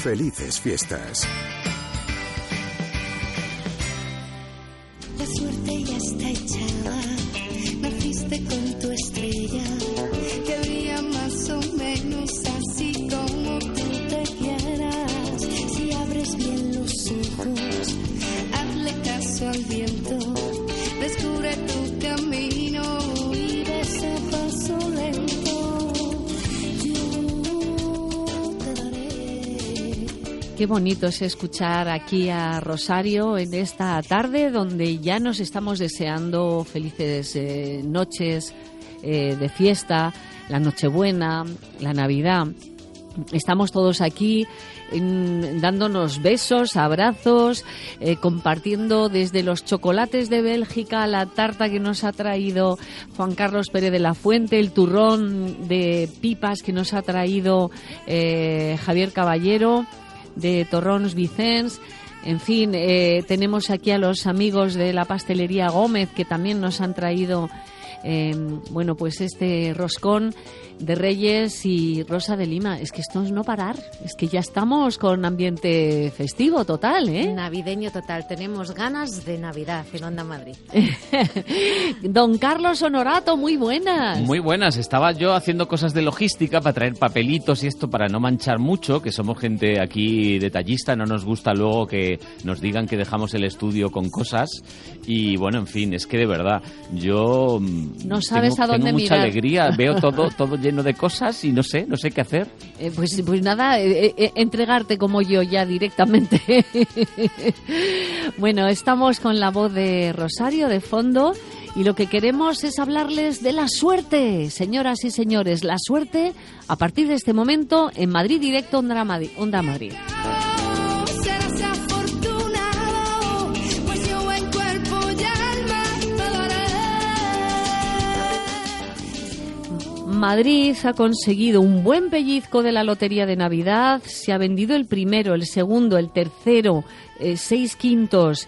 Felices fiestas. La suerte ya está echada, naciste con tu estrella, que brilla más o menos así como tú te quieras. Si abres bien los ojos, hazle caso al viento, descubre tu camino y de ese paso lento yo te daré. Qué bonito es escuchar aquí a Rosario en esta tarde donde ya nos estamos deseando felices noches de fiesta, la Nochebuena, la Navidad. Estamos todos aquí dándonos besos, abrazos, compartiendo desde los chocolates de Bélgica, la tarta que nos ha traído Juan Carlos Pérez de la Fuente, el turrón de pipas que nos ha traído Javier Caballero de Torrons Vicens. En fin, tenemos aquí a los amigos de la pastelería Gómez que también nos han traído bueno, pues este roscón de Reyes y Rosa de Lima. Es que esto es no parar, es que ya estamos con ambiente festivo total, ¿eh? Navideño total, tenemos ganas de Navidad en Onda Madrid. Don Carlos Honorato, muy buenas. Muy buenas, estaba yo haciendo cosas de logística para traer papelitos y esto para no manchar mucho, que somos gente aquí detallista, no nos gusta luego que nos digan que dejamos el estudio con cosas y bueno, en fin, es que de verdad, yo no sabes a dónde tengo mucha mirar. Alegría, veo todo lleno de cosas y no sé qué hacer. Pues nada, entregarte como yo ya directamente. Bueno, estamos con la voz de Rosario de fondo y lo que queremos es hablarles de la suerte, señoras y señores, la suerte a partir de este momento en Madrid Directo Onda Madrid. Serás afortunado, pues yo en cuerpo y alma te daré. Madrid ha conseguido un buen pellizco de la lotería de Navidad. Se ha vendido el primero, el segundo, el tercero, 6 quintos.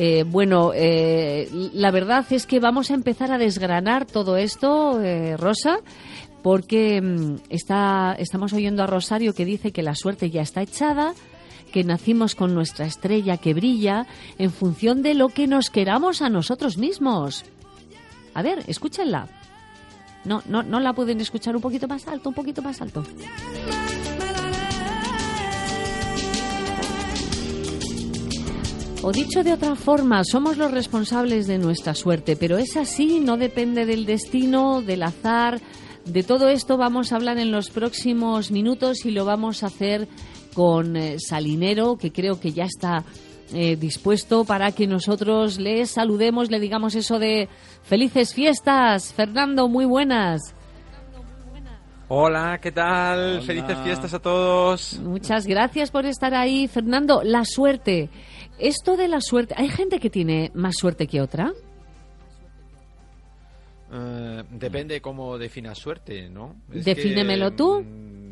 La verdad es que vamos a empezar a desgranar todo esto, Rosa, porque estamos oyendo a Rosario que dice que la suerte ya está echada, que nacimos con nuestra estrella que brilla en función de lo que nos queramos a nosotros mismos. A ver, escúchenla. No la pueden escuchar un poquito más alto, un poquito más alto. O dicho de otra forma, somos los responsables de nuestra suerte, pero es así, no depende del destino, del azar. De todo esto vamos a hablar en los próximos minutos y lo vamos a hacer con Salinero, que creo que ya está dispuesto para que nosotros le saludemos, le digamos eso de felices fiestas. Fernando, muy buenas. Hola, ¿qué tal? Hola. Felices fiestas a todos. Muchas gracias por estar ahí. Fernando, la suerte. Esto de la suerte, ¿hay gente que tiene más suerte que otra? Depende cómo definas suerte, ¿no? Defínemelo tú.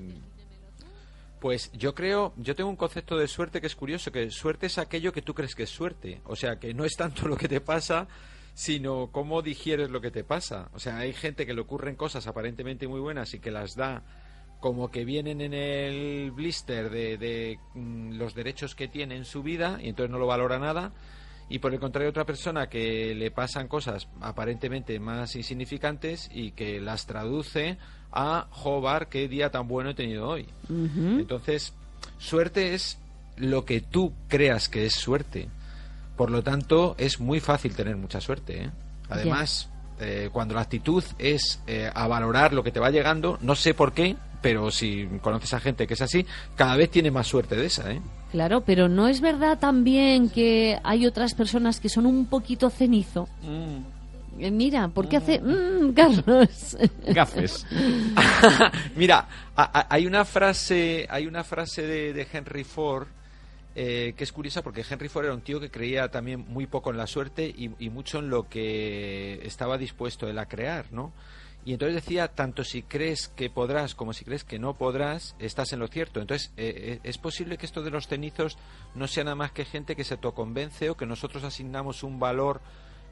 Pues yo tengo un concepto de suerte que es curioso, que suerte es aquello que tú crees que es suerte. O sea, que no es tanto lo que te pasa, sino cómo digieres lo que te pasa. O sea, hay gente que le ocurren cosas aparentemente muy buenas y que las da como que vienen en el blister de los derechos que tiene en su vida y entonces no lo valora nada. Y por el contrario, otra persona que le pasan cosas aparentemente más insignificantes y que las traduce a jobar, qué día tan bueno he tenido hoy. Uh-huh. Entonces, suerte es lo que tú creas que es suerte. Por lo tanto, es muy fácil tener mucha suerte, ¿eh? Además, cuando la actitud es a valorar lo que te va llegando, no sé por qué, pero si conoces a gente que es así, cada vez tiene más suerte de esa, ¿eh? Claro, pero ¿no es verdad también que hay otras personas que son un poquito cenizo? Mira, ¿por qué hace Carlos? Gafes. Mira, hay una frase de Henry Ford que es curiosa, porque Henry Ford era un tío que creía también muy poco en la suerte y mucho en lo que estaba dispuesto él a crear, ¿no? Y entonces decía, tanto si crees que podrás como si crees que no podrás, estás en lo cierto. Entonces, es posible que esto de los cenizos no sea nada más que gente que se autoconvence o que nosotros asignamos un valor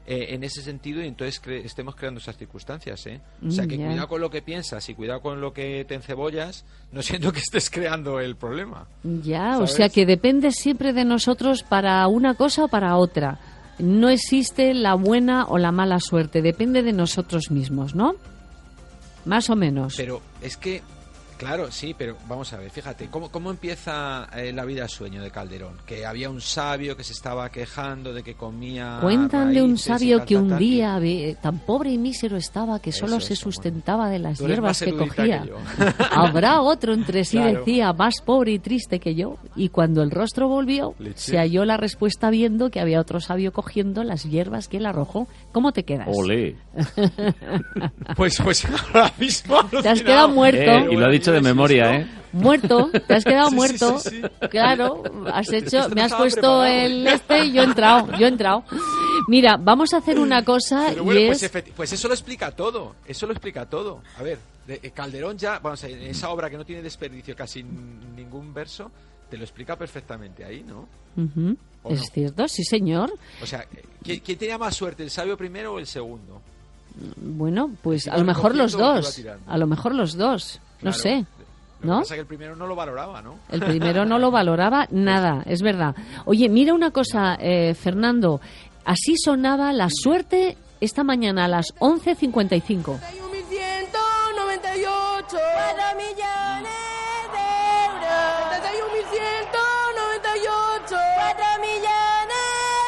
en ese sentido y entonces estemos creando esas circunstancias, ¿eh? O sea, que cuidado con lo que piensas y cuidado con lo que te encebollas, no siendo que estés creando el problema. Ya, ¿sabes? o sea que depende siempre de nosotros para una cosa o para otra. No existe la buena o la mala suerte, depende de nosotros mismos, ¿no? Más o menos. Pero es que, claro, sí, pero vamos a ver, fíjate, ¿cómo empieza la vida sueño de Calderón? Que había un sabio que se estaba quejando de que comía Cuentan de un raíces y sabio tal, que tal, un tal, día tan pobre y mísero estaba que solo se Eso, sustentaba de las Tú eres hierbas más que erudita cogía. que yo. Habrá otro entre sí, Claro. decía, más pobre y triste que yo. Y cuando el rostro volvió, Leche. se halló la respuesta viendo que había otro sabio cogiendo las hierbas que él arrojó. ¿Cómo te quedas? Olé. Pues ahora mismo Te has quedado muerto. Y lo ha dicho de memoria, ¿eh? Muerto, te has quedado Sí, muerto. sí, sí. Claro, has hecho, Esto no me has estaba puesto preparado. el y yo he entrado. Mira, vamos a hacer una cosa Pero bueno, y pues, es... pues eso lo explica todo. Eso lo explica todo. A ver, Calderón ya, vamos a ver, en esa obra que no tiene desperdicio casi ningún verso, te lo explica perfectamente ahí, ¿no? Ujú, ¿O es no? cierto, sí señor. O sea, ¿quién tenía más suerte, el sabio primero o el segundo? Bueno, pues Iba a lo mejor los recogiendo o iba dos. tirando. A lo mejor los dos. No Claro. sé. Lo ¿No? que pasa es que el primero no lo valoraba, ¿no? El primero no lo valoraba nada, es verdad. Oye, mira una cosa, Fernando. Así sonaba la suerte esta mañana a las 11:55. 31.198 4 millones de euros. 31.198 4 millones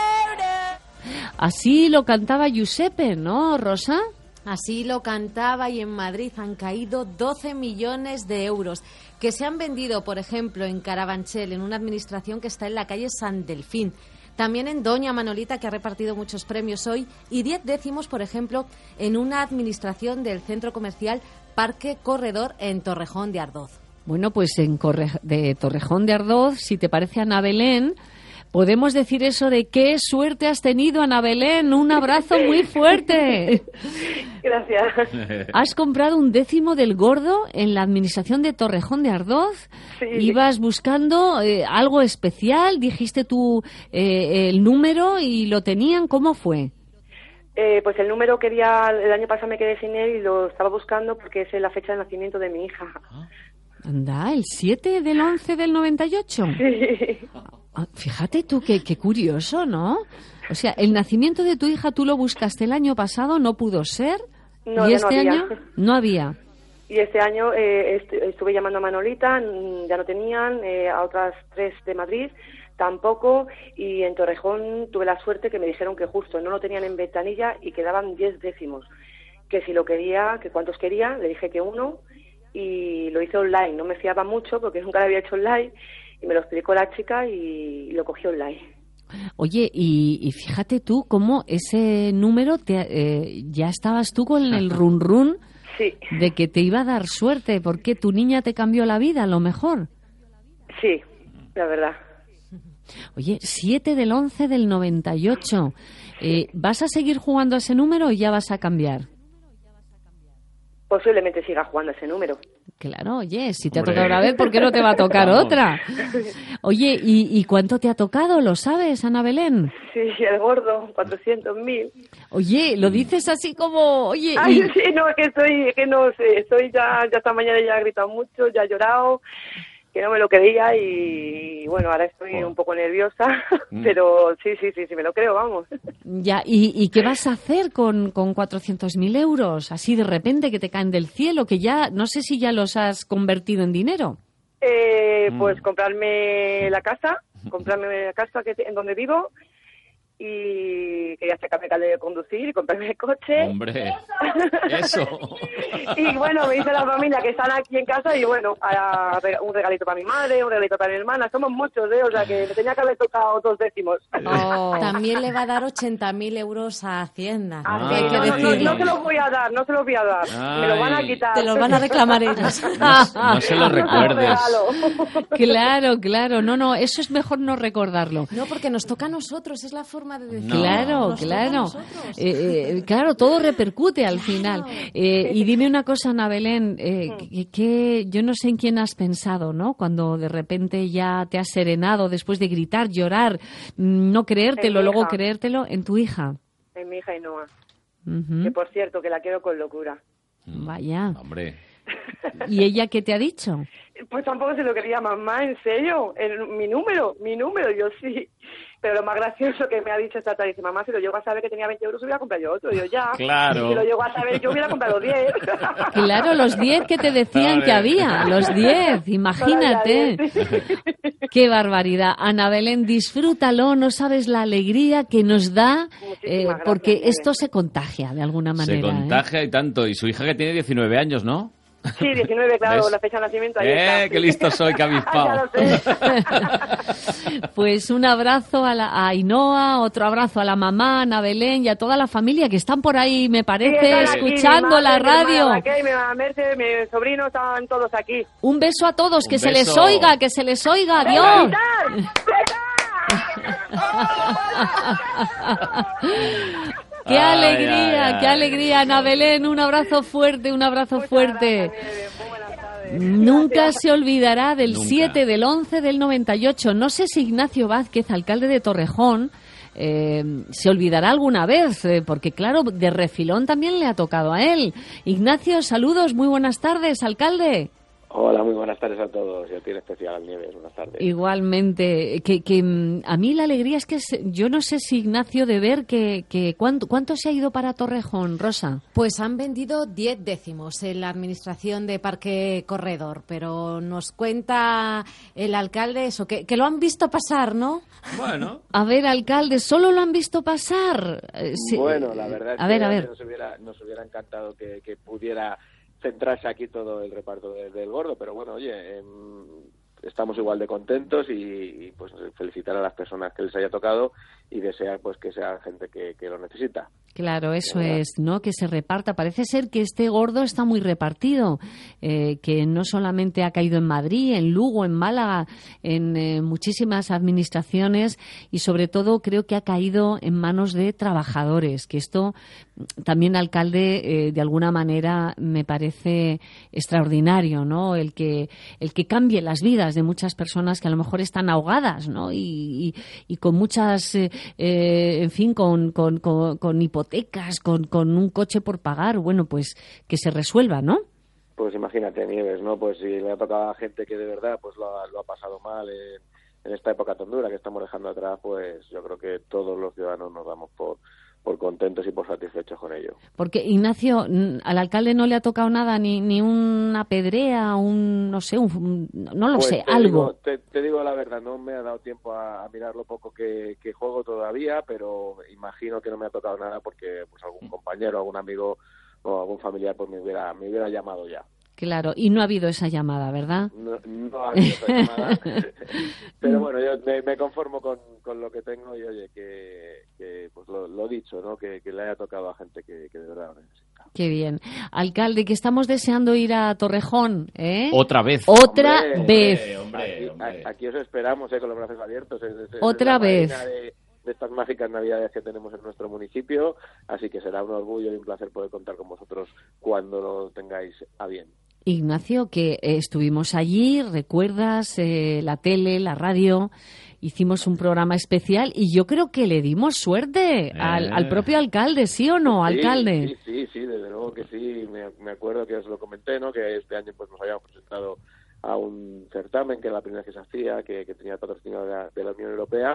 de euros. Así lo cantaba Giuseppe, ¿no, Rosa? Así lo cantaba y en Madrid han caído 12 millones de euros que se han vendido, por ejemplo, en Carabanchel, en una administración que está en la calle San Delfín. También en Doña Manolita, que ha repartido muchos premios hoy, y 10 décimos, por ejemplo, en una administración del centro comercial Parque Corredor en Torrejón de Ardoz. Bueno, pues de Torrejón de Ardoz, si te parece, Ana Belén, podemos decir eso de qué suerte has tenido, Ana Belén. Un abrazo muy fuerte. Gracias. Has comprado un décimo del gordo en la administración de Torrejón de Ardoz. Sí. Ibas buscando algo especial, dijiste tú el número y lo tenían. ¿Cómo fue? Pues el número el año pasado me quedé sin él y lo estaba buscando porque es la fecha de nacimiento de mi hija. Anda, el 7 del 11 del 98. Sí. Ah, fíjate tú, qué curioso, ¿no? O sea, el nacimiento de tu hija tú lo buscaste el año pasado, no pudo ser. No, ¿Y ya este no había. año? No había. Y este año estuve llamando a Manolita, ya no tenían, a otras 3 de Madrid, tampoco, y en Torrejón tuve la suerte que me dijeron que justo no lo tenían en ventanilla y quedaban 10 décimos. Que si lo quería, que cuántos quería, le dije que 1, y lo hice online. No me fiaba mucho porque nunca lo había hecho online, y me lo explicó la chica y lo cogí online. Oye, y fíjate tú cómo ese número, ya estabas tú con el run run Sí, de que te iba a dar suerte, porque tu niña te cambió la vida, a lo mejor. sí, la verdad. Oye, 7 del 11 del 98. ¿Vas a seguir jugando a ese número o ya vas a cambiar? Posiblemente siga jugando ese número. Claro, oye, si te Hombre. ha tocado una vez, ¿por qué no te va a tocar Vamos. otra? Oye, ¿y cuánto te ha tocado? ¿Lo sabes, Ana Belén? Sí, el gordo, 400.000. Oye, lo dices así como, oye, Ay, y- sí, no, que no sé, estoy ya esta mañana ya he gritado mucho, ya he llorado, que no me lo creía y bueno, ahora estoy un poco nerviosa, pero sí, me lo creo, vamos. ya, ¿y qué vas a hacer con 400.000 euros? Así de repente que te caen del cielo, que ya, no sé si ya los has convertido en dinero. Pues comprarme la casa en donde vivo y quería sacarme el carnet de conducir y comprarme el coche. Hombre, eso. Y bueno, me dice la familia que están aquí en casa y bueno, un regalito para mi madre, un regalito para mi hermana, somos muchos, o sea que me tenía que haber tocado 2 décimos. Oh. También le va a dar 80.000 euros a Hacienda. Ah, que hay que no decirlo. se los voy a dar, no se los voy a dar. Me lo van a Ay. quitar. Te los van a reclamar ellos. No se lo recuerdes. Regalo. Claro, no, eso es mejor no recordarlo. No, porque nos toca a nosotros, es la forma de decir. No. Nos toca a Claro. nosotros. Claro, todo repercute al final. Y dime una cosa, Ana Belén, que yo no sé en quién has pensado, ¿no? Cuando de repente ya te has serenado después de gritar, llorar, no creértelo, En mi luego hija. creértelo, en tu hija. en mi hija Ainhoa. Ujú. Que por cierto, que la quiero con locura. Vaya. Hombre. ¿Y ella qué te ha dicho? Pues tampoco se lo quería, mamá, en serio, mi número, yo sí. Pero lo más gracioso que me ha dicho esta tarde, dice, mamá, si lo llego a saber que tenía 20 euros, hubiera comprado yo otro. Y yo, ya. Claro. Y si lo llego a saber, yo hubiera comprado 10. Claro, los 10 que te decían Vale. que había, los 10, imagínate. Qué barbaridad. Ana Belén, disfrútalo, no sabes la alegría que nos da, Muchísimas gracias, porque Nieves. esto se contagia de alguna manera. Se contagia y tanto. Y su hija que tiene 19 años, ¿no? Sí, 19, claro, ¿Ves? la fecha de nacimiento, ahí está. ¡Qué listo soy, que Ya avispado! lo sé. Pues un abrazo a Ainhoa, otro abrazo a la mamá, Ana Belén y a toda la familia que están por ahí, me Sí, parece, están aquí, escuchando mi la madre, mi hermana radio. Raquel, mi mamá Merce, mis sobrinos, estaban todos aquí. Un beso a todos, Un que se les beso. oiga, que se les oiga. ¡Venga, Adiós. gritar! ¡Qué Ay, alegría, ay, qué ay. alegría! Ana Belén, un abrazo fuerte, un abrazo Muchas fuerte. gracias, Nieves, muy buenas tardes. Nunca Gracias. se olvidará del Nunca. 7 del 11 del 98. No sé si Ignacio Vázquez, alcalde de Torrejón, se olvidará alguna vez, porque claro, de refilón también le ha tocado a él. Ignacio, saludos, muy buenas tardes, alcalde. Hola, muy buenas tardes a todos y a ti en especial, al Nieves, buenas tardes. Igualmente, a mí la alegría es que yo no sé si Ignacio de ver que ¿cuánto se ha ido para Torrejón, Rosa? Pues han vendido 10 décimos en la administración de Parque Corredor, pero nos cuenta el alcalde eso, que lo han visto pasar, ¿no? Bueno. A ver, alcalde, ¿solo lo han visto pasar? Sí. Bueno, la verdad es A que ver, a ver. Nos hubiera encantado que pudiera centrarse aquí todo el reparto del gordo, pero bueno, oye, estamos igual de contentos y pues felicitar a las personas que les haya tocado y desear pues que sea gente que lo necesita. Claro, eso ¿Verdad? es, ¿no? Que se reparta. Parece ser que este gordo está muy repartido, que no solamente ha caído en Madrid, en Lugo, en Málaga, en muchísimas administraciones y sobre todo creo que ha caído en manos de trabajadores, que esto también, alcalde, de alguna manera me parece extraordinario, ¿no? El que cambie las vidas de muchas personas que a lo mejor están ahogadas, ¿no? Y con muchas, en fin, con hipotecas, con un coche por pagar, bueno, pues que se resuelva, ¿no? Pues imagínate, Nieves, ¿no? Pues si le ha tocado a gente que de verdad pues lo ha pasado mal en esta época tan dura que estamos dejando atrás, pues yo creo que todos los ciudadanos nos damos por contentos y por satisfechos con ello. Porque, Ignacio, al alcalde no le ha tocado nada, ni una pedrea, no sé, no lo Pues sé, te algo. Te digo la verdad, no me ha dado tiempo a mirar lo poco que juego todavía, pero imagino que no me ha tocado nada porque pues algún compañero, algún amigo o algún familiar pues me hubiera llamado ya. Claro, y no ha habido esa llamada, ¿verdad? No ha habido esa llamada, pero bueno, yo me conformo con lo que tengo y oye, que pues lo dicho, ¿no? Que le haya tocado a gente que de verdad lo necesita. Qué bien. Alcalde, que estamos deseando ir a Torrejón, ¿eh? Otra vez. Otra Hombre, vez. Aquí os esperamos con los brazos abiertos. Es Otra la vez. madrina de estas mágicas navidades que tenemos en nuestro municipio, así que será un orgullo y un placer poder contar con vosotros cuando lo tengáis a bien. Ignacio, que estuvimos allí, recuerdas, la tele, la radio, hicimos un programa especial y yo creo que le dimos suerte al propio alcalde, ¿sí o no, alcalde? Sí, desde luego que sí. Me acuerdo que os lo comenté, ¿no? Que este año pues nos habíamos presentado a un certamen que era la primera que se hacía, que tenía el patrocinio de la Unión Europea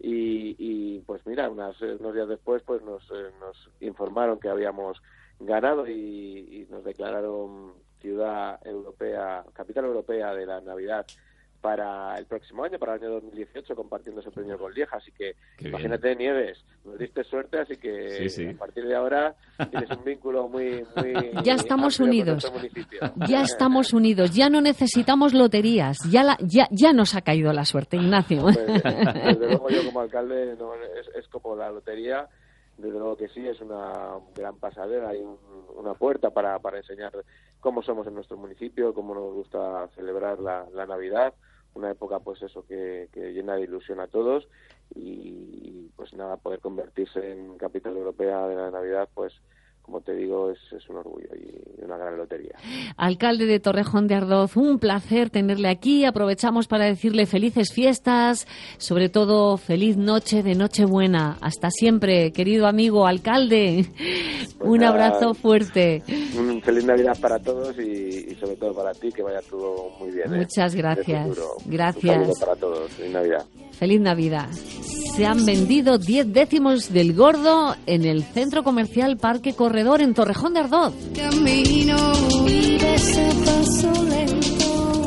y pues mira, unos días después pues nos informaron que habíamos ganado y nos declararon ciudad europea, capital europea de la Navidad para el próximo año, para el año 2018, compartiendo ese premio con Lieja. Así que Qué imagínate, bien. Nieves, nos diste suerte, así que Sí. a partir de ahora tienes un vínculo muy Ya estamos amplio con unidos. nuestro municipio. Ya estamos unidos, ya no necesitamos loterías, ya nos ha caído la suerte, Ignacio. Pues, desde luego yo como alcalde no, es como la lotería. Desde luego que sí, es una gran pasadera, hay una puerta para enseñar cómo somos en nuestro municipio, cómo nos gusta celebrar la Navidad, una época pues eso que llena de ilusión a todos y pues nada, poder convertirse en capital europea de la Navidad pues como te digo, es un orgullo y una gran lotería. Alcalde de Torrejón de Ardoz, un placer tenerle aquí. Aprovechamos para decirle felices fiestas, sobre todo feliz noche de Nochebuena. Hasta siempre, querido amigo alcalde. Pues un abrazo fuerte. Un feliz Navidad para todos y sobre todo para ti, que vaya todo muy bien. Muchas gracias. Gracias. Un saludo para todos. Feliz Navidad. Feliz Navidad. Se han vendido 10 décimos del gordo en el Centro Comercial Parque Corredor en Torrejón de Ardoz. Camino y de ese paso lento,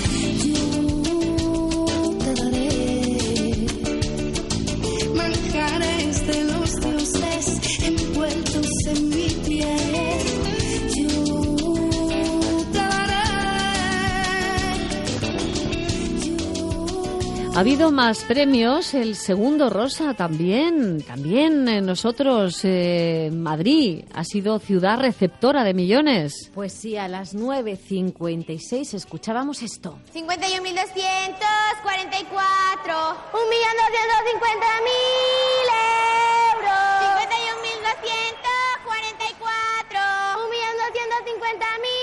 yo te daré manjares de los dioses envueltos en mi piel. Ha habido más premios, el segundo Rosa también nosotros, Madrid ha sido ciudad receptora de millones. Pues sí, a las 9:56 escuchábamos esto. 51.244, 1.250.000 euros. 51.244, 1.250.000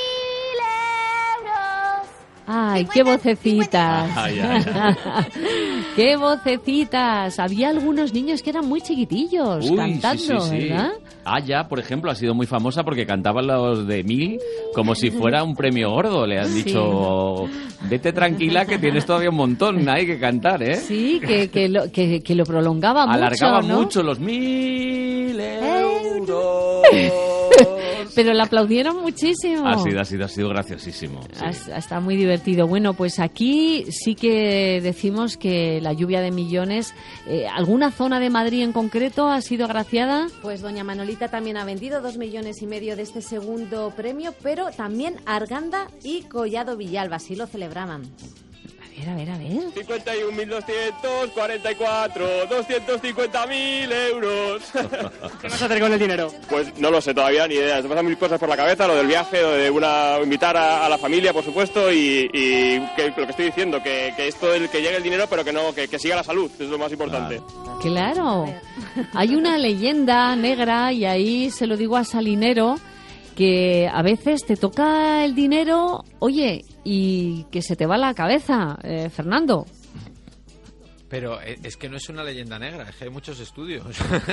euros. ¡Ay, qué vocecitas! Ay, ay, ay. ¡Qué vocecitas! Había algunos niños que eran muy chiquitillos cantando, sí. ¿verdad? Aya, por ejemplo, ha sido muy famosa porque cantaban los de 1000 como si fuera un premio gordo. Le han dicho, vete tranquila que tienes todavía un montón, hay que cantar, ¿eh? Sí, que lo prolongaba mucho, Alargaba ¿no? mucho los 1000 euros. Pero le aplaudieron muchísimo. Ha sido graciosísimo. Sí. Está muy divertido. Bueno, pues aquí sí que decimos que la lluvia de millones, ¿alguna zona de Madrid en concreto ha sido agraciada? Pues doña Manolita también ha vendido 2,5 millones de este segundo premio, pero también Arganda y Collado Villalba, así lo celebraban. A ver. 51.244, 250.000 euros. ¿Qué vas a hacer con el dinero? Pues no lo sé todavía, ni idea. Se pasan mil cosas por la cabeza, lo del viaje, lo de invitar a la familia, por supuesto, y que lo que estoy diciendo, que esto del que llegue el dinero, pero que siga la salud, es lo más importante. Claro. Hay una leyenda negra, y ahí se lo digo a Salinero, que a veces te toca el dinero, oye, y que se te va la cabeza, Fernando. Pero es que no es una leyenda negra, es que hay muchos estudios.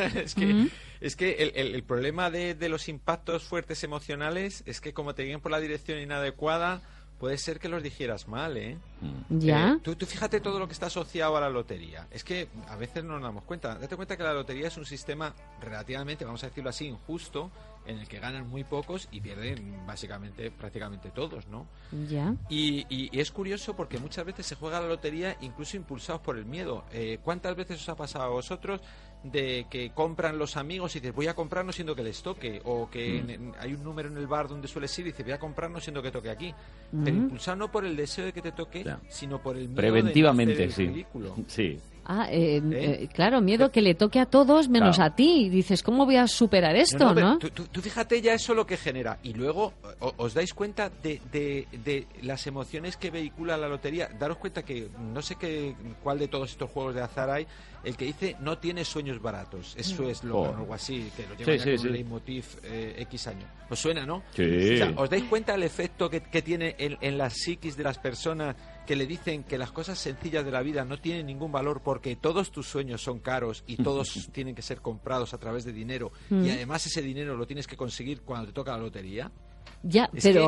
es que el problema de los impactos fuertes emocionales es que como te guían por la dirección inadecuada, puede ser que los digieras mal, ¿eh? ¿Ya? Tú fíjate todo lo que está asociado a la lotería. Es que a veces no nos damos cuenta. Date cuenta que la lotería es un sistema relativamente, vamos a decirlo así, injusto, en el que ganan muy pocos y pierden básicamente prácticamente todos, ¿no? Ya. Y es curioso porque muchas veces se juega la lotería incluso impulsados por el miedo. ¿Cuántas veces os ha pasado a vosotros de que compran los amigos y dices voy a comprar no siendo que les toque, o que hay un número en el bar donde sueles ir y dices voy a comprar no siendo que toque aquí, pero impulsado no por el deseo de que te toque, sino por el miedo preventivamente, de no hacer el ridículo. Sí. Claro, miedo que le toque a todos menos a ti. Dices, ¿cómo voy a superar esto, no? Tú fíjate ya eso lo que genera. Y luego os dais cuenta de las emociones que vehicula la lotería. Daros cuenta que no sé cuál de todos estos juegos de azar hay, el que dice no tiene sueños baratos. Eso es lo algo así, que lo llevan con un leitmotiv X años. ¿Os suena, no? Sí. O sea, ¿os dais cuenta del efecto que tiene en la psiquis de las personas que le dicen que las cosas sencillas de la vida no tienen ningún valor porque todos tus sueños son caros y todos tienen que ser comprados a través de dinero y además ese dinero lo tienes que conseguir cuando te toca la lotería? Ya,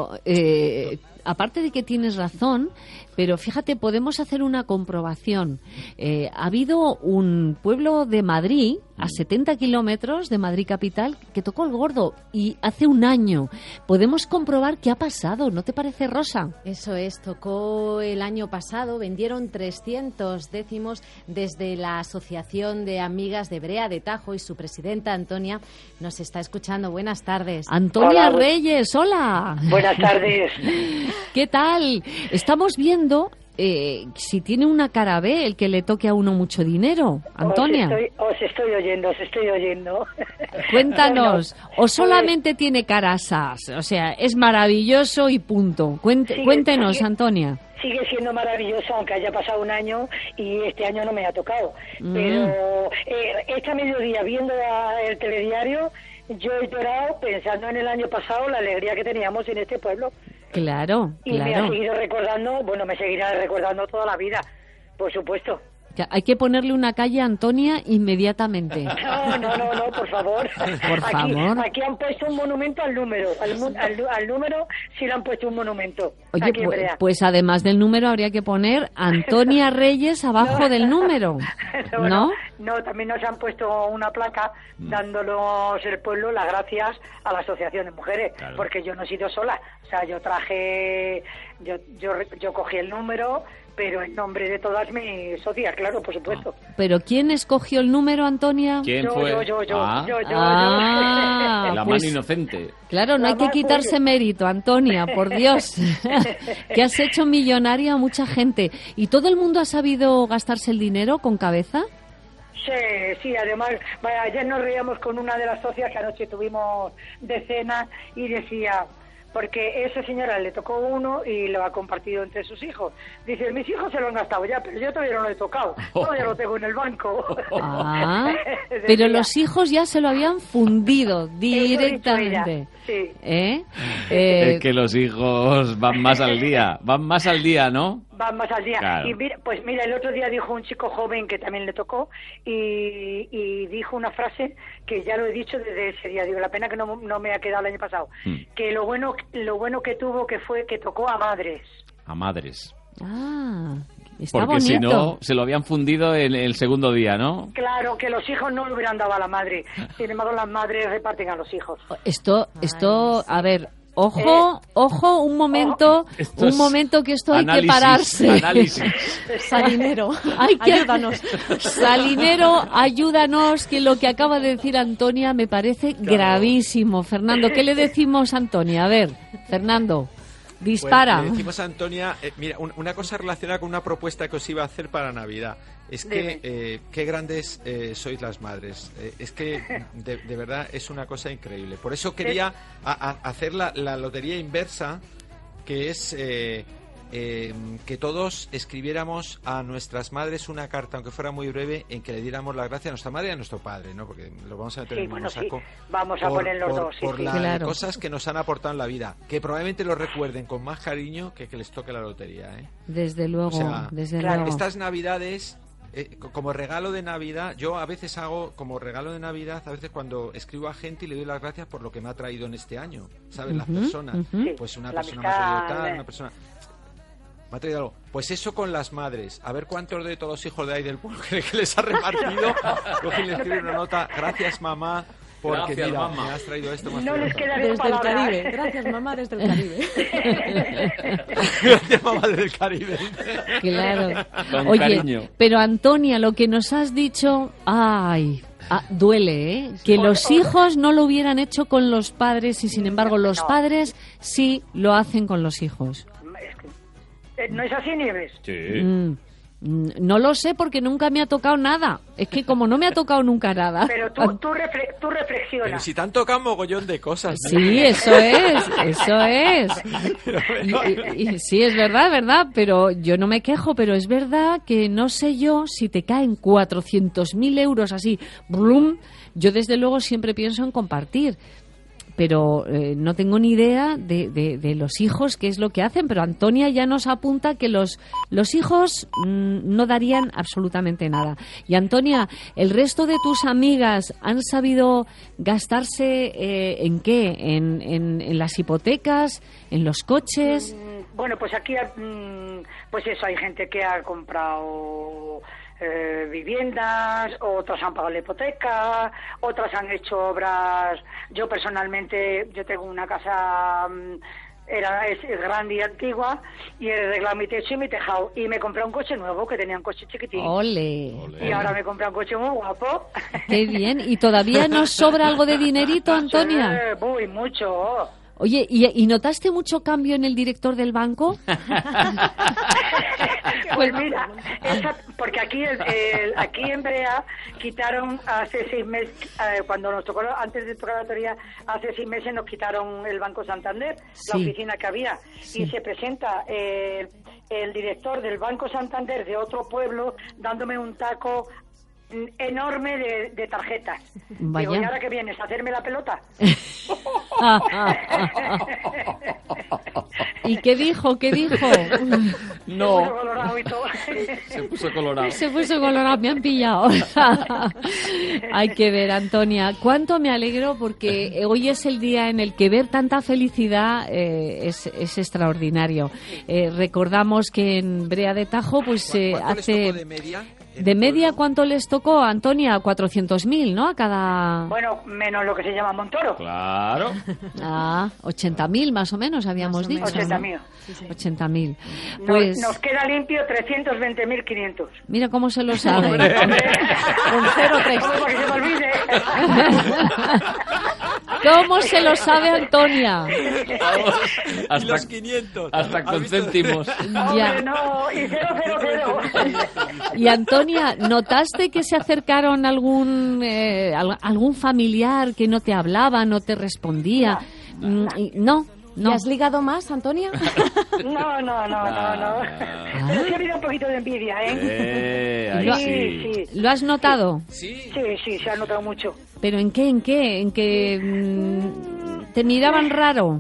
aparte de que tienes razón, pero fíjate, podemos hacer una comprobación. Ha habido un pueblo de Madrid, a 70 kilómetros de Madrid capital, que tocó el gordo, y hace un año. Podemos comprobar qué ha pasado, ¿no te parece, Rosa? Eso es, tocó el año pasado, vendieron 300 décimos desde la Asociación de Amigas de Brea de Tajo, y su presidenta, Antonia, nos está escuchando. Buenas tardes. Antonia Reyes, hola. Buenas tardes. ¿Qué tal? Estamos viendo si tiene una cara B el que le toque a uno mucho dinero. Antonia. Os estoy oyendo. Cuéntanos, ¿o solamente tiene carasas? O sea, es maravilloso y punto. Cuéntenos, Antonia. Sigue siendo maravilloso, aunque haya pasado un año y este año no me ha tocado. Pero esta mediodía, viendo el telediario, yo he llorado pensando en el año pasado, la alegría que teníamos en este pueblo. Claro, Y me ha claro. seguido recordando, bueno, me seguirá recordando toda la vida, por supuesto. Ya, hay que ponerle una calle a Antonia inmediatamente. No, por favor. Por favor. Aquí han puesto un monumento al número. Al número sí le han puesto un monumento. Oye, aquí en Brea. pues además del número habría que poner Antonia Reyes abajo del número, ¿no? No, también nos han puesto una placa dándonos el pueblo las gracias a la Asociación de Mujeres, Claro. porque yo no he sido sola. O sea, yo cogí el número, pero en nombre de todas mis socias, claro, por supuesto. Pero ¿quién escogió el número, Antonia? ¿Quién Yo, fue? yo. La Pues, mano inocente. claro, no La hay que más quitarse buena. mérito, Antonia, por Dios. Que has hecho millonaria a mucha gente. ¿Y todo el mundo ha sabido gastarse el dinero con cabeza? Sí, además, vaya, ayer nos reíamos con una de las socias que anoche tuvimos de cena y decía, porque esa señora le tocó uno y lo ha compartido entre sus hijos. Dice, mis hijos se lo han gastado ya, pero yo todavía no lo he tocado, todavía lo tengo en el banco. Ah, Decía, pero los hijos ya se lo habían fundido directamente. ella, sí. ¿Eh? Es que los hijos van más al día, ¿no? Van más al día. Claro. Y mira, el otro día dijo un chico joven que también le tocó y dijo una frase que ya lo he dicho desde ese día. Digo, la pena que no me ha quedado el año pasado. Que lo bueno que tuvo que fue que tocó a madres. A madres. Ah, está Porque bonito. si no, se lo habían fundido en el segundo día, ¿no? Claro, que los hijos no le hubieran dado a la madre. Sin embargo, las madres reparten a los hijos. Esto, a ver, ojo, un momento, Esto es que esto hay que análisis, pararse. análisis. Salinero, Hay que ayúdanos. Salinero, ayúdanos, que lo que acaba de decir Antonia me parece gravísimo. Fernando, ¿qué le decimos a Antonia? A ver, Fernando, dispara. Pues, le decimos a Antonia, mira, una cosa relacionada con una propuesta que os iba a hacer para Navidad. Es que qué grandes sois las madres. Es que de verdad es una cosa increíble. Por eso quería hacer la lotería inversa, que es que todos escribiéramos a nuestras madres una carta, aunque fuera muy breve, en que le diéramos las gracias a nuestra madre y a nuestro padre, ¿no? Porque lo vamos a meter en el mismo saco. Vamos a poner los dos. Por las Claro. cosas que nos han aportado en la vida, que probablemente lo recuerden con más cariño que les toque la lotería, ¿eh? Desde luego, O sea, desde claro, luego. Estas Navidades, como regalo de Navidad, yo a veces hago como regalo de Navidad, a veces cuando escribo a gente y le doy las gracias por lo que me ha traído en este año, ¿sabes? Las personas. ujú. Pues una La persona me ha traído amistad, tal, una persona me ha traído algo. Pues eso con las madres. A ver cuántos de todos los hijos de ahí del pueblo que les ha repartido. Cogen y le escriben una nota. Gracias, mamá, porque Gracias, mira, mamá. me has traído esto. Me has No traído les esto. quedaría Desde el palabras. Caribe. Gracias, mamá, desde el Caribe. Gracias, mamá del Caribe. Claro. Con Oye, cariño. pero Antonia, lo que nos has dicho, duele, ¿eh? Que los hijos no lo hubieran hecho con los padres y sin embargo los No. padres sí lo hacen con los hijos. ¿No es así, Nieves? Mm, no lo sé porque nunca me ha tocado nada. Es que como no me ha tocado nunca nada. Pero tú reflexionas. Pero si te han tocado mogollón de cosas. ¿no? Sí, eso es. Y sí, es verdad, pero yo no me quejo, pero es verdad que no sé yo si te caen 400.000 euros así, brum, yo desde luego siempre pienso en compartir. Pero no tengo ni idea de los hijos, qué es lo que hacen. Pero Antonia ya nos apunta que los hijos no darían absolutamente nada. Y Antonia, ¿el resto de tus amigas han sabido gastarse en qué? ¿En las hipotecas? ¿En los coches? Bueno, pues aquí, pues eso, hay gente que ha comprado viviendas, otras han pagado la hipoteca, otras han hecho obras. Yo personalmente, yo tengo una casa, es grande y antigua, y he arreglado mi techo y mi tejado, y me compré un coche nuevo, que tenía un coche chiquitín. ¡Ole! Y ahora me compré un coche muy guapo. ¡Qué bien! ¿Y todavía nos sobra algo de dinerito, Antonia? Muy mucho. Oye, ¿y notaste mucho cambio en el director del banco? Pues mira, porque aquí en Brea quitaron hace 6 meses, cuando nos tocó, antes de tocar la lotería, hace 6 meses nos quitaron el Banco Santander, la oficina que había, y se presenta el director del Banco Santander de otro pueblo dándome un taco enorme de tarjetas. Vaya. Digo, ¿y ahora qué vienes? ¿A hacerme la pelota? ¿Y qué dijo? ¿Qué dijo? No. Se puso colorado y todo. Se puso colorado. Se puso colorado, me han pillado. Hay que ver, Antonia. Cuánto me alegro porque hoy es el día en el que ver tanta felicidad es extraordinario. Recordamos que en Brea de Tajo, pues ¿Cuánto les hace... tocó de media? ¿De media cuánto les tocó, Antonia? 400.000, ¿no? A cada... Bueno, menos lo que se llama Montoro. Claro. 80.000 más o menos habíamos dicho. 80.000. ¿no? 80.000. Pues Nos queda limpio 320.500. mira cómo se lo sabe. Hombre. Con 0,3. ¿Cómo para que se me olvide? ¿Cómo se lo sabe, Antonia? Y los 500. Hasta con ¿Has visto? céntimos. Ya. Hombre, no, y 000. Y Antonia, ¿notaste que se acercaron algún familiar que no te hablaba, no te respondía? No. ¿Y has ligado más, Antonia? No. Pero sí ha habido un poquito de envidia, ¿eh? Ahí Sí. ¿Lo has notado? Sí. Sí, se ha notado mucho. ¿Pero en qué? ¿En que te miraban raro?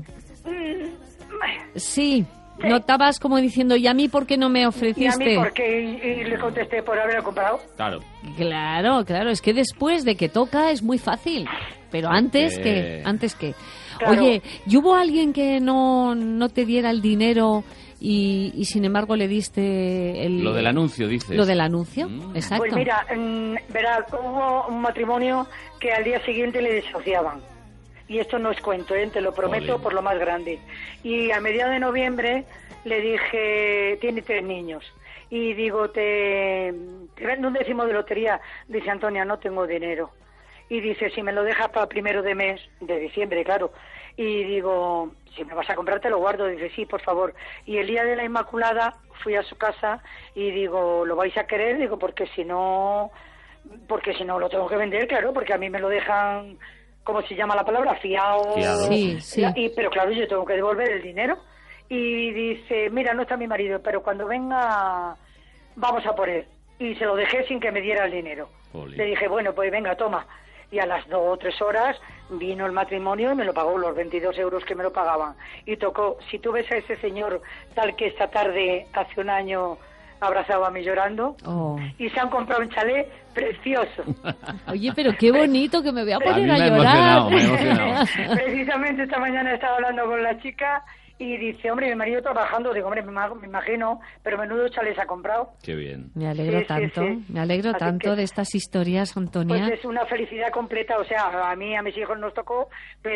Sí. Notabas como diciendo, ¿y a mí por qué no me ¿Y a ofreciste? mí por qué? Y le contesté por haberlo comprado. Claro. Claro, es que después de que toca es muy fácil. Pero antes que. Claro. Oye, ¿y hubo alguien que no te diera el dinero y sin embargo le diste el... Lo del anuncio, dices. Lo del anuncio, exacto. Pues mira, verás, hubo un matrimonio que al día siguiente le desahuciaban. Y esto no es cuento, te lo prometo, por lo más grande. Y a mediados de noviembre le dije, tiene 3 niños. Y digo, te vendo un 10º de lotería. Dice, Antonia, no tengo dinero. Y dice, si me lo dejas para primero de mes, de diciembre, claro. Y digo, si me vas a comprar, te lo guardo. Dice, sí, por favor. Y el día de la Inmaculada fui a su casa y digo, ¿lo vais a querer? Digo, porque si no lo tengo que vender, claro, porque a mí me lo dejan... ¿Cómo se llama la palabra? Fiado. Sí. Pero claro, yo tengo que devolver el dinero. Y dice, mira, no está mi marido, pero cuando venga vamos a por él. Y se lo dejé sin que me diera el dinero. Jolín. Le dije, bueno, pues venga, toma. Y a las 2 o 3 horas vino el matrimonio y me lo pagó, los 22 euros que me lo pagaban. Y tocó, si tú ves a ese señor tal que esta tarde, hace un año, abrazado a mí llorando, y se han comprado un chalet precioso. Oye, pero qué bonito, que me voy a poner a me ha llorar. emocionado, me ha emocionado. Precisamente esta mañana estaba hablando con la chica y dice, hombre, mi marido trabajando. Digo, hombre, me imagino, pero menudo chalet se ha comprado. Qué bien. Me alegro Sí. me alegro Así tanto que- de estas historias, Antonia. Pues es una felicidad completa, o sea, a mí, a mis hijos nos tocó,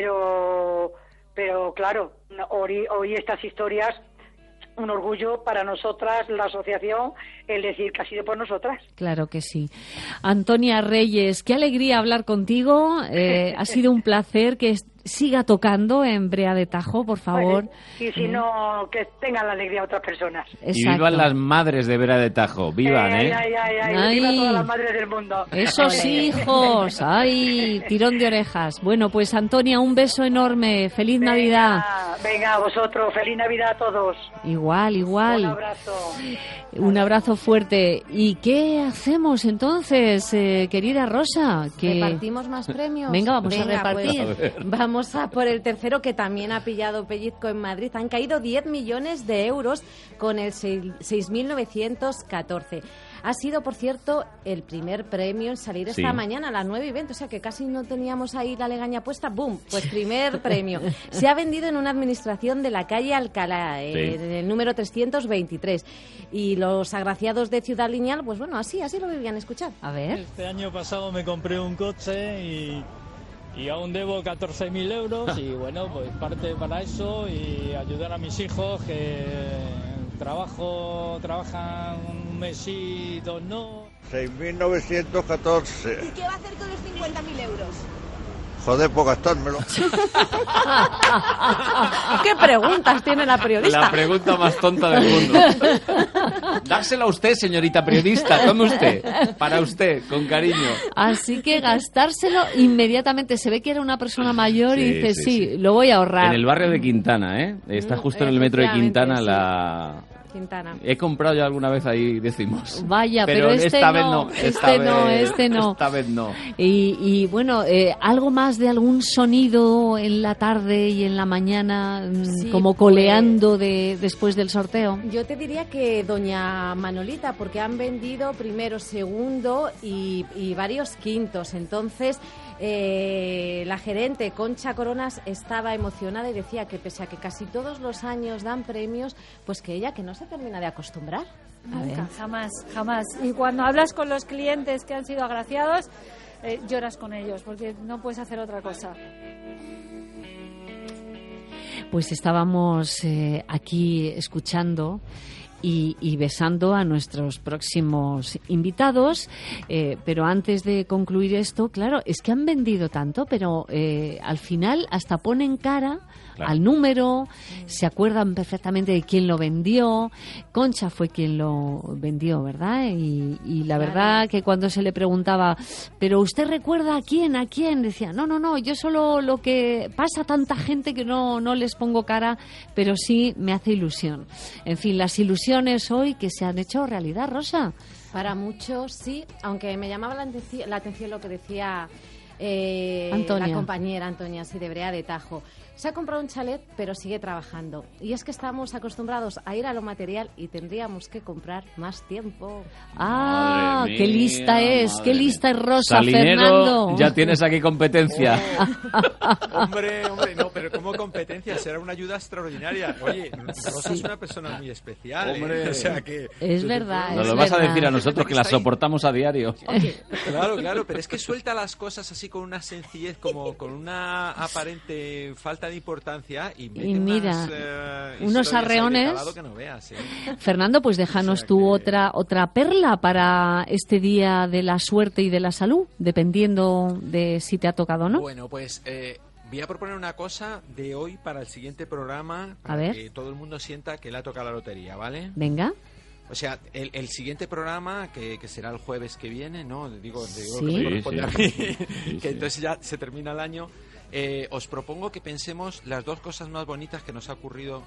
pero claro, oí estas historias, un orgullo para nosotras, la asociación, el decir que ha sido por nosotras. Claro que sí. Antonia Reyes, qué alegría hablar contigo. Ha sido un placer que siga tocando en Brea de Tajo, por favor. Vale. Y si no, que tengan la alegría otras personas. Y vivan las madres de Brea de Tajo. Vivan, ¿eh? Ay, viva todas las madres del mundo. Esos hijos, ay, tirón de orejas. Bueno, pues Antonia, un beso enorme. Feliz Navidad. Venga, a vosotros, feliz Navidad a todos. Igual. Un abrazo. Un abrazo fuerte. ¿Y qué hacemos entonces, querida Rosa? ¿Repartimos más premios? Venga, vamos a repartir. Pues, vamos a por el tercero, que también ha pillado pellizco en Madrid. Han caído 10 millones de euros con el 6.914. Ha sido, por cierto, el primer premio en salir esta mañana a las 9:20, o sea que casi no teníamos ahí la legaña puesta. ¡Bum! Pues primer premio. Se ha vendido en una administración de la calle Alcalá, en el número 323. Y los agraciados de Ciudad Lineal, pues bueno, así lo vivían a escuchar. A ver. Este año pasado me compré un coche y aún debo 14.000 euros y bueno, pues parte para eso y ayudar a mis hijos que trabajan un mes y 2 no. 6.914. ¿Y qué va a hacer con los 50.000 euros? Joder, por gastármelo. ¿Qué preguntas tiene la periodista? La pregunta más tonta del mundo. Dársela a usted, señorita periodista. Tome usted. Para usted, con cariño. Así que gastárselo inmediatamente. Se ve que era una persona mayor y dice, sí, lo voy a ahorrar. En el barrio de Quintana, ¿eh? Está justo en el metro de Quintana Quintana. He comprado yo alguna vez ahí, decimos. Vaya, pero esta vez no. no. Este no. Esta vez no. Y bueno, algo más de algún sonido en la tarde y en la mañana, Sí, como coleando después del sorteo. Yo te diría que doña Manolita, porque han vendido primero, segundo y varios quintos. Entonces, la gerente Concha Coronas estaba emocionada y decía que pese a que casi todos los años dan premios, pues que ella que no se termina de acostumbrar. Nunca, jamás. Y cuando hablas con los clientes que han sido agraciados, lloras con ellos, porque no puedes hacer otra cosa. Pues estábamos aquí escuchando y besando a nuestros próximos invitados, pero antes de concluir esto, claro, es que han vendido tanto, pero al final hasta ponen cara al número, se acuerdan perfectamente de quién lo vendió. Concha fue quien lo vendió, ¿verdad? Y la verdad que cuando se le preguntaba, ¿pero usted recuerda a quién? Decía, no, yo solo lo que pasa a tanta gente que no les pongo cara, pero sí me hace ilusión. En fin, las ilusiones hoy que se han hecho realidad, Rosa. Para muchos sí, aunque me llamaba la atención lo que decía Antonia. la compañera Antonia, sí, de Brea de Tajo. Se ha comprado un chalet, pero sigue trabajando. Y es que estamos acostumbrados a ir a lo material y tendríamos que comprar más tiempo. ¡Ah! Madre ¡Qué mía, lista es! ¡Qué lista es Rosa, Salinero, Fernando! ya tienes aquí competencia. Hombre, no, pero como competencia será una ayuda extraordinaria. Oye, Rosa es una persona muy especial. Hombre. O sea que... Es verdad, Nos es lo vas a verdad. decir a nosotros que la soportamos a diario. Claro, pero es que suelta las cosas así con una sencillez, como con una aparente falta de importancia y mira, unos historias ahí de arreones. calado que no veas, ¿eh? Fernando, pues déjanos tú otra perla para este día de la suerte y de la salud, dependiendo de si te ha tocado, ¿no? Bueno, pues voy a proponer una cosa de hoy para el siguiente programa, A para ver. que todo el mundo sienta que le ha tocado la lotería, ¿vale? Venga. O sea, el siguiente programa, que será el jueves que viene, ¿no? Digo Sí. que me corresponde a mí, Sí, que sí. entonces ya se termina el año. Os propongo que pensemos las dos cosas más bonitas que nos han ocurrido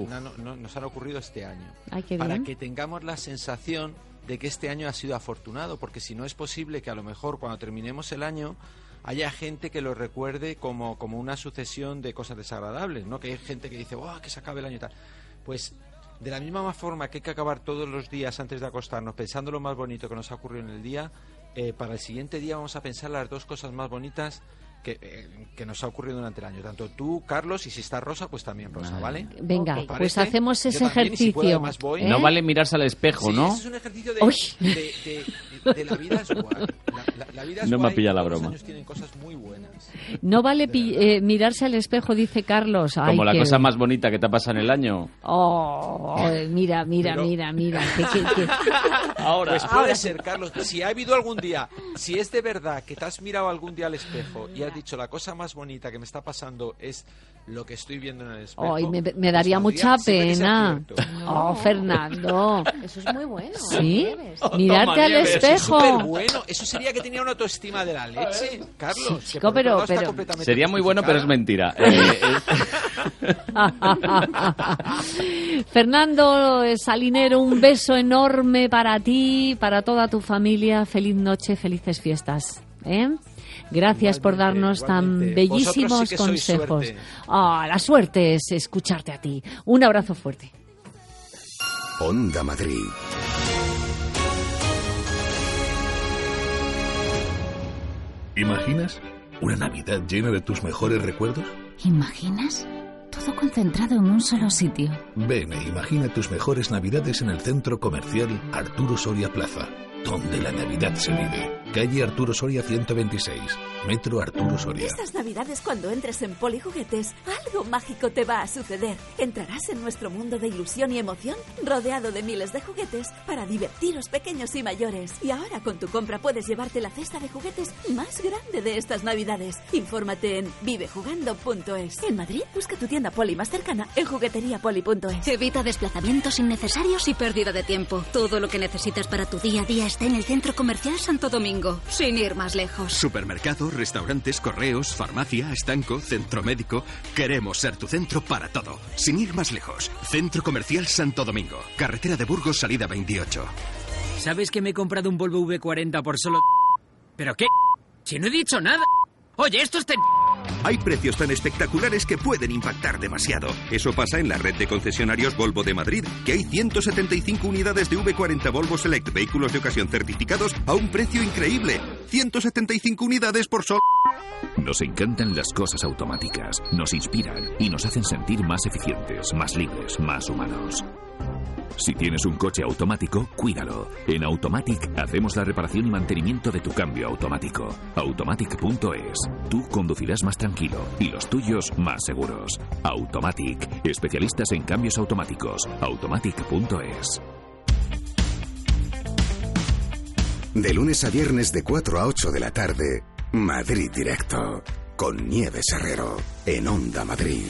este año. Ay, qué para bien. que tengamos la sensación de que este año ha sido afortunado, porque si no es posible que a lo mejor cuando terminemos el año haya gente que lo recuerde como una sucesión de cosas desagradables, ¿no? Que hay gente que dice, ¡oh, que se acabe el año y tal! Pues de la misma forma que hay que acabar todos los días antes de acostarnos pensando lo más bonito que nos ha ocurrido en el día, para el siguiente día vamos a pensar las dos cosas más bonitas que nos ha ocurrido durante el año. Tanto tú, Carlos, y si está Rosa, pues también Rosa, ¿vale? Venga, ¿Os pues parece? hacemos Yo ese también, y si puedo, ejercicio. además voy. No vale mirarse al espejo, Sí, ¿no? ese es un ejercicio Uy. de la vida es guay. La vida es No me guay, ha pillado la todos los broma. años tienen cosas muy buenas. No vale mirarse al espejo, dice Carlos. Ay, Como la qué- cosa más bonita que te ha pasado en el año. Oh, mira. Ahora. Pues puede ser, Carlos, si ha habido algún día, si es de verdad que te has mirado algún día al espejo y has dicho la cosa más bonita que me está pasando es lo que estoy viendo en el espejo. Ay, me pues daría mucha siempre que sea pena. cierto. Oh, Fernando. Eso es muy bueno. ¿Sí? Nieves. Mirarte al Nieves. Eso es espejo. superbueno. Eso sería que tenía una autoestima de la leche, Carlos. Sí, que chico, por otro pero- lado está pero- completamente Sería muy bueno, pero es justificada. mentira. Fernando Salinero, un beso enorme para ti, para toda tu familia. Feliz noche, felices fiestas. Gracias por darnos tan igualmente. bellísimos Vosotros sí que sois consejos. suerte. La suerte es escucharte a ti. Un abrazo fuerte. Onda Madrid. ¿Imaginas una Navidad llena de tus mejores recuerdos? ¿Imaginas? Todo concentrado en un solo sitio. Ven e imagina tus mejores Navidades en el centro comercial Arturo Soria Plaza, donde la Navidad se vive. Calle Arturo Soria 126, Metro Arturo Soria. Estas Navidades, cuando entres en Polijuguetes, algo mágico te va a suceder. Entrarás en nuestro mundo de ilusión y emoción, rodeado de miles de juguetes para divertiros pequeños y mayores. Y ahora con tu compra puedes llevarte la cesta de juguetes más grande de estas Navidades. Infórmate en vivejugando.es. En Madrid, busca tu tienda Poli más cercana en jugueteriapoli.es. Evita desplazamientos innecesarios y pérdida de tiempo. Todo lo que necesitas para tu día a día está en el Centro Comercial Santo Domingo. Domingo, sin ir más lejos. Supermercados, restaurantes, correos, farmacia, estanco, centro médico. Queremos ser tu centro para todo, sin ir más lejos. Centro Comercial Santo Domingo, carretera de Burgos, salida 28. ¿Sabes que me he comprado un Volvo V40 por solo... ¿Pero qué? Si no he dicho nada. Oye, esto es... Hay precios tan espectaculares que pueden impactar demasiado. Eso pasa en la red de concesionarios Volvo de Madrid, que hay 175 unidades de V40 Volvo Select vehículos de ocasión certificados a un precio increíble. 175 unidades por solo... Nos encantan las cosas automáticas, nos inspiran y nos hacen sentir más eficientes, más libres, más humanos. Si tienes un coche automático, cuídalo. En Automatic hacemos la reparación y mantenimiento de tu cambio automático. Automatic.es. Tú conducirás más tranquilo y los tuyos más seguros. Automatic. Especialistas en cambios automáticos. Automatic.es. De lunes a viernes de 4 a 8 de la tarde, Madrid Directo. Con Nieves Herrero. En Onda Madrid.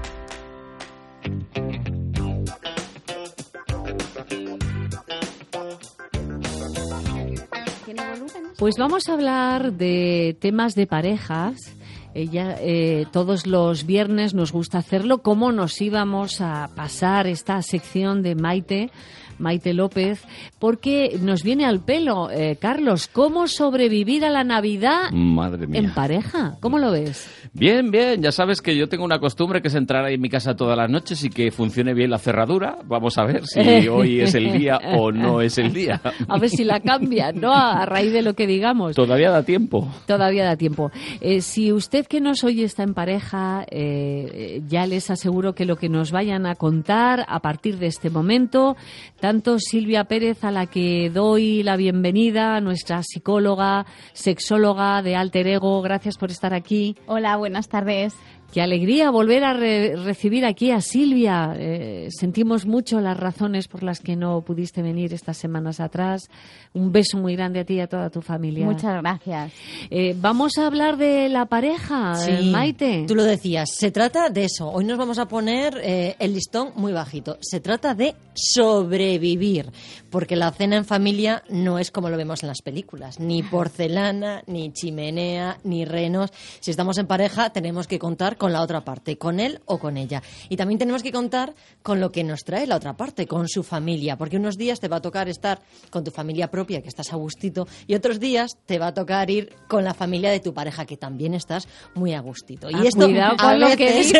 Pues vamos a hablar de temas de parejas. Todos los viernes nos gusta hacerlo. ¿Cómo nos íbamos a pasar esta sección de Maite López? Porque nos viene al pelo, Carlos, ¿cómo sobrevivir a la Navidad en pareja? ¿Cómo lo ves? Bien, bien. Ya sabes que yo tengo una costumbre que es entrar ahí en mi casa todas las noches y que funcione bien la cerradura. Vamos a ver si hoy es el día o no es el día. A ver si la cambian, ¿no? A raíz de lo que digamos. Todavía da tiempo. Todavía da tiempo. Si usted que nos oye está en pareja, ya les aseguro que lo que nos vayan a contar a partir de este momento, tanto Silvia Pérez, a la que doy la bienvenida, nuestra psicóloga, sexóloga de Alter Ego, gracias por estar aquí. Hola, buenas tardes. Qué alegría volver a recibir aquí a Silvia. Sentimos mucho las razones por las que no pudiste venir estas semanas atrás. Un beso muy grande a ti y a toda tu familia. Muchas gracias. Vamos a hablar de la pareja, sí, Maite. Tú lo decías, se trata de eso. Hoy nos vamos a poner el listón muy bajito. Se trata de sobrevivir, porque la cena en familia no es como lo vemos en las películas. Ni porcelana, ni chimenea, ni renos. Si estamos en pareja tenemos que contar con la otra parte, con él o con ella. Y también tenemos que contar con lo que nos trae la otra parte, con su familia, porque unos días te va a tocar estar con tu familia propia, que estás a gustito, y otros días te va a tocar ir con la familia de tu pareja, que también estás muy a gustito. Y esto, cuidado con lo que dices.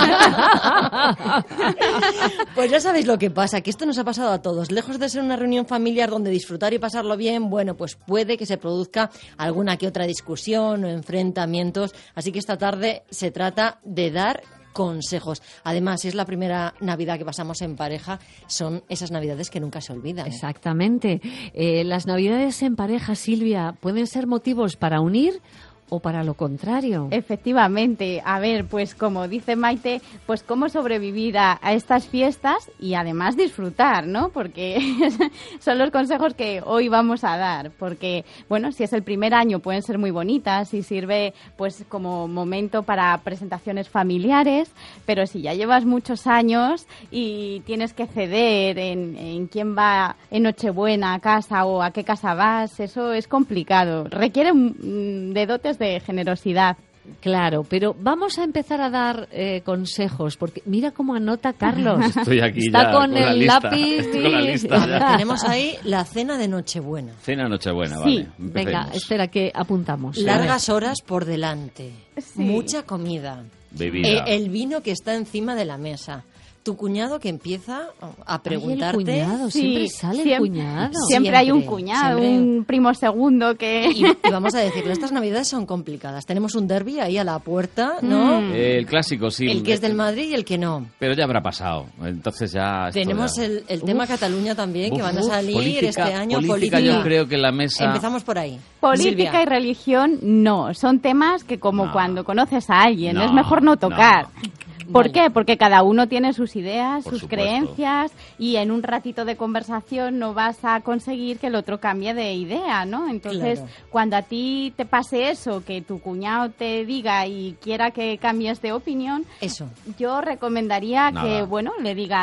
Pues ya sabéis lo que pasa, que esto nos ha pasado a todos. Lejos de ser una reunión familiar donde disfrutar y pasarlo bien, bueno, pues puede que se produzca alguna que otra discusión o enfrentamientos. Así que esta tarde se trata de dar consejos. Además, si es la primera Navidad que pasamos en pareja, son esas Navidades que nunca se olvidan. Exactamente. Las Navidades en pareja, Silvia, pueden ser motivos para unir o para lo contrario. Efectivamente. A ver, pues como dice Maite, pues cómo sobrevivir a estas fiestas y además disfrutar, ¿no? Porque son los consejos que hoy vamos a dar. Porque, bueno, si es el primer año pueden ser muy bonitas y sirve pues como momento para presentaciones familiares, pero si ya llevas muchos años y tienes que ceder en quién va en Nochebuena a casa o a qué casa vas, eso es complicado. Requiere de dotes de generosidad. Claro, pero vamos a empezar a dar consejos, porque mira cómo anota Carlos. Estoy aquí está ya con el lápiz. Con la lista ya. Tenemos ahí la cena de Nochebuena. Cena Nochebuena, sí. Vale. Venga, espera que apuntamos. Largas horas por delante, sí. Mucha comida, bebida. El vino que está encima de la mesa. Tu cuñado que empieza a preguntarte... Ay, el cuñado, sí, siempre sale el cuñado. Siempre hay un cuñado, siempre. Un primo segundo que... Y vamos a decirlo, estas Navidades son complicadas. Tenemos un derbi ahí a la puerta, ¿no? El clásico, sí. El que es del Madrid y el que no. Pero ya habrá pasado, entonces ya... Tenemos ya... el tema Cataluña también, que van a salir política, este año. Política, yo creo que la mesa... Empezamos por ahí. Política Silvia. Y religión, no. Son temas que como cuando conoces a alguien, es mejor no tocar. ¿Por qué? Porque cada uno tiene sus ideas, sus creencias y en un ratito de conversación no vas a conseguir que el otro cambie de idea, ¿no? Entonces, cuando a ti te pase eso, que tu cuñado te diga y quiera que cambies de opinión, yo recomendaría que, bueno, le digas...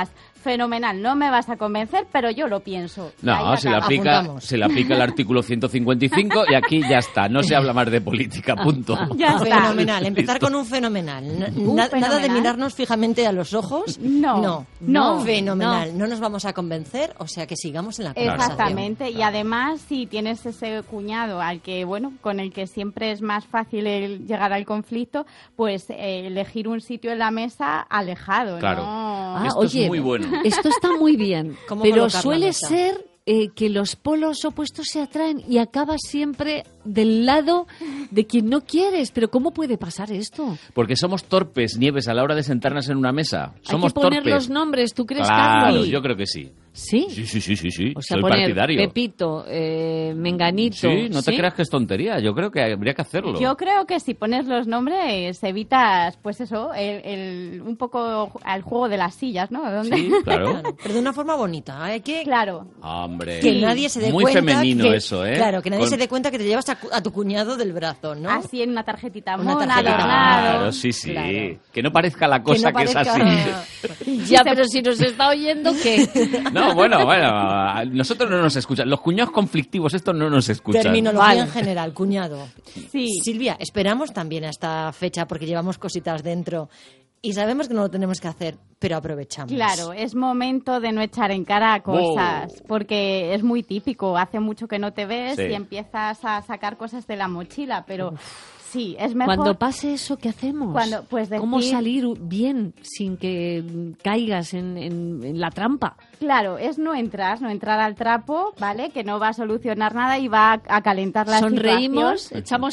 fenomenal. No me vas a convencer, pero yo lo pienso. No, se le aplica el artículo 155 y aquí ya está. No se habla más de política, punto. Ya está. Fenomenal. Empezar con un fenomenal. Nada de mirarnos fijamente a los ojos. No. Fenomenal. No nos vamos a convencer, o sea que sigamos en la conversación. Exactamente. Y además, si tienes ese cuñado con el que siempre es más fácil llegar al conflicto, pues elegir un sitio en la mesa alejado. Claro. ¿no? Esto es muy bueno. Esto está muy bien, pero colocar suele la mesa? ser que los polos opuestos se atraen y acabas siempre del lado de quien no quieres. Pero ¿cómo puede pasar esto? Porque somos torpes, Nieves, a la hora de sentarnos en una mesa. Somos Hay que poner torpes. los nombres, ¿tú crees, Claro, Carlos? yo creo que sí. ¿Sí? Sí. O sea, Soy poner partidario. Pepito, Menganito. Sí, no te creas que es tontería. Yo creo que habría que hacerlo. Yo creo que si pones los nombres evitas, pues eso, un poco al juego de las sillas, ¿no? ¿Dónde? Sí, claro. Pero de una forma bonita. Hay que... Claro. Hombre, Que nadie se dé muy cuenta femenino que, eso, ¿eh? Claro, que nadie se dé cuenta que te llevas a tu cuñado del brazo, ¿no? Así en una tarjetita Una mona, tarjeta. adornado. Claro, sí. Claro. Que no parezca la cosa que, es así. Ya, pero si nos está oyendo, ¿qué? No, bueno, nosotros no nos escuchan. Los cuñados conflictivos, estos no nos escuchan. Terminología en general, cuñado. Sí. Silvia, esperamos también a esta fecha porque llevamos cositas dentro y sabemos que no lo tenemos que hacer, pero aprovechamos. Claro, es momento de no echar en cara cosas, porque es muy típico. Hace mucho que no te ves y empiezas a sacar cosas de la mochila, pero... Sí, es mejor. Cuando pase eso, ¿qué hacemos? Pues ¿Cómo salir bien sin que caigas en la trampa? Claro, es no entrar al trapo, ¿vale? Que no va a solucionar nada y va a calentar la Sonreímos, situación.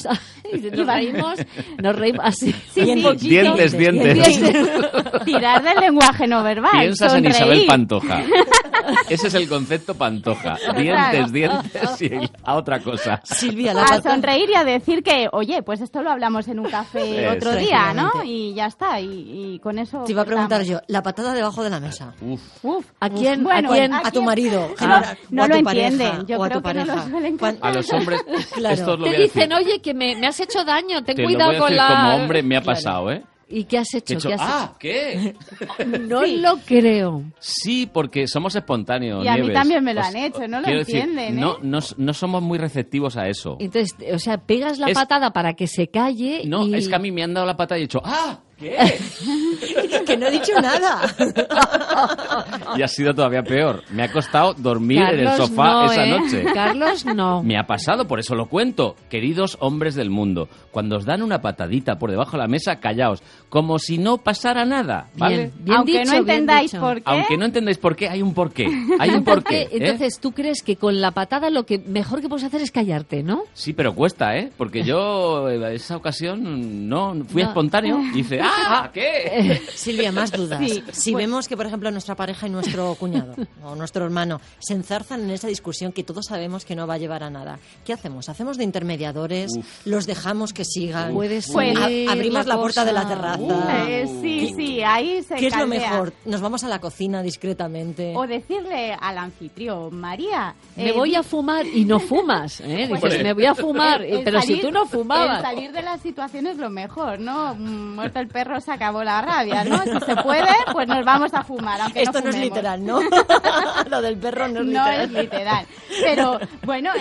nos reímos así. Sí, un poquito. Dientes. Tirar del lenguaje no verbal. Piensas sonreír. en Isabel Pantoja. Ese es el concepto Pantoja. Dientes y a otra cosa. Silvia, a sonreír y a decir que, oye, pues esto lo hablamos en un café otro día, ¿no? Y ya está, y con eso... Te iba a preguntar yo, la patada debajo de la mesa. Uf. ¿A quién? Bueno, a tu marido. No lo entienden. Yo o a creo tu que pareja. no lo suelen A los hombres, Claro. esto os lo Te voy a decir. dicen, oye, que me has hecho daño, ten Te lo cuidado voy a con decir, la... como hombre me ha pasado, ¿eh? ¿Y qué has hecho? ¿Qué? ¿Qué? No lo creo. Sí, porque somos espontáneos, Y a mí Nieves. también me lo han hecho, no lo quiero decir, entienden, ¿eh? no somos muy receptivos a eso. Entonces, o sea, pegas la Es- patada para que se calle No, y... es que a mí me han dado la patada y he dicho, ¡ah! ¿Qué? Que no he dicho nada. Y ha sido todavía peor. Me ha costado dormir en el Carlos, sofá no, esa ¿eh? noche. Carlos, no. Me ha pasado, por eso lo cuento. Queridos hombres del mundo, cuando os dan una patadita por debajo de la mesa, callaos, como si no pasara nada, ¿vale? Bien Aunque dicho, no entendáis bien por dicho. qué. Aunque no entendáis por qué, hay un porqué. Hay un porqué. Entonces, ¿tú crees que con la patada lo que mejor que puedes hacer es callarte, no? Sí, pero cuesta, ¿eh? Porque yo esa ocasión no fui No. espontáneo y dice, ¡ah! ¿Qué? Silvia, más dudas. Sí, Si vemos que, por ejemplo, nuestra pareja y nuestro cuñado o nuestro hermano se enzarzan en esa discusión que todos sabemos que no va a llevar a nada, ¿qué hacemos? ¿Hacemos de intermediadores? ¿Los dejamos que sigan? Puede ser Pues, ¿Abrimos la puerta de la cosa. terraza? Sí, ahí se ¿Qué es lo caldea. mejor? ¿Nos vamos a la cocina discretamente? O decirle al anfitrión, María... Me voy a fumar y no fumas, ¿eh? Pues Dices, me voy a fumar, el pero si salir- tú no el fumabas. salir de la situación es lo mejor, ¿no? Muerto el perro se acabó la rabia, ¿no? Si se puede, pues nos vamos a fumar, aunque Esto no es fumemos. literal, ¿no? Lo del perro no es No literal. es literal. Pero, bueno,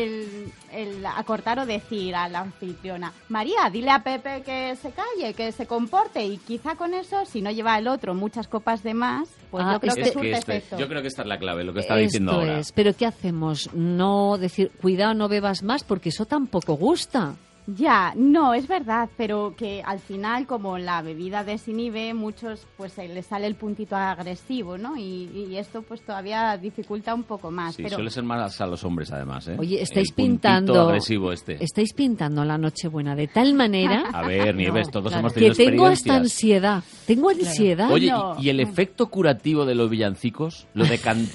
el acortar o decir a la anfitriona, María, dile a Pepe que se calle, que se comporte, y quizá con eso, si no lleva el otro muchas copas de más, pues yo creo que surte efecto. Yo creo que esta es la clave, lo que está diciendo Esto ahora. es. Pero ¿qué hacemos? No decir, cuidado, no bebas más, porque eso tampoco gusta. Ya, no, es verdad, pero que al final, como la bebida desinhibe, muchos pues se les sale el puntito agresivo, ¿no? Y esto pues todavía dificulta un poco más. Sí, pero suele ser más a los hombres, además, ¿eh? Oye, estáis El puntito pintando... agresivo este. Estáis pintando la Nochebuena de tal manera... A ver, Nieves, todos hemos que tenido tengo hasta experiencias. ansiedad. Tengo ansiedad. Oye, No. ¿y el efecto curativo de los villancicos? Lo de cantar...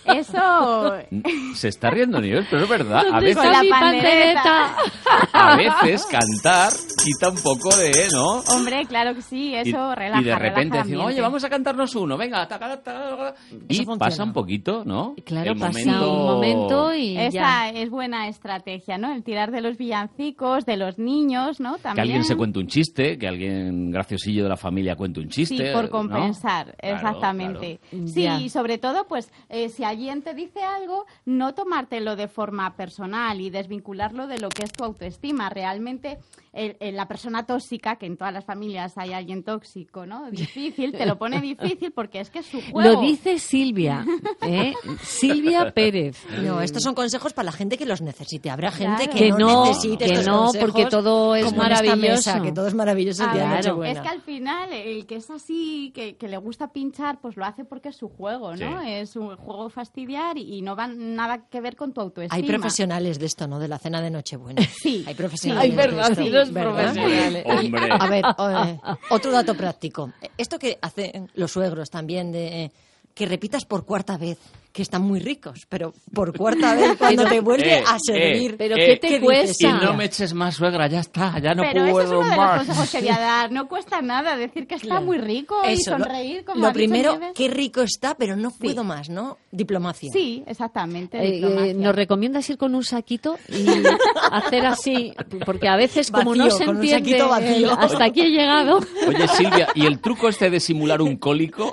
Eso... Se está riendo Nieves, pero es verdad. A Con veces, la pandereta. a veces cantar quita un poco de, ¿no? Hombre, claro que sí, eso relaja. Y de repente relaja decimos, el oye, vamos a cantarnos uno, venga, y pasa un poquito, ¿no? Claro, El pasa un momento y esa es buena estrategia, ¿no? El tirar de los villancicos, de los niños, ¿no? También. Que alguien se cuente un chiste, que alguien graciosillo de la familia cuente un chiste. Sí, por ¿no? compensar, Claro, exactamente. claro. Sí, Ya. y sobre todo, pues, si alguien te dice algo, no tomártelo de forma personal y desvincularlo de lo que es tu autoestima. Realmente, la persona tóxica, que en todas las familias hay alguien tóxico, ¿no? Difícil, te lo pone difícil porque es que es su juego. Lo dice Silvia, Silvia Pérez. No, estos son consejos para la gente que los necesite. Habrá gente Claro. que Que no no, necesite que estos no, consejos, porque todo es como en esta maravilloso. mesa, que todo es maravilloso el día de Claro, Nochebuena. es que al final el que es así, que le gusta pinchar, pues lo hace porque es su juego, ¿no? Sí. Es un juego fastidiar y no va nada que ver con tu autoestima. Hay profesionales de esto, ¿no? De la cena de Nochebuena. Sí. Hay profesionales Hay de verdaderos esto, ¿verdad? profesionales. Hombre. A ver, otro dato práctico. Esto que hacen los suegros también, de que repitas por cuarta vez, que están muy ricos, pero por cuarta vez cuando te vuelve a servir. Pero ¿qué te dices, cuesta? Y no me eches más, suegra, ya está, ya no Pero puedo eso es uno de los más. consejos que voy a dar. No cuesta nada decir que está muy rico y Eso, sonreír como lo ha dicho primero, Nieves. qué rico está, pero no puedo más, ¿no? Diplomacia. Sí, exactamente. diplomacia. ¿Nos recomiendas ir con un saquito y hacer así? Porque a veces, como no Vacío, se con un entiende, saquito vacío. hasta aquí he llegado. Oye, Silvia, ¿y el truco este de simular un cólico?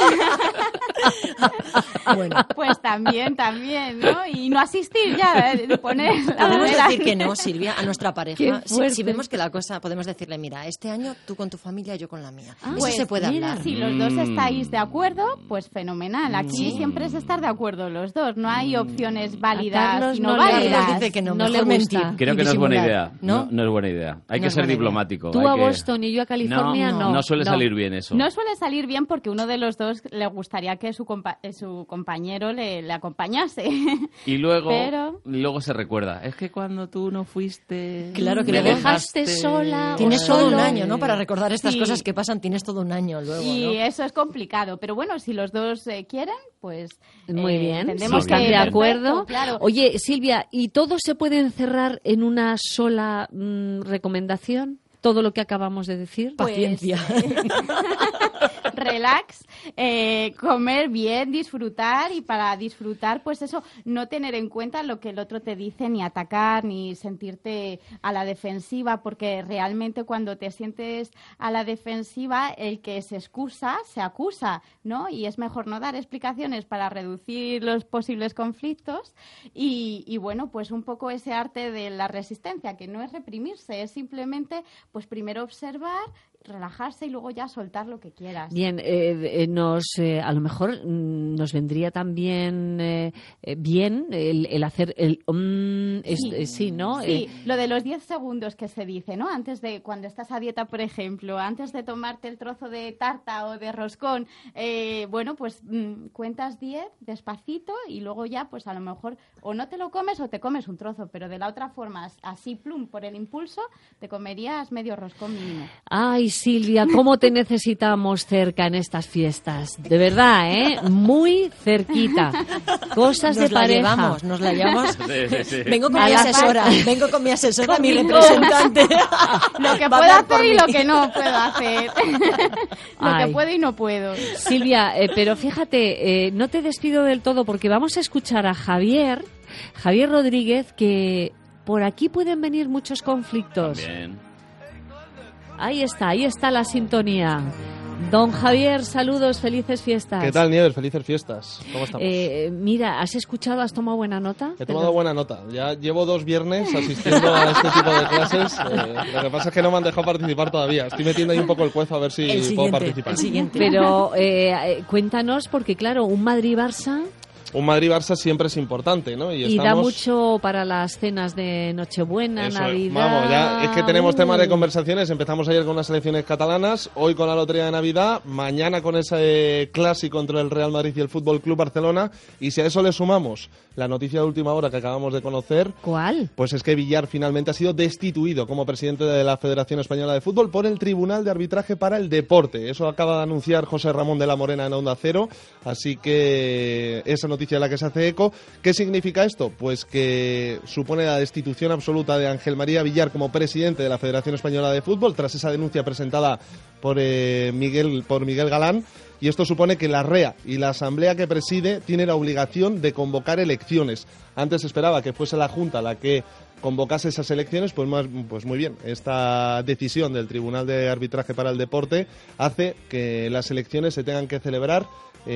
Bueno, Pues también, ¿no? Y no asistir ya, poner la podemos bandera. decir que no, Silvia, a nuestra Qué pareja. fuerte. Si vemos que la cosa, podemos decirle, mira, este año tú con tu familia, yo con la mía. Eso Pues se puede mira, hablar. si los dos estáis de acuerdo, pues fenomenal. Aquí siempre es estar de acuerdo los dos. No hay opciones válidas Carlos y no, no le- válidas. Carlos dice que no, No mejor le gusta. mentir Creo y que no es buena disimular. idea. ¿No? No es buena idea. Hay No que es ser buena idea. diplomático. Tú hay a que- Boston y yo a California, no. No suele salir bien eso. No suele salir bien porque uno de los dos le gustaría que su compañero le acompañase. Y luego, Pero- luego se recuerda. Es que cuando tú no fuiste... Claro que me me dejaste sola. Tienes o todo un solo. año, ¿no? Para recordar estas Sí. cosas que pasan, tienes todo un año luego, Y ¿no? eso es complicado. Pero bueno, si los dos quieren, pues Muy bien, entendemos sí, que están de bien. acuerdo. Claro. Oye, Silvia, ¿y todo se puede encerrar en una sola recomendación? ¿Todo lo que acabamos de decir? Pues, Paciencia. Relax, comer bien, disfrutar y para disfrutar, pues eso, no tener en cuenta lo que el otro te dice, ni atacar, ni sentirte a la defensiva, porque realmente cuando te sientes a la defensiva, el que se excusa, se acusa, ¿no? Y es mejor no dar explicaciones para reducir los posibles conflictos y bueno, pues un poco ese arte de la resistencia, que no es reprimirse, es simplemente, pues primero observar, relajarse y luego ya soltar lo que quieras. Bien, a lo mejor nos vendría también bien el hacer el sí, ¿no? Sí, lo de los 10 segundos que se dice, ¿no? Antes de, cuando estás a dieta, por ejemplo, antes de tomarte el trozo de tarta o de roscón, bueno, pues cuentas 10 despacito y luego ya, pues a lo mejor o no te lo comes o te comes un trozo, pero de la otra forma, así plum, por el impulso, te comerías medio roscón mínimo. Ay, Silvia, ¿cómo te necesitamos cerca en estas fiestas? De verdad, ¿eh? Muy cerquita. Cosas de pareja. Nos la llevamos. Sí, sí. Vengo con A mi la asesora, vengo con mi asesora, mi Conmigo. representante. Lo que Va a puedo hablar por hacer y mí. lo que no puedo hacer. Lo Ay. que puedo y no puedo. Silvia, pero fíjate, no te despido del todo porque vamos a escuchar a Javier Rodríguez, que por aquí pueden venir muchos conflictos. Bien. Ahí está la sintonía. Don Javier, saludos, felices fiestas. ¿Qué tal, Nieves? Felices fiestas. ¿Cómo estamos? Mira, ¿has escuchado, has tomado buena nota? He tomado buena nota. Ya llevo 2 viernes asistiendo a este tipo de clases. Lo que pasa es que no me han dejado participar todavía. Estoy metiendo ahí un poco el cuezo a ver si puedo participar. Pero cuéntanos, porque claro, un Madrid-Barça... Un Madrid-Barça siempre es importante, ¿no? Y da mucho para las cenas de Nochebuena, Eso, Navidad... Vamos, ya es que tenemos temas de conversaciones. Empezamos ayer con las selecciones catalanas, hoy con la Lotería de Navidad, mañana con ese clásico entre el Real Madrid y el Fútbol Club Barcelona. Y si a eso le sumamos la noticia de última hora que acabamos de conocer... ¿Cuál? Pues es que Villar finalmente ha sido destituido como presidente de la Federación Española de Fútbol por el Tribunal de Arbitraje para el Deporte. Eso acaba de anunciar José Ramón de la Morena en Onda Cero. Así que esa noticia noticia de la que se hace eco. ¿Qué significa esto? Pues que supone la destitución absoluta de Ángel María Villar como presidente de la Federación Española de Fútbol, tras esa denuncia presentada por Miguel Galán. Y esto supone que la REA y la asamblea que preside tiene la obligación de convocar elecciones. Antes se esperaba que fuese la Junta la que convocase esas elecciones, pues muy bien. Esta decisión del Tribunal de Arbitraje para el Deporte hace que las elecciones se tengan que celebrar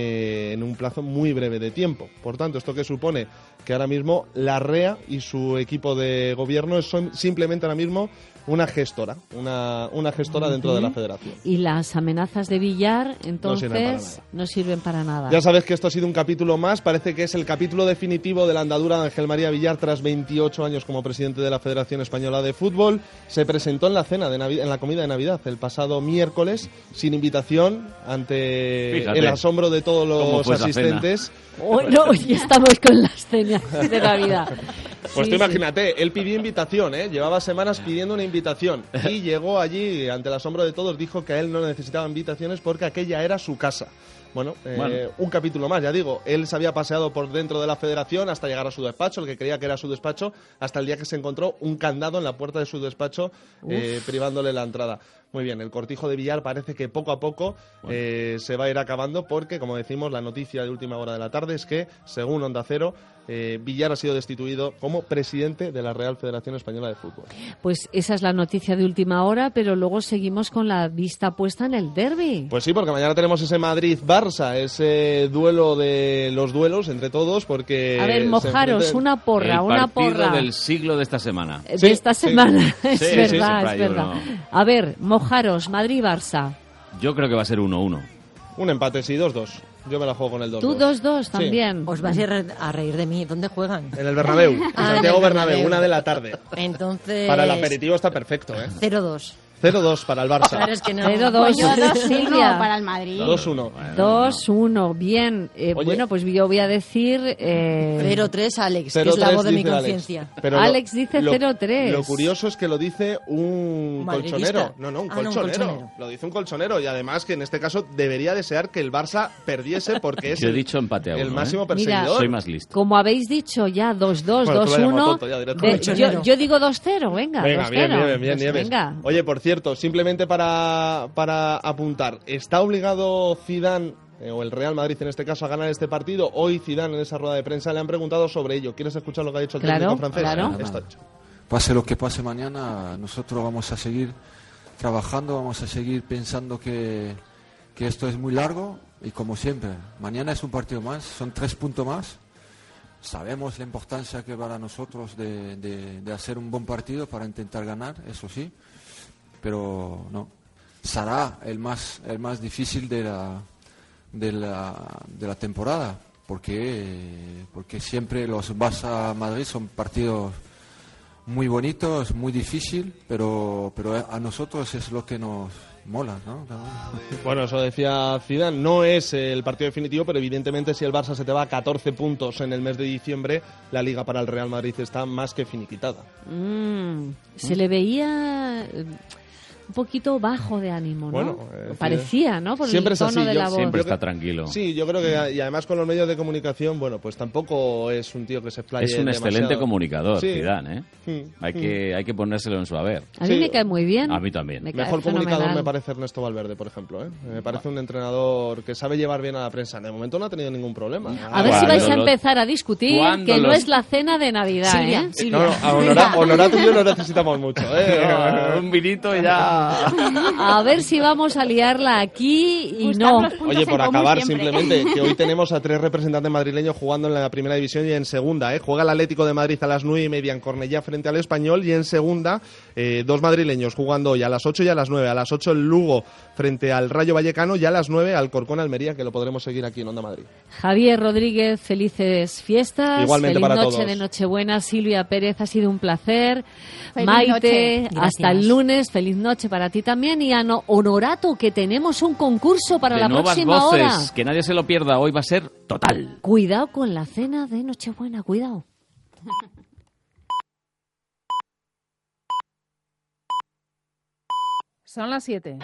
en un plazo muy breve de tiempo. Por tanto, ¿esto qué supone? Que ahora mismo la REA y su equipo de gobierno son simplemente ahora mismo una gestora, una gestora dentro de la federación. Y las amenazas de Villar, entonces, no sirven para nada. Ya sabes que esto ha sido un capítulo más, parece que es el capítulo definitivo de la andadura de Ángel María Villar tras 28 años como presidente de la Federación Española de Fútbol. Se presentó en la cena de en la comida de Navidad el pasado miércoles, sin invitación, ante el asombro de todos los asistentes. Hoy estamos con las cenas de Navidad. Pues tú imagínate, él pidió invitación, llevaba semanas pidiendo una invitación y llegó allí ante el asombro de todos, dijo que a él no necesitaba invitaciones porque aquella era su casa. Bueno, un capítulo más, ya digo. Él se había paseado por dentro de la federación hasta llegar a su despacho, el que creía que era su despacho, hasta el día que se encontró un candado en la puerta de su despacho privándole la entrada. Muy bien, el cortijo de Villar parece que poco a poco se va a ir acabando porque, como decimos, la noticia de última hora de la tarde es que, según Onda Cero, Villar ha sido destituido como presidente de la Real Federación Española de Fútbol. Pues esa es la noticia de última hora, pero luego seguimos con la vista puesta en el derbi. Pues sí, porque mañana tenemos ese Madrid-Barça, ese duelo de los duelos entre todos, porque... A ver, mojaros, una porra. El partido del siglo de esta semana. De esta semana, es verdad. A ver, mojaros, Madrid-Barça. Yo creo que va a ser 1-1. Un empate, sí, 2-2. Yo me la juego con el 2-2. ¿Tú 2-2 también? Os vais a reír de mí. ¿Dónde juegan? En el Bernabéu, en Santiago Bernabéu, 1 de la tarde. Entonces... Para el aperitivo está perfecto, 0-2. 0-2 para el Barça. Claro, es que no. 0-2. Yo 2-1 para el Madrid. 2-1. 2-1 bien. Bueno, pues yo voy a decir... 0-3 Alex, que es la voz de mi conciencia. Alex dice 0-3. Lo curioso es que lo dice un colchonero. No, un colchonero. Lo dice un colchonero. Y además que en este caso debería desear que el Barça perdiese porque es yo he dicho empate a 1, el máximo perseguidor. Mira, soy más listo. Como habéis dicho ya 2-2, bueno, 2-1. Yo digo 2-0, venga. 2-0. Bien, venga. Oye, por cierto, simplemente para apuntar, ¿está obligado Zidane o el Real Madrid en este caso a ganar este partido? Hoy Zidane en esa rueda de prensa le han preguntado sobre ello. ¿Quieres escuchar lo que ha dicho el técnico francés? Claro. Está hecho. Pase lo que pase mañana, nosotros vamos a seguir trabajando, vamos a seguir pensando que esto es muy largo y como siempre, mañana es un partido más, son 3 puntos más. Sabemos la importancia que para nosotros de hacer un buen partido para intentar ganar, eso sí. Pero no, será el más difícil de la temporada porque siempre los Barça Madrid son partidos muy bonitos, muy difícil, pero a nosotros es lo que nos mola, ¿no? Bueno, eso decía Zidane, no es el partido definitivo, pero evidentemente si el Barça se te va a 14 puntos en el mes de diciembre, la Liga para el Real Madrid está más que finiquitada. Se le veía un poquito bajo de ánimo, ¿no? Bueno, parecía, ¿no? Por siempre el tono es así, de la voz. Siempre está tranquilo. Sí, yo creo que y además con los medios de comunicación, bueno, pues tampoco es un tío que se explaye Es un excelente demasiado. Comunicador, Sí. Zidane, Hay que ponérselo en su haber. A mí me cae muy bien. A mí también. Mejor comunicador me parece Ernesto Valverde, por ejemplo. Me parece un entrenador que sabe llevar bien a la prensa. De momento no ha tenido ningún problema. A ver si vais a empezar a discutir que no es la cena de Navidad, Silvia. No, Honorato y yo lo necesitamos mucho. Un vinito y ya... A ver si vamos a liarla aquí y no. Oye, por acabar simplemente, que hoy tenemos a 3 representantes madrileños jugando en la primera división y en segunda. Juega el Atlético de Madrid a las 9:30 en Cornellá frente al Español y en segunda 2 madrileños jugando hoy a las 8 y a las 9. A las 8 el Lugo frente al Rayo Vallecano y a las 9 Alcorcón Almería, que lo podremos seguir aquí en Onda Madrid. Javier Rodríguez, felices fiestas. Igualmente feliz para noche todos. de Nochebuena. Silvia Pérez, ha sido un placer. Feliz Maite, noche. hasta el lunes. Feliz noche para ti también. Y a Honorato, que tenemos un concurso para de la nuevas próxima voces, hora. que nadie se lo pierda. Hoy va a ser total. Cuidado con la cena de Nochebuena, cuidado. Son las 7.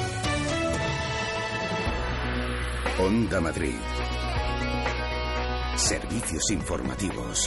Onda Madrid. Servicios informativos.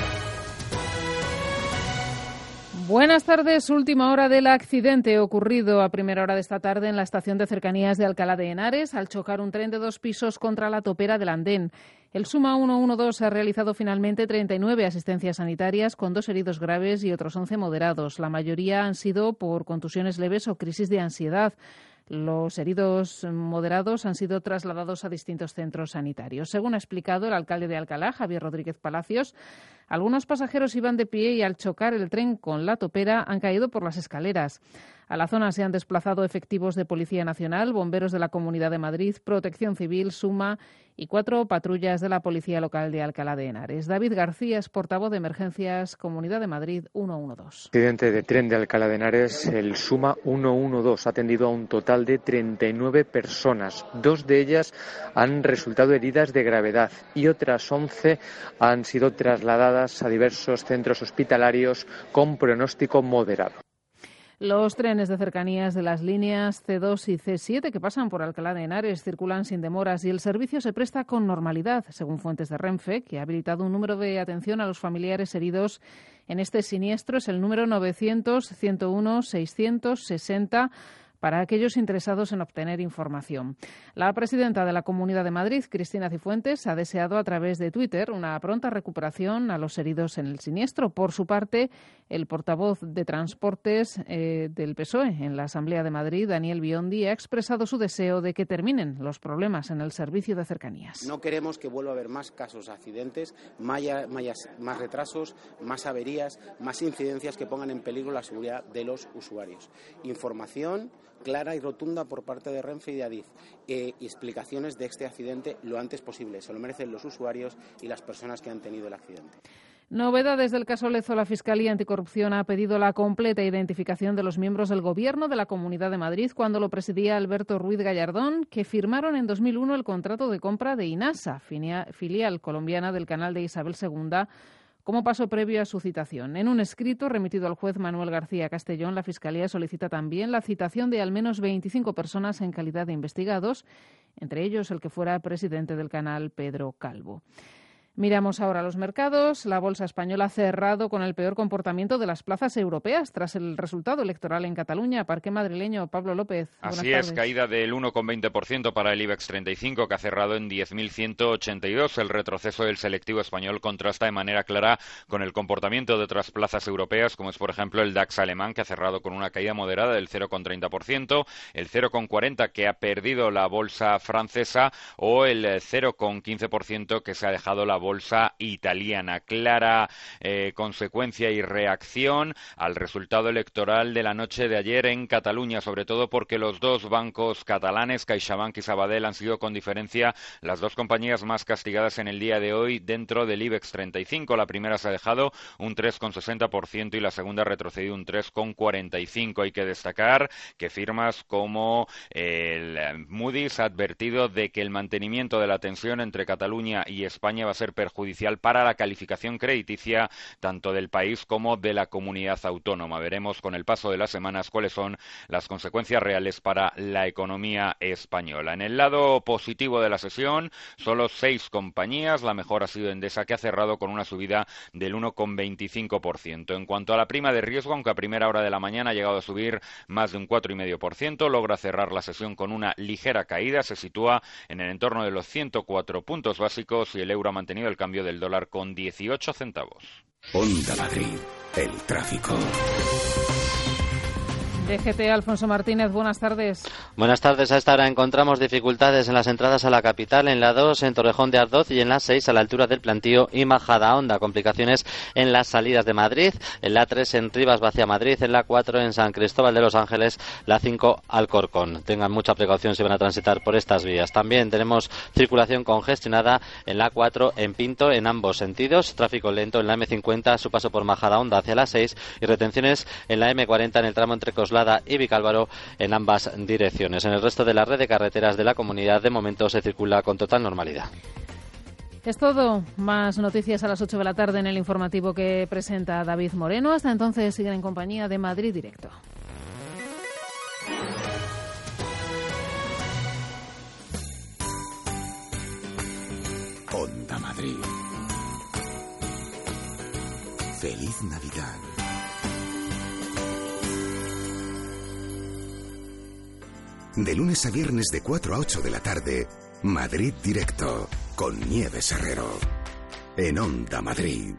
Buenas tardes. Última hora del accidente ocurrido a primera hora de esta tarde en la estación de cercanías de Alcalá de Henares al chocar un tren de 2 pisos contra la topera del andén. El SUMA 112 ha realizado finalmente 39 asistencias sanitarias con 2 heridos graves y otros 11 moderados. La mayoría han sido por contusiones leves o crisis de ansiedad. Los heridos moderados han sido trasladados a distintos centros sanitarios. Según ha explicado el alcalde de Alcalá, Javier Rodríguez Palacios, algunos pasajeros iban de pie y al chocar el tren con la topera han caído por las escaleras. A la zona se han desplazado efectivos de Policía Nacional, bomberos de la Comunidad de Madrid, Protección Civil, SUMA y 4 patrullas de la Policía Local de Alcalá de Henares. David García es portavoz de Emergencias Comunidad de Madrid 112. Accidente de tren de Alcalá de Henares, el SUMA 112 ha atendido a un total de 39 personas. 2 de ellas han resultado heridas de gravedad y otras 11 han sido trasladadas a diversos centros hospitalarios con pronóstico moderado. Los trenes de cercanías de las líneas C2 y C7 que pasan por Alcalá de Henares circulan sin demoras y el servicio se presta con normalidad, según fuentes de Renfe, que ha habilitado un número de atención a los familiares heridos en este siniestro. Es el número 900-101-660 para aquellos interesados en obtener información. La presidenta de la Comunidad de Madrid, Cristina Cifuentes, ha deseado a través de Twitter una pronta recuperación a los heridos en el siniestro. Por su parte, el portavoz de Transportes del PSOE en la Asamblea de Madrid, Daniel Biondi, ha expresado su deseo de que terminen los problemas en el servicio de cercanías. No queremos que vuelva a haber más casos de accidentes, más retrasos, más averías, más incidencias que pongan en peligro la seguridad de los usuarios. Información clara y rotunda por parte de Renfe y de Adif y explicaciones de este accidente lo antes posible. Se lo merecen los usuarios y las personas que han tenido el accidente. Novedades del caso Lezo. La Fiscalía Anticorrupción ha pedido la completa identificación de los miembros del Gobierno de la Comunidad de Madrid cuando lo presidía Alberto Ruiz Gallardón, que firmaron en 2001 el contrato de compra de INASA, filial colombiana del canal de Isabel II, como paso previo a su citación. En un escrito remitido al juez Manuel García Castellón, la Fiscalía solicita también la citación de al menos 25 personas en calidad de investigados, entre ellos el que fuera presidente del canal, Pedro Calvo. Miramos ahora los mercados. La bolsa española ha cerrado con el peor comportamiento de las plazas europeas tras el resultado electoral en Cataluña. Parque madrileño, Pablo López. Así es, caída del 1,20% para el IBEX 35, que ha cerrado en 10.182. El retroceso del selectivo español contrasta de manera clara con el comportamiento de otras plazas europeas, como es, por ejemplo, el DAX alemán, que ha cerrado con una caída moderada del 0,30%, el 0,40% que ha perdido la bolsa francesa o el 0,15% que se ha dejado la bolsa italiana. Clara consecuencia y reacción al resultado electoral de la noche de ayer en Cataluña, sobre todo porque los dos bancos catalanes, CaixaBank y Sabadell, han sido con diferencia las dos compañías más castigadas en el día de hoy dentro del IBEX 35. La primera se ha dejado un 3,60% y la segunda ha retrocedido un 3,45%. Hay que destacar que firmas como el Moody's ha advertido de que el mantenimiento de la tensión entre Cataluña y España va a ser perjudicial para la calificación crediticia tanto del país como de la comunidad autónoma. Veremos con el paso de las semanas cuáles son las consecuencias reales para la economía española. En el lado positivo de la sesión, solo 6 compañías. La mejor ha sido Endesa, que ha cerrado con una subida del 1,25%. En cuanto a la prima de riesgo, aunque a primera hora de la mañana ha llegado a subir más de un 4,5%, logra cerrar la sesión con una ligera caída. Se sitúa en el entorno de los 104 puntos básicos y el euro ha mantenido el cambio del dólar con 18 centavos. Onda Madrid, el tráfico. DGT, Alfonso Martínez, buenas tardes. Buenas tardes. A esta hora encontramos dificultades en las entradas a la capital, en la 2 en Torrejón de Ardoz y en la 6 a la altura del Plantío y Majadahonda. Complicaciones en las salidas de Madrid, en la 3 en Rivas hacia Madrid, en la 4 en San Cristóbal de los Ángeles, la 5 Alcorcón. Tengan mucha precaución si van a transitar por estas vías. También tenemos circulación congestionada en la 4 en Pinto en ambos sentidos, tráfico lento en la M50 a su paso por Majadahonda hacia la 6 y retenciones en la M40 en el tramo entre Coslada y Vicálvaro en ambas direcciones. En el resto de la red de carreteras de la comunidad de momento se circula con total normalidad. Es todo. Más noticias a las 8 de la tarde en el informativo que presenta David Moreno. Hasta entonces siguen en compañía de Madrid Directo. Onda Madrid. Feliz Navidad. De lunes a viernes de 4 a 8 de la tarde, Madrid Directo, con Nieves Herrero. En Onda Madrid.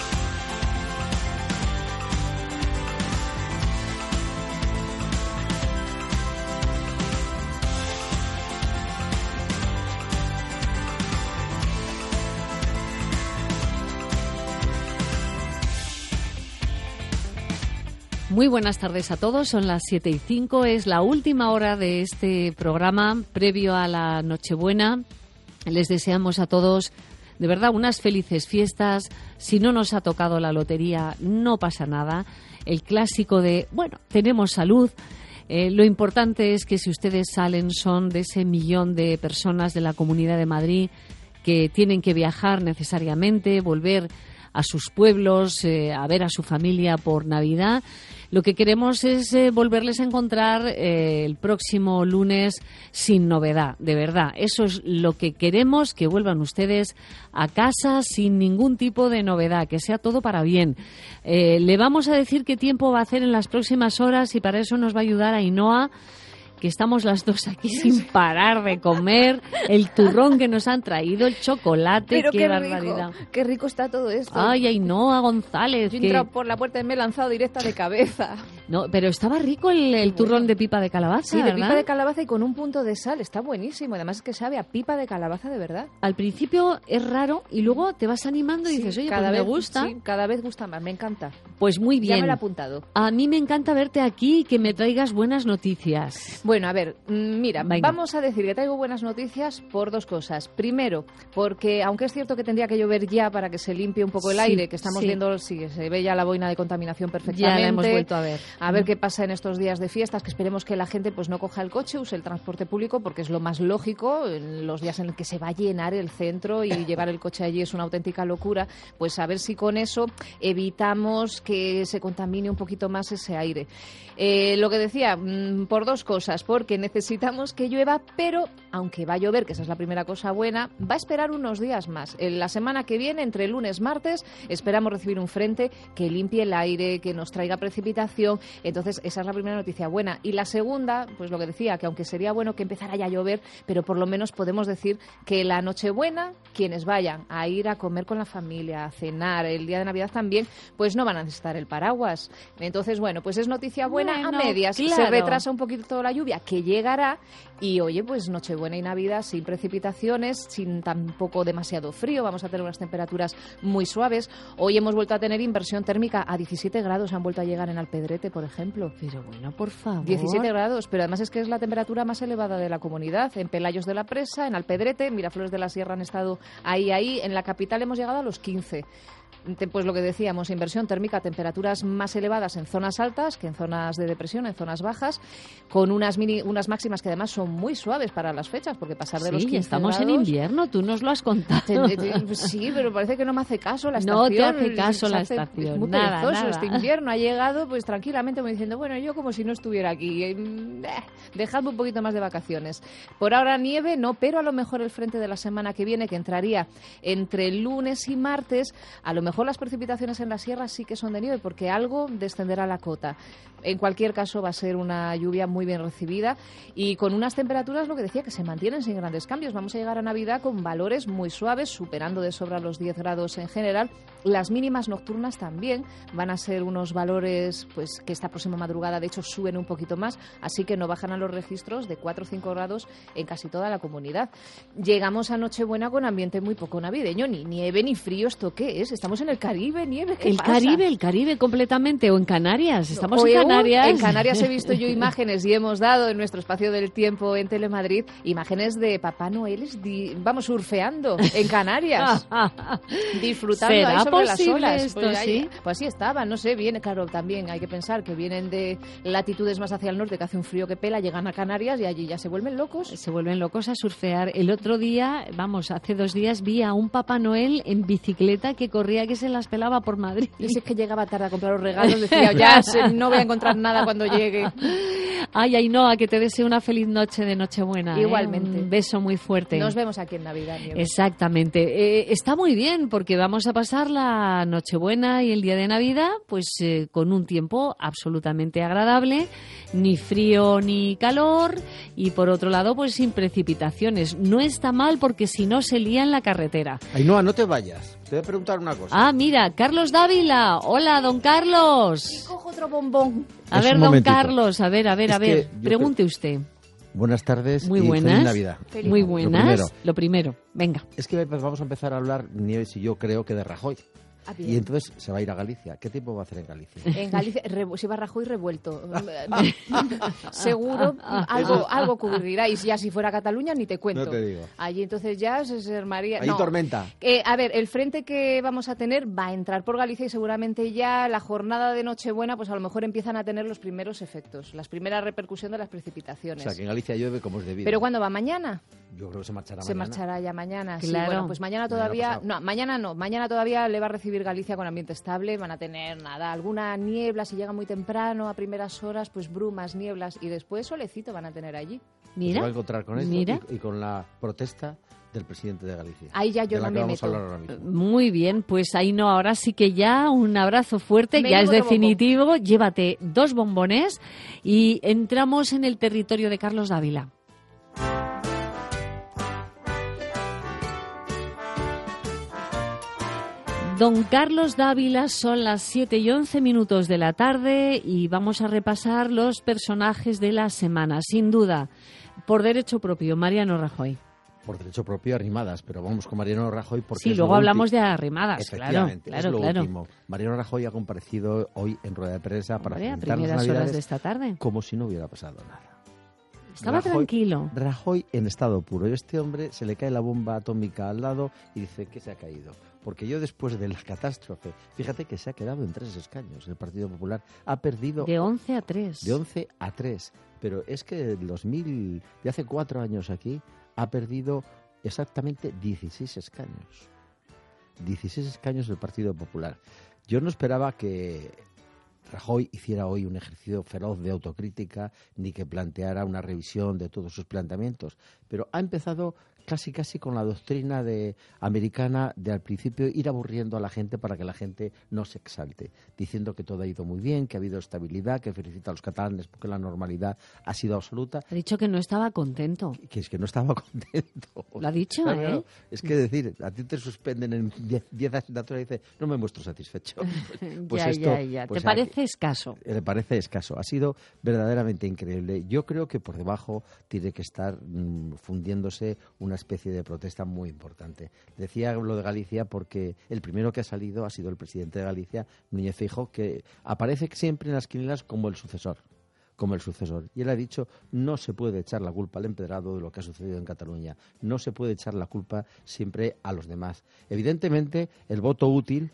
Muy buenas tardes a todos, son las 7:05, es la última hora de este programa previo a la Nochebuena. Les deseamos a todos, de verdad, unas felices fiestas. Si no nos ha tocado la lotería, no pasa nada. El clásico de, bueno, tenemos salud. Lo importante es que si ustedes salen son de ese millón de personas de la Comunidad de Madrid que tienen que viajar necesariamente, volver a sus pueblos, a ver a su familia por Navidad. Lo que queremos es volverles a encontrar el próximo lunes sin novedad, de verdad. Eso es lo que queremos, que vuelvan ustedes a casa sin ningún tipo de novedad, que sea todo para bien. Le vamos a decir qué tiempo va a hacer en las próximas horas y para eso nos va a ayudar Ainhoa, que estamos las dos aquí sin parar de comer, el turrón que nos han traído, el chocolate, pero qué barbaridad. Qué rico está todo esto. Ay, Ainhoa González. Yo he entrado por la puerta y me he lanzado directa de cabeza. No, pero estaba rico el turrón de pipa de calabaza, sí, de ¿verdad? pipa de calabaza y con un punto de sal, está buenísimo. Además es que sabe a pipa de calabaza de verdad. Al principio es raro y luego te vas animando y dices, oye, cada pues vez me gusta. Sí, cada vez gusta más, me encanta. Pues muy bien. Ya me lo he apuntado. A mí me encanta verte aquí y que me traigas buenas noticias. Bueno, a ver, mira, Venga. vamos a decir que traigo buenas noticias por dos cosas. Primero, porque aunque es cierto que tendría que llover ya para que se limpie un poco el aire, que estamos viendo, sí, se ve ya la boina de contaminación perfectamente. Ya la hemos vuelto a ver. A ver qué pasa en estos días de fiestas, que esperemos que la gente pues no coja el coche, use el transporte público, porque es lo más lógico. En los días en los que se va a llenar el centro y llevar el coche allí es una auténtica locura, pues a ver si con eso evitamos que se contamine un poquito más ese aire. Lo que decía, por dos cosas, porque necesitamos que llueva, pero aunque va a llover, que esa es la primera cosa buena, va a esperar unos días más. En la semana que viene, entre lunes y martes, esperamos recibir un frente que limpie el aire, que nos traiga precipitación. Entonces, esa es la primera noticia buena. Y la segunda, pues lo que decía, que aunque sería bueno que empezara ya a llover, pero por lo menos podemos decir que la Nochebuena, quienes vayan a ir a comer con la familia, a cenar, el día de Navidad también, pues no van a necesitar el paraguas. Entonces, bueno, pues es noticia buena a medias. Claro. Se retrasa un poquito la lluvia, que llegará, y oye, pues Nochebuena y Navidad sin precipitaciones, sin tampoco demasiado frío, vamos a tener unas temperaturas muy suaves. Hoy hemos vuelto a tener inversión térmica a 17 grados, han vuelto a llegar en Alpedrete, por ejemplo. Pero bueno, por favor. 17 grados, pero además es que es la temperatura más elevada de la comunidad. En Pelayos de la Presa, en Alpedrete, en Miraflores de la Sierra han estado ahí. En la capital hemos llegado a los 15. Pues lo que decíamos, inversión térmica, temperaturas más elevadas en zonas altas que en zonas de depresión, en zonas bajas, con unas máximas que además son muy suaves para las fechas, porque pasar de los 15 estamos grados, en invierno, tú nos lo has contado. Sí, pero parece que no me hace caso la estación. No te hace caso la estación, Es muy nada. perezoso. Este invierno ha llegado pues tranquilamente, me diciendo, bueno, yo como si no estuviera aquí, dejadme un poquito más de vacaciones. Por ahora nieve, no, pero a lo mejor el frente de la semana que viene, que entraría entre lunes y martes, a lo mejor las precipitaciones en la sierra sí que son de nieve, porque algo descenderá la cota. En cualquier caso va a ser una lluvia muy bien recibida y con unas temperaturas, lo que decía, que se mantienen sin grandes cambios. Vamos a llegar a Navidad con valores muy suaves, superando de sobra los 10 grados en general. Las mínimas nocturnas también van a ser unos valores pues que esta próxima madrugada de hecho suben un poquito más, así que no bajan a los registros de 4 o 5 grados en casi toda la comunidad. Llegamos a Nochebuena con ambiente muy poco navideño, ni nieve ni frío. ¿Esto qué es? Estamos en el Caribe, nieve, ¿qué pasa? El Caribe completamente, o en Canarias, estamos en Canarias. En Canarias he visto yo imágenes y hemos dado en nuestro espacio del tiempo en Telemadrid imágenes de Papá Noel, surfeando en Canarias, disfrutando ahí sobre las olas. Esto, pues, ¿sí? Pues así estaban, no sé, viene, claro, también hay que pensar que vienen de latitudes más hacia el norte, que hace un frío que pela, llegan a Canarias y allí ya se vuelven locos. Se vuelven locos a surfear. El otro día, hace 2 días vi a un Papá Noel en bicicleta que corría, que se las pelaba por Madrid. Y si es que llegaba tarde a comprar los regalos, decía, ya no voy a encontrar nada cuando llegue. Ay, Ainhoa, que te deseo una feliz noche de Nochebuena. Igualmente. Un beso muy fuerte. Nos vemos aquí en Navidad. Nieves. Exactamente. Está muy bien porque vamos a pasar la Nochebuena y el día de Navidad pues con un tiempo absolutamente agradable, ni frío ni calor y por otro lado pues sin precipitaciones. No está mal porque si no se lía en la carretera. Ainhoa, no te vayas. Te voy a preguntar una cosa. Ah, mira, Carlos Dávila. Hola, don Carlos. Cojo otro bombón. A ver, don Carlos, a ver, pregunte usted. Buenas tardes. Muy y buenas. Feliz Navidad. Muy buenas. Lo primero, venga. Es que vamos a empezar a hablar, Nieves y yo creo que de Rajoy. Y entonces se va a ir a Galicia. ¿Qué tiempo va a hacer en Galicia? En Galicia se va Rajoy revuelto. Seguro algo ocurrirá. Y ya si fuera Cataluña ni te cuento. No te digo. Allí entonces ya se armaría... Ahí tormenta. A ver, el frente que vamos a tener va a entrar por Galicia y seguramente ya la jornada de Nochebuena pues a lo mejor empiezan a tener los primeros efectos, las primeras repercusiones de las precipitaciones. O sea, que en Galicia llueve como es debido. ¿Pero cuándo va? ¿Mañana? Yo creo que se marchará Se mañana. marchará ya mañana. Claro. Sí, bueno, pues mañana todavía... Mañana Mañana todavía le va a recibir Galicia con ambiente estable. Van a tener, alguna niebla si llega muy temprano, a primeras horas, pues brumas, nieblas y después solecito van a tener allí. Mira. Se va a encontrar con esto y con la protesta del presidente de Galicia. Ahí ya yo no me meto. Muy bien, pues ahí no, ahora sí que ya un abrazo fuerte, ya es definitivo. Bombón. Llévate 2 bombones y entramos en el territorio de Carlos Dávila. Don Carlos Dávila, son las 7:11 de la tarde y vamos a repasar los personajes de la semana. Sin duda, por derecho propio, Mariano Rajoy. Por derecho propio, Arrimadas, pero vamos con Mariano Rajoy porque sí, luego hablamos de Arrimadas, efectivamente, claro. Es lo último. Mariano Rajoy ha comparecido hoy en rueda de prensa para presentar las primeras horas Navidades de esta tarde. como si no hubiera pasado nada. Estaba tranquilo. Rajoy en estado puro. Y a este hombre se le cae la bomba atómica al lado y dice que se ha caído. Porque yo después de la catástrofe, fíjate que se ha quedado en 3 escaños. El Partido Popular ha perdido... De 11 a 3. De 11 a 3. Pero es que de hace 4 años aquí, ha perdido exactamente 16 escaños. 16 escaños del Partido Popular. Yo no esperaba que Rajoy hiciera hoy un ejercicio feroz de autocrítica ni que planteara una revisión de todos sus planteamientos, pero ha empezado casi con la doctrina americana de al principio ir aburriendo a la gente para que la gente no se exalte, diciendo que todo ha ido muy bien, que ha habido estabilidad, que felicita a los catalanes porque la normalidad ha sido absoluta. Ha dicho que no estaba contento. Que es que no estaba contento. Lo ha dicho, claro, Es que decir, a ti te suspenden en 10 asignaturas y dices, no me muestro satisfecho. Pues ya. Pues ¿te parece escaso? Le parece escaso. Ha sido verdaderamente increíble. Yo creo que por debajo tiene que estar fundiéndose una especie de protesta muy importante. Decía lo de Galicia porque el primero que ha salido ha sido el presidente de Galicia, Núñez Feijóo, que aparece siempre en las quinielas como el sucesor. Y él ha dicho, no se puede echar la culpa al empedrado de lo que ha sucedido en Cataluña. No se puede echar la culpa siempre a los demás. Evidentemente, el voto útil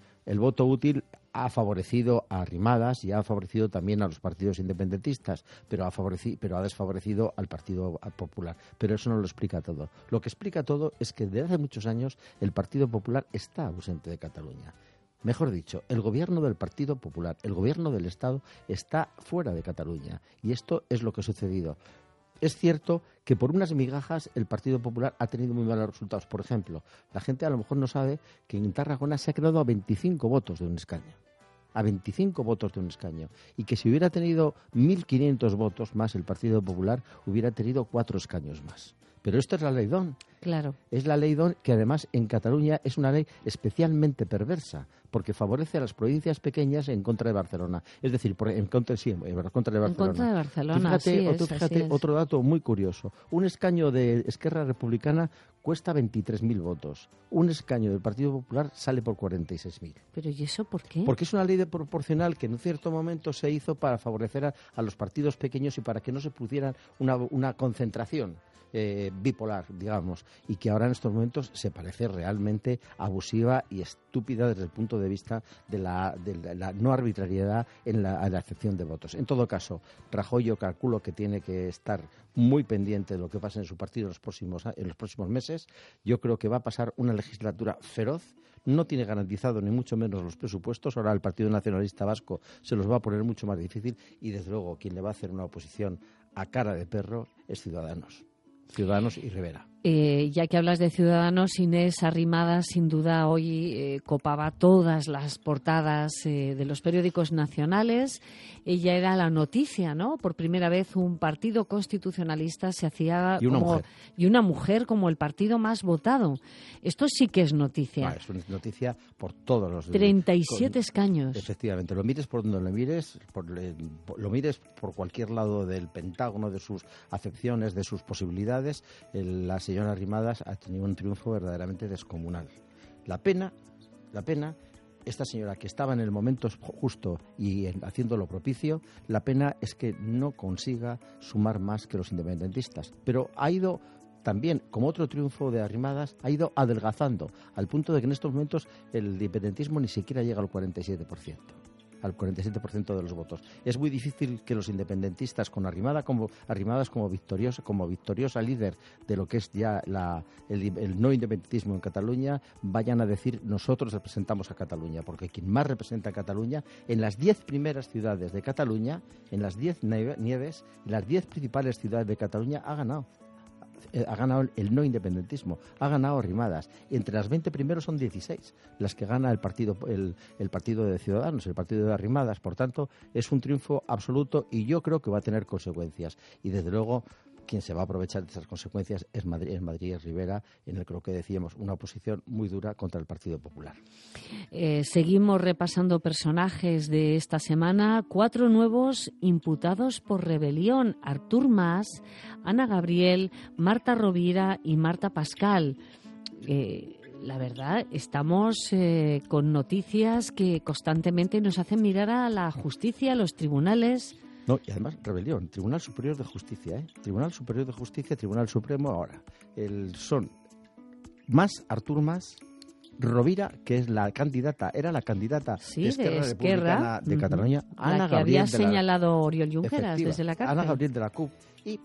ha favorecido a Arrimadas y ha favorecido también a los partidos independentistas, pero ha desfavorecido al Partido Popular. Pero eso no lo explica todo. Lo que explica todo es que desde hace muchos años el Partido Popular está ausente de Cataluña. Mejor dicho, el gobierno del Partido Popular, el gobierno del Estado, está fuera de Cataluña. Y esto es lo que ha sucedido. Es cierto que por unas migajas el Partido Popular ha tenido muy malos resultados. Por ejemplo, la gente a lo mejor no sabe que en Tarragona se ha quedado a 25 votos de un escaño. A 25 votos de un escaño. Y que si hubiera tenido 1.500 votos más el Partido Popular, hubiera tenido 4 escaños más. Pero esto es la ley Don. Claro. Es la ley Don que además en Cataluña es una ley especialmente perversa porque favorece a las provincias pequeñas en contra de Barcelona. Es decir, en contra de Barcelona. En contra de Barcelona, fíjate otro dato muy curioso. Un escaño de Esquerra Republicana cuesta 23.000 votos. Un escaño del Partido Popular sale por 46.000. ¿Pero y eso por qué? Porque es una ley de proporcional que en un cierto momento se hizo para favorecer a los partidos pequeños y para que no se pudiera una concentración bipolar, digamos, y que ahora en estos momentos se parece realmente abusiva y estúpida desde el punto de vista de la no arbitrariedad en la acepción de votos. En todo caso, Rajoy yo calculo que tiene que estar muy pendiente de lo que pasa en su partido en los próximos meses. Yo creo que va a pasar una legislatura feroz. No tiene garantizado ni mucho menos los presupuestos. Ahora el Partido Nacionalista Vasco se los va a poner mucho más difícil y desde luego quien le va a hacer una oposición a cara de perro es Ciudadanos y Rivera. Ya que hablas de Ciudadanos, Inés Arrimadas sin duda hoy copaba todas las portadas de los periódicos nacionales. Ella era la noticia, ¿no? Por primera vez un partido constitucionalista se hacía y una mujer como el partido más votado. Esto sí que es noticia. Es una noticia por todos los 37 escaños. Efectivamente, lo mires por donde lo mires, lo mires por cualquier lado del Pentágono, de sus acepciones, de sus posibilidades, la señora Arrimadas ha tenido un triunfo verdaderamente descomunal. La pena, esta señora que estaba en el momento justo y haciendo lo propicio, la pena es que no consiga sumar más que los independentistas. Pero ha ido también, como otro triunfo de Arrimadas, ha ido adelgazando, al punto de que en estos momentos el independentismo ni siquiera llega al 47%. Al 47% de los votos. Es muy difícil que los independentistas con Arrimadas como victoriosa líder de lo que es ya el no independentismo en Cataluña, vayan a decir nosotros representamos a Cataluña, porque quien más representa a Cataluña en las 10 primeras ciudades de Cataluña, en las 10 nieves, en las 10 principales ciudades de Cataluña ha ganado el no independentismo, ha ganado Arrimadas. Entre las 20 primeros son 16 las que gana el partido de Ciudadanos, el partido de Arrimadas. Por tanto, es un triunfo absoluto y yo creo que va a tener consecuencias. Y desde luego, quien se va a aprovechar de esas consecuencias es Madrid y Rivera, en el que decíamos una oposición muy dura contra el Partido Popular. Seguimos repasando personajes de esta semana. 4 nuevos imputados por rebelión: Artur Mas, Ana Gabriel, Marta Rovira y Marta Pascal. La verdad, estamos con noticias que constantemente nos hacen mirar a la justicia, a los tribunales. No, y además, rebelión, Tribunal Superior de Justicia, Tribunal Superior de Justicia, Tribunal Supremo ahora. Son Artur Mas, Rovira, que es era la candidata de Esquerra Republicana de Cataluña, Ana Gabriel había señalado Oriol Junqueras desde la cárcel. Ana Gabriel de la CUP y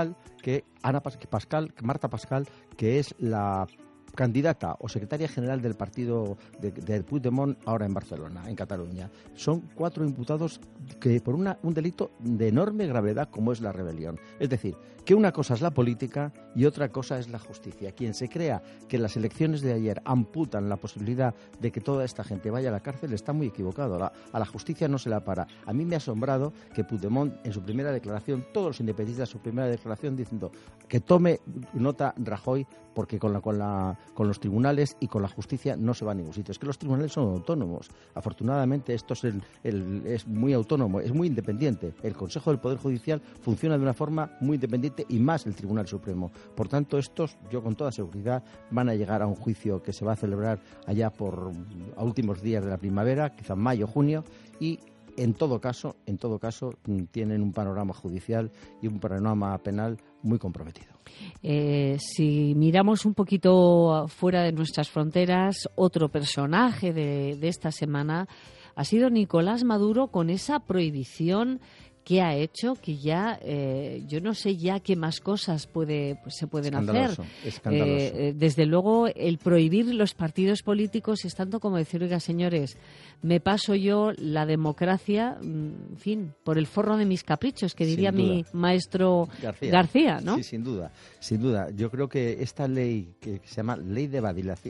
Marta Pascal, que es la candidata o secretaria general del partido de Puigdemont ahora en Barcelona, en Cataluña. Son 4 imputados que por un delito de enorme gravedad como es la rebelión. Es decir, que una cosa es la política y otra cosa es la justicia. Quien se crea que las elecciones de ayer amputan la posibilidad de que toda esta gente vaya a la cárcel está muy equivocado. A la justicia no se la para. A mí me ha asombrado que Puigdemont en su primera declaración, todos los independentistas en su primera declaración diciendo que tome nota Rajoy porque con los tribunales y con la justicia no se va a ningún sitio. Es que los tribunales son autónomos. Afortunadamente esto es muy autónomo, es muy independiente. El Consejo del Poder Judicial funciona de una forma muy independiente y más el Tribunal Supremo. Por tanto, estos, yo con toda seguridad, van a llegar a un juicio que se va a celebrar allá a últimos días de la primavera, quizá mayo, junio, y en todo caso, tienen un panorama judicial y un panorama penal muy comprometido. Si miramos un poquito fuera de nuestras fronteras, otro personaje de esta semana ha sido Nicolás Maduro, con esa prohibición que ha hecho, que ya yo no sé ya qué más cosas se pueden hacer. Escandaloso. Desde luego, el prohibir los partidos políticos es tanto como decir, oiga, señores, me paso yo la democracia, en fin, por el forro de mis caprichos, que diría mi maestro García, ¿no? Sí, sin duda. Yo creo que esta ley que se llama Ley de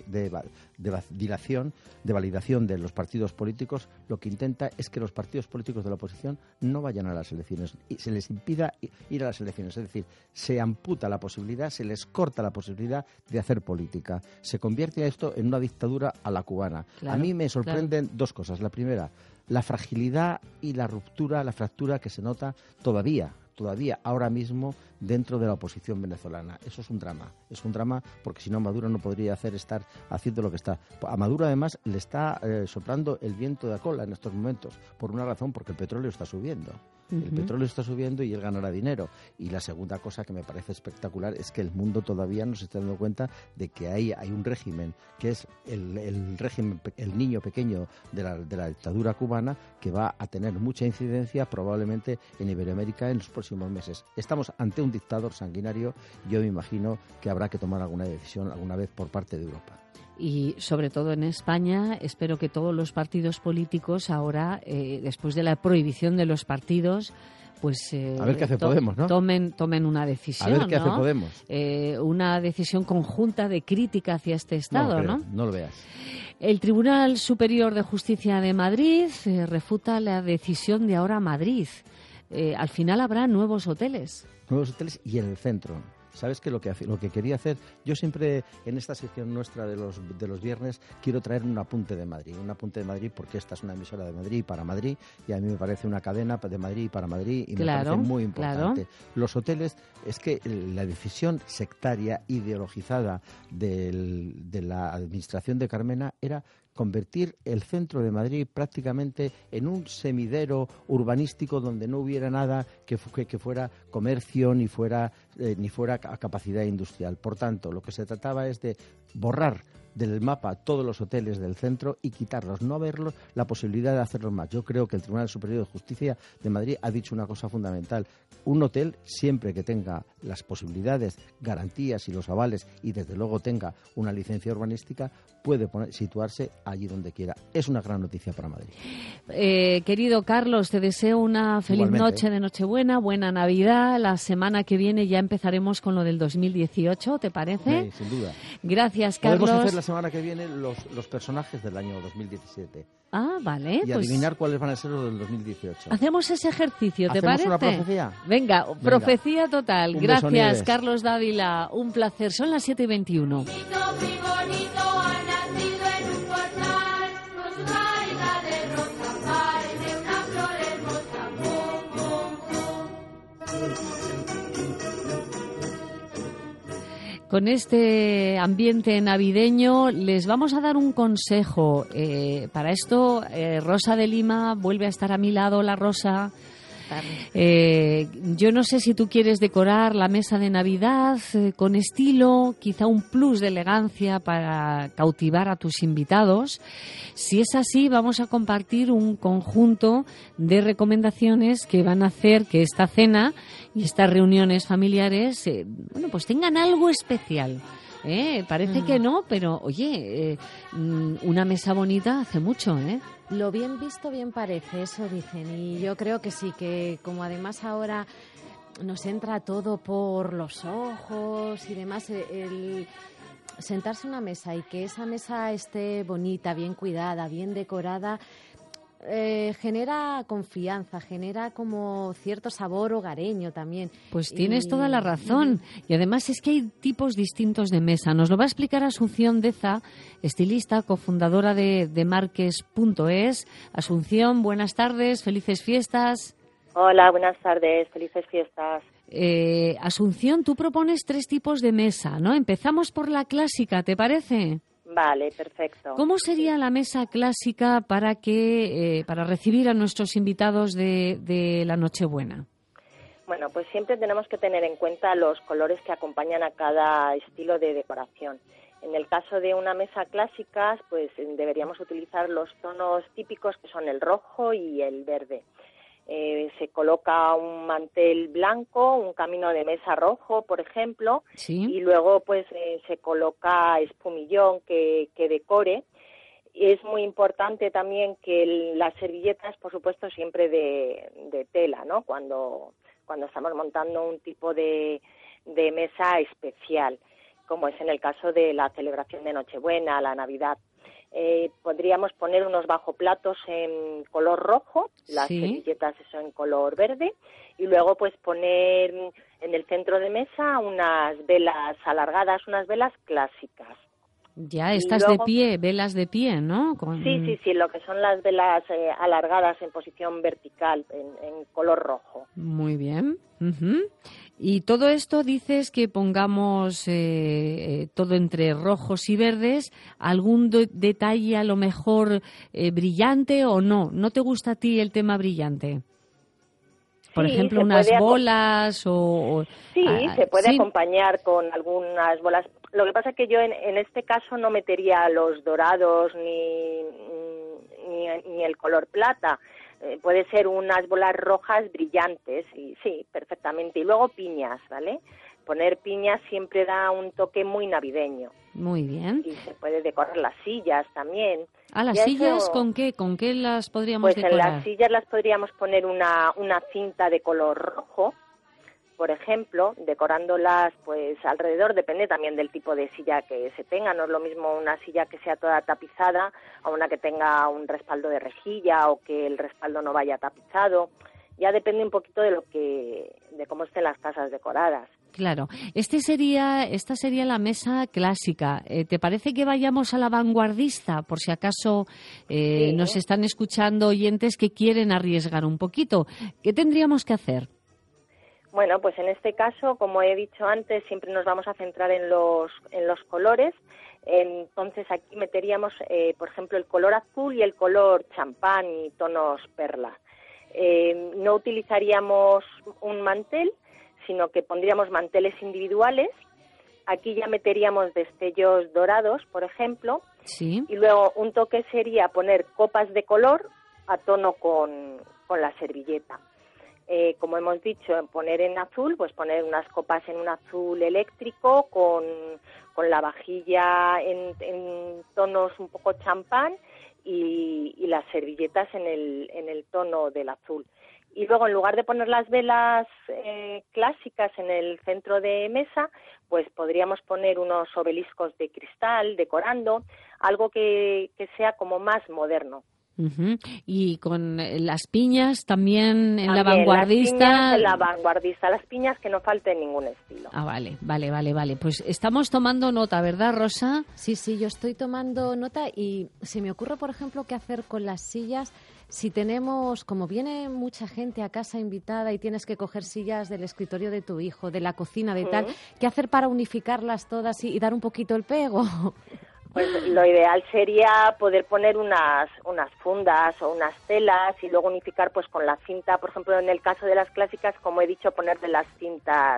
Validación de los partidos políticos, lo que intenta es que los partidos políticos de la oposición no vayan a las elecciones y se les impida ir a las elecciones. Es decir, se amputa la posibilidad, se les corta la posibilidad de hacer política. Se convierte esto en una dictadura a la cubana. Claro, a mí me sorprenden dos cosas. La primera, la fragilidad y la fractura que se nota todavía ahora mismo dentro de la oposición venezolana. Eso es un drama porque si no Maduro no podría estar haciendo lo que está. A Maduro además le está soplando el viento de la cola en estos momentos, por una razón, porque el petróleo está subiendo. El petróleo está subiendo y él ganará dinero. Y la segunda cosa que me parece espectacular es que el mundo todavía no se está dando cuenta de que hay un régimen, que es el régimen, el niño pequeño de la dictadura cubana, que va a tener mucha incidencia probablemente en Iberoamérica en los próximos meses. Estamos ante un dictador sanguinario. Yo me imagino que habrá que tomar alguna decisión alguna vez por parte de Europa. Y sobre todo en España, espero que todos los partidos políticos ahora, después de la prohibición de los partidos, pues a ver qué hace Podemos, ¿no? Tomen una decisión, a ver qué hace Podemos. Una decisión conjunta de crítica hacia este Estado, ¿no? No lo veas. El Tribunal Superior de Justicia de Madrid refuta la decisión de Ahora Madrid. Al final habrá nuevos hoteles. Nuevos hoteles y en el centro. ¿Sabes qué? Lo que quería hacer, yo siempre en esta sección nuestra de los viernes quiero traer un apunte de Madrid. Un apunte de Madrid porque esta es una emisora de Madrid y para Madrid, y a mí me parece una cadena de Madrid y para Madrid, y me parece muy importante. Claro. Los hoteles, es que la decisión sectaria, ideologizada de la administración de Carmena era convertir el centro de Madrid prácticamente en un semidero urbanístico donde no hubiera nada que fuera comercio ni fuera a capacidad industrial. Por tanto, lo que se trataba es de borrar del mapa todos los hoteles del centro y quitarlos, no verlos, la posibilidad de hacerlos más. Yo creo que el Tribunal Superior de Justicia de Madrid ha dicho una cosa fundamental. Un hotel, siempre que tenga las posibilidades, garantías y los avales y desde luego tenga una licencia urbanística, puede situarse allí donde quiera. Es una gran noticia para Madrid. Querido Carlos, te deseo una feliz noche de Nochebuena, buena Navidad. La semana que viene ya empezaremos con lo del 2018, ¿te parece? Sí, sin duda. Gracias, Carlos. Podemos hacer la semana que viene los personajes del año 2017. Ah, vale. Y adivinar cuáles van a ser los del 2018. Hacemos ese ejercicio, ¿te parece? ¿Hacemos una profecía? Venga, profecía total. Gracias, Carlos Dávila. Un placer. Son las 7:21. Con este ambiente navideño les vamos a dar un consejo. Para esto, Rosa de Lima vuelve a estar a mi lado. Hola, Rosa. Yo no sé si tú quieres decorar la mesa de Navidad con estilo, quizá un plus de elegancia para cautivar a tus invitados. Si es así, vamos a compartir un conjunto de recomendaciones que van a hacer que esta cena y estas reuniones familiares pues tengan algo especial. Parece que no, pero oye, una mesa bonita hace mucho, ¿eh? Lo bien visto, bien parece, eso dicen. Y yo creo que sí, que como además ahora nos entra todo por los ojos y demás, el sentarse a una mesa y que esa mesa esté bonita, bien cuidada, bien decorada, genera confianza, genera como cierto sabor hogareño también. Pues tienes toda la razón. Y además es que hay tipos distintos de mesa. Nos lo va a explicar Asunción Deza, estilista, cofundadora de Marques.es. Asunción, buenas tardes, felices fiestas. Hola, buenas tardes, felices fiestas. Asunción, tú propones 3 tipos de mesa, ¿no? Empezamos por la clásica, ¿te parece? Vale, perfecto. ¿Cómo sería la mesa clásica para recibir a nuestros invitados de la Nochebuena? Bueno, pues siempre tenemos que tener en cuenta los colores que acompañan a cada estilo de decoración. En el caso de una mesa clásica, pues deberíamos utilizar los tonos típicos que son el rojo y el verde. Se coloca un mantel blanco, un camino de mesa rojo, por ejemplo, ¿sí? Y luego pues se coloca espumillón que decore. Es muy importante también que las servilletas, por supuesto, siempre de tela, ¿no? Cuando estamos montando un tipo de mesa especial, como es en el caso de la celebración de Nochebuena, la Navidad. Podríamos poner unos bajoplatos en color rojo, las servilletas eso en color verde, y luego pues poner en el centro de mesa unas velas alargadas, unas velas clásicas. Ya, estas luego, de pie, velas de pie, ¿no? Sí, lo que son las velas alargadas en posición vertical, en color rojo. Muy bien. Uh-huh. Y todo esto dices que pongamos todo entre rojos y verdes, algún detalle a lo mejor brillante o no. ¿No te gusta a ti el tema brillante? Por ejemplo, unas bolas o... Sí, se puede acompañar con algunas bolas. Lo que pasa es que yo en este caso no metería los dorados ni el color plata. Puede ser unas bolas rojas brillantes, y sí, perfectamente. Y luego piñas, ¿vale? poner piñas siempre da un toque muy navideño. Muy bien. Y se puede decorar las sillas también. ¿Las sillas con qué? ¿Con qué las podríamos decorar? Pues en las sillas las podríamos poner una cinta de color rojo, por ejemplo, decorándolas pues alrededor, depende también del tipo de silla que se tenga, no es lo mismo una silla que sea toda tapizada a una que tenga un respaldo de rejilla o que el respaldo no vaya tapizado, ya depende un poquito de cómo estén las casas decoradas. Claro, esta sería la mesa clásica. ¿Te parece que vayamos a la vanguardista? Por si acaso sí, nos están escuchando oyentes que quieren arriesgar un poquito. ¿Qué tendríamos que hacer? Bueno, pues en este caso, como he dicho antes, siempre nos vamos a centrar en los colores. Entonces aquí meteríamos, por ejemplo, el color azul y el color champán y tonos perla. No utilizaríamos un mantel, sino que pondríamos manteles individuales. Aquí ya meteríamos destellos dorados, por ejemplo. Sí. Y luego un toque sería poner copas de color a tono con la servilleta. Como hemos dicho, poner en azul, pues poner unas copas en un azul eléctrico con la vajilla en tonos un poco champán y las servilletas en el tono del azul. Y luego, en lugar de poner las velas clásicas en el centro de mesa, pues podríamos poner unos obeliscos de cristal decorando, algo que sea como más moderno. Uh-huh. Y con las piñas también en la vanguardista. Las piñas que no falten ningún estilo. Vale. Pues estamos tomando nota, ¿verdad, Rosa? Sí, yo estoy tomando nota y se me ocurre, por ejemplo, qué hacer con las sillas. Si tenemos, como viene mucha gente a casa invitada y tienes que coger sillas del escritorio de tu hijo, de la cocina, de tal, ¿qué hacer para unificarlas todas y dar un poquito el pego? Pues lo ideal sería poder poner unas fundas o unas telas y luego unificar pues con la cinta, por ejemplo, en el caso de las clásicas, como he dicho, ponerle las cintas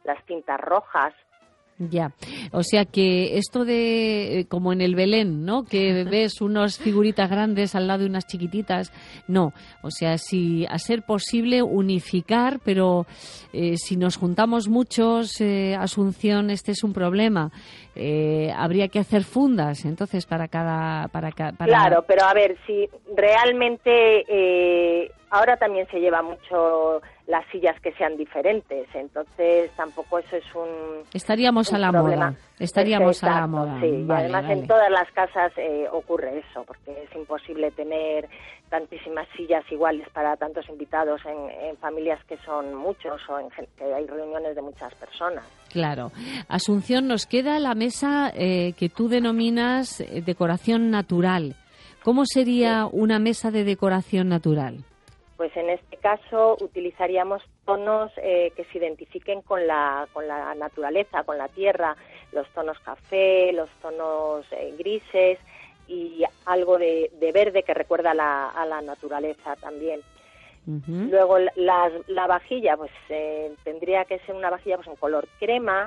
rojas. Ya, o sea que esto de, como en el Belén, ¿no? Que ves unas figuritas grandes al lado de unas chiquititas, no. O sea, si a ser posible unificar, pero si nos juntamos muchos, Asunción, este es un problema. Habría que hacer fundas, entonces, para cada... Claro, pero a ver, si realmente ahora también se lleva mucho las sillas que sean diferentes, entonces tampoco eso es un... Estaríamos a la moda. Sí, vale, además en todas las casas ocurre eso, porque es imposible tener tantísimas sillas iguales para tantos invitados en familias que son muchos o que hay reuniones de muchas personas. Claro. Asunción, nos queda la mesa que tú denominas decoración natural. ¿Cómo sería una mesa de decoración natural? Pues en este caso utilizaríamos tonos que se identifiquen con la naturaleza, con la tierra, los tonos café, los tonos grises y algo de verde que recuerda a la naturaleza también. Uh-huh. Luego la vajilla, pues tendría que ser una vajilla pues en color crema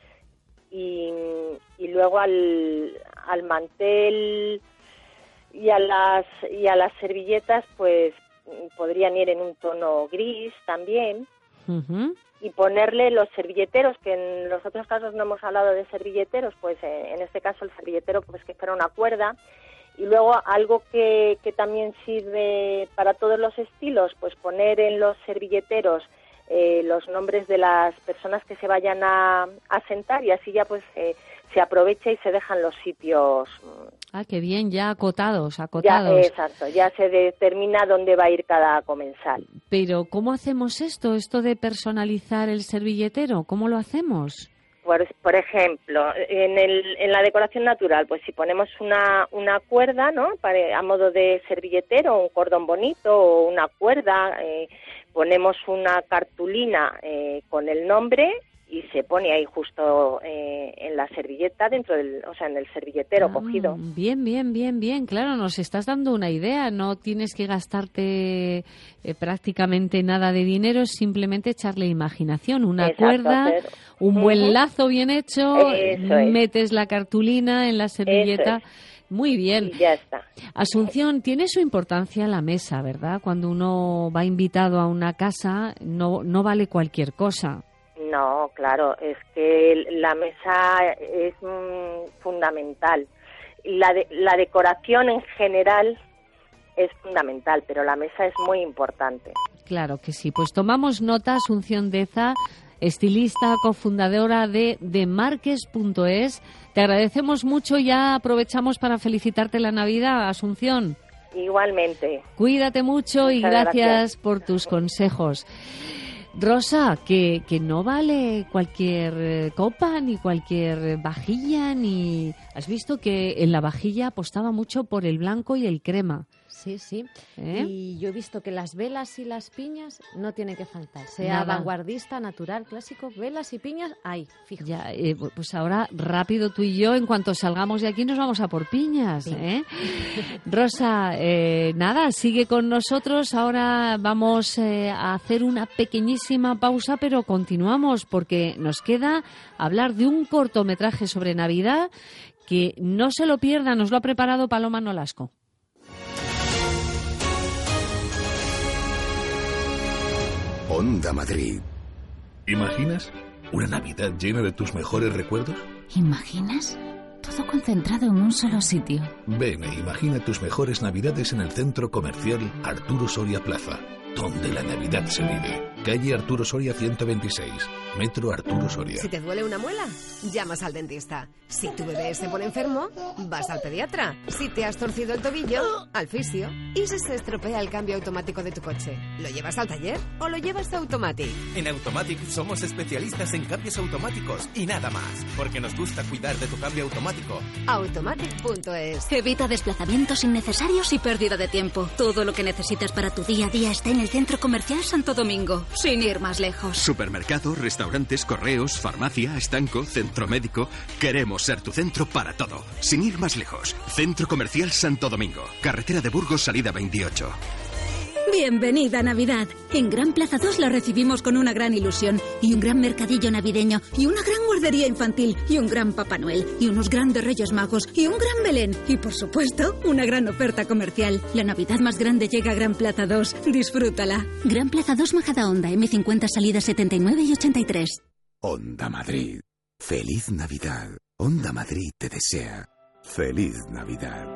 y luego al mantel y a las servilletas pues podrían ir en un tono gris también. Uh-huh. Y ponerle los servilleteros, que en los otros casos no hemos hablado de servilleteros, pues en este caso el servilletero pues que fuera una cuerda. Y luego algo que también sirve para todos los estilos, pues poner en los servilleteros los nombres de las personas que se vayan a sentar y así ya pues se aprovecha y se dejan los sitios. Ah, qué bien, ya acotados. Ya, exacto, ya se determina dónde va a ir cada comensal. Pero ¿cómo hacemos esto de personalizar el servilletero? ¿Cómo lo hacemos? Por ejemplo, en la decoración natural, pues si ponemos una cuerda, ¿no? A modo de servilletero, un cordón bonito o una cuerda, ponemos una cartulina con el nombre y se pone ahí justo en la servilleta en el servilletero cogido. Bien, claro, nos estás dando una idea, no tienes que gastarte prácticamente nada de dinero, es simplemente echarle imaginación, una cuerda, un buen lazo bien hecho, metes la cartulina en la servilleta. Muy bien. Y ya está. Asunción, tiene su importancia la mesa, ¿verdad? Cuando uno va invitado a una casa, no vale cualquier cosa. No, claro, es que la mesa es fundamental. La decoración en general es fundamental, pero la mesa es muy importante. Claro que sí. Pues tomamos nota, Asunción Deza, estilista, cofundadora de demarques.es. Te agradecemos mucho y ya aprovechamos para felicitarte la Navidad, Asunción. Igualmente. Cuídate mucho y gracias por tus consejos. Rosa, que no vale cualquier copa ni cualquier vajilla, ni... Has visto que en la vajilla apostaba mucho por el blanco y el crema. Sí, sí. Y yo he visto que las velas y las piñas no tienen que faltar. Sea Nada. vanguardista, natural, clásico, velas y piñas, hay, fijo. Ya, pues ahora rápido tú y yo, en cuanto salgamos de aquí, nos vamos a por piñas. Sí. Rosa, nada, sigue con nosotros. Ahora vamos a hacer una pequeñísima pausa, pero continuamos porque nos queda hablar de un cortometraje sobre Navidad que no se lo pierda, nos lo ha preparado Paloma Nolasco. Onda Madrid. ¿Imaginas una Navidad llena de tus mejores recuerdos? ¿Imaginas? Todo concentrado en un solo sitio. Ven e imagina tus mejores Navidades en el Centro Comercial Arturo Soria Plaza, donde la Navidad se vive. Calle Arturo Soria 126, Metro Arturo Soria. Si te duele una muela, llamas al dentista. Si tu bebé se pone enfermo, vas al pediatra. Si te has torcido el tobillo, al fisio. ¿Y si se estropea el cambio automático de tu coche? ¿Lo llevas al taller o lo llevas a Automatic? En Automatic somos especialistas en cambios automáticos y nada más, porque nos gusta cuidar de tu cambio automático. Automatic.es. Evita desplazamientos innecesarios y pérdida de tiempo. Todo lo que necesitas para tu día a día está en el Centro Comercial Santo Domingo, sin ir más lejos. Supermercado, restaurantes, correos, farmacia, estanco, centro médico. Queremos ser tu centro para todo. Sin ir más lejos. Centro Comercial Santo Domingo. Carretera de Burgos, salida 28. Bienvenida Navidad. En Gran Plaza 2 la recibimos con una gran ilusión y un gran mercadillo navideño y una gran guardería infantil y un gran Papá Noel y unos grandes Reyes Magos y un gran Belén y por supuesto una gran oferta comercial. La Navidad más grande llega a Gran Plaza 2. Disfrútala. Gran Plaza 2 Majadahonda, M50 salida 79 y 83. Onda Madrid. Feliz Navidad. Onda Madrid te desea. Feliz Navidad.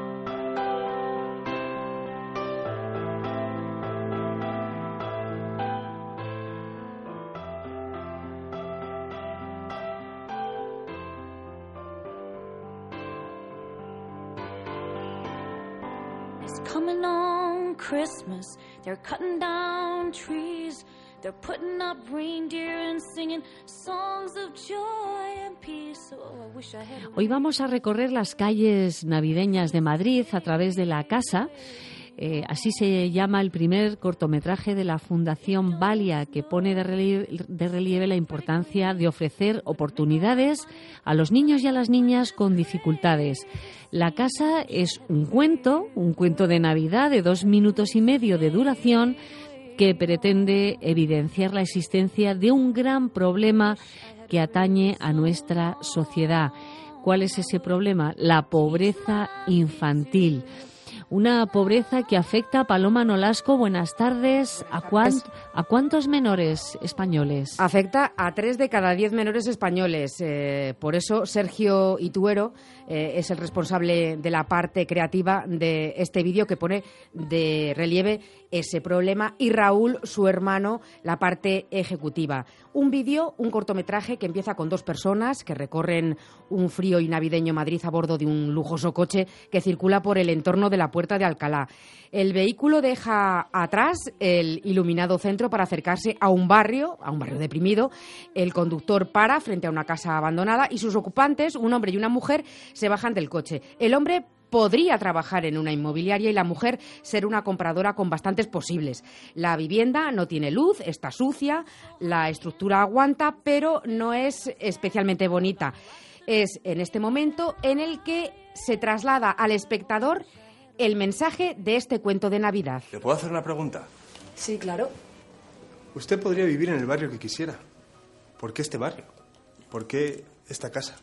Coming on Christmas, they're cutting down trees, they're putting up reindeer and singing songs of joy and peace. Oh, I wish I had... Hoy vamos a recorrer las calles navideñas de Madrid a través de La Casa. Así se llama el primer cortometraje de la Fundación Valia, que pone de relieve la importancia de ofrecer oportunidades a los niños y a las niñas con dificultades. La Casa es un cuento de Navidad de 2 minutos y medio de duración que pretende evidenciar la existencia de un gran problema que atañe a nuestra sociedad. ¿Cuál es ese problema? La pobreza infantil. Una pobreza que afecta a Paloma Nolasco. Buenas tardes. ¿A cuántos menores españoles? Afecta a 3 de cada 10 menores españoles. Por eso Sergio Ituero es el responsable de la parte creativa de este vídeo que pone de relieve ese problema, y Raúl, su hermano, la parte ejecutiva. Un vídeo, un cortometraje que empieza con 2 personas que recorren un frío y navideño Madrid a bordo de un lujoso coche que circula por el entorno de la Puerta de Alcalá. El vehículo deja atrás el iluminado centro para acercarse a un barrio deprimido. El conductor para frente a una casa abandonada y sus ocupantes, un hombre y una mujer, se bajan del coche. El hombre podría trabajar en una inmobiliaria y la mujer ser una compradora con bastantes posibles. La vivienda no tiene luz, está sucia, la estructura aguanta, pero no es especialmente bonita. Es en este momento en el que se traslada al espectador el mensaje de este cuento de Navidad. ¿Le puedo hacer una pregunta? Sí, claro. Usted podría vivir en el barrio que quisiera. ¿Por qué este barrio? ¿Por qué esta casa?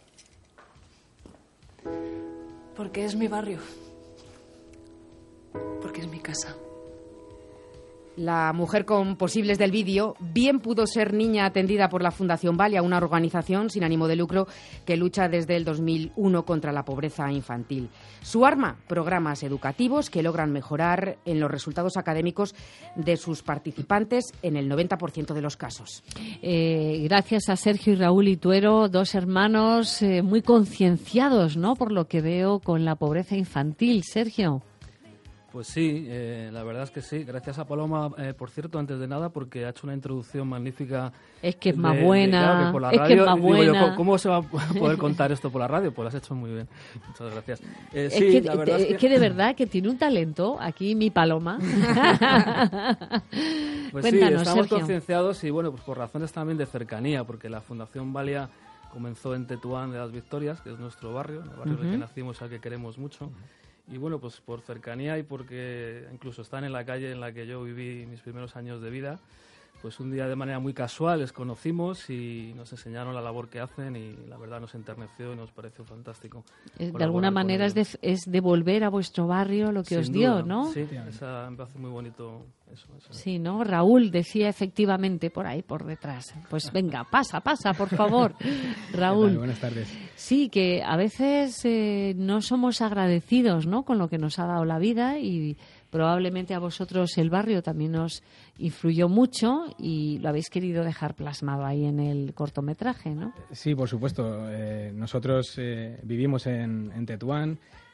Porque es mi barrio. Porque es mi casa. La mujer con posibles del vídeo bien pudo ser niña atendida por la Fundación Valia, una organización sin ánimo de lucro que lucha desde el 2001 contra la pobreza infantil. Su arma, programas educativos que logran mejorar en los resultados académicos de sus participantes en el 90% de los casos. Gracias a Sergio y Raúl Ituero, dos hermanos muy concienciados, ¿no?, por lo que veo, con la pobreza infantil. Sergio. Pues sí, la verdad es que sí. Gracias a Paloma, por cierto, antes de nada, porque ha hecho una introducción magnífica. Es que es más buena. Por la es radio, que es más buena. Digo yo, ¿cómo se va a poder contar esto por la radio? Pues lo has hecho muy bien. Muchas gracias. Sí, la verdad es que de verdad que tiene un talento aquí mi Paloma. Pues Cuéntanos, sí, estamos Sergio. concienciados y bueno, pues por razones también de cercanía, porque la Fundación Valia comenzó en Tetuán de las Victorias, que es nuestro barrio, el barrio en el que nacimos, al que queremos mucho. Y bueno, pues por cercanía y porque incluso están en la calle en la que yo viví mis primeros años de vida, pues un día de manera muy casual les conocimos y nos enseñaron la labor que hacen y la verdad nos enterneció y nos pareció fantástico. De alguna manera es devolver a vuestro barrio lo que Sin os dio, duda, ¿no? Sí, me parece muy bonito eso. Sí, ¿no? Raúl decía efectivamente por ahí, por detrás. Pues venga, pasa, por favor, Raúl. Buenas tardes. Sí, que a veces no somos agradecidos, ¿no?, con lo que nos ha dado la vida, y probablemente a vosotros el barrio también os influyó mucho y lo habéis querido dejar plasmado ahí en el cortometraje, ¿no? Sí, por supuesto. Nosotros vivimos en Tetuán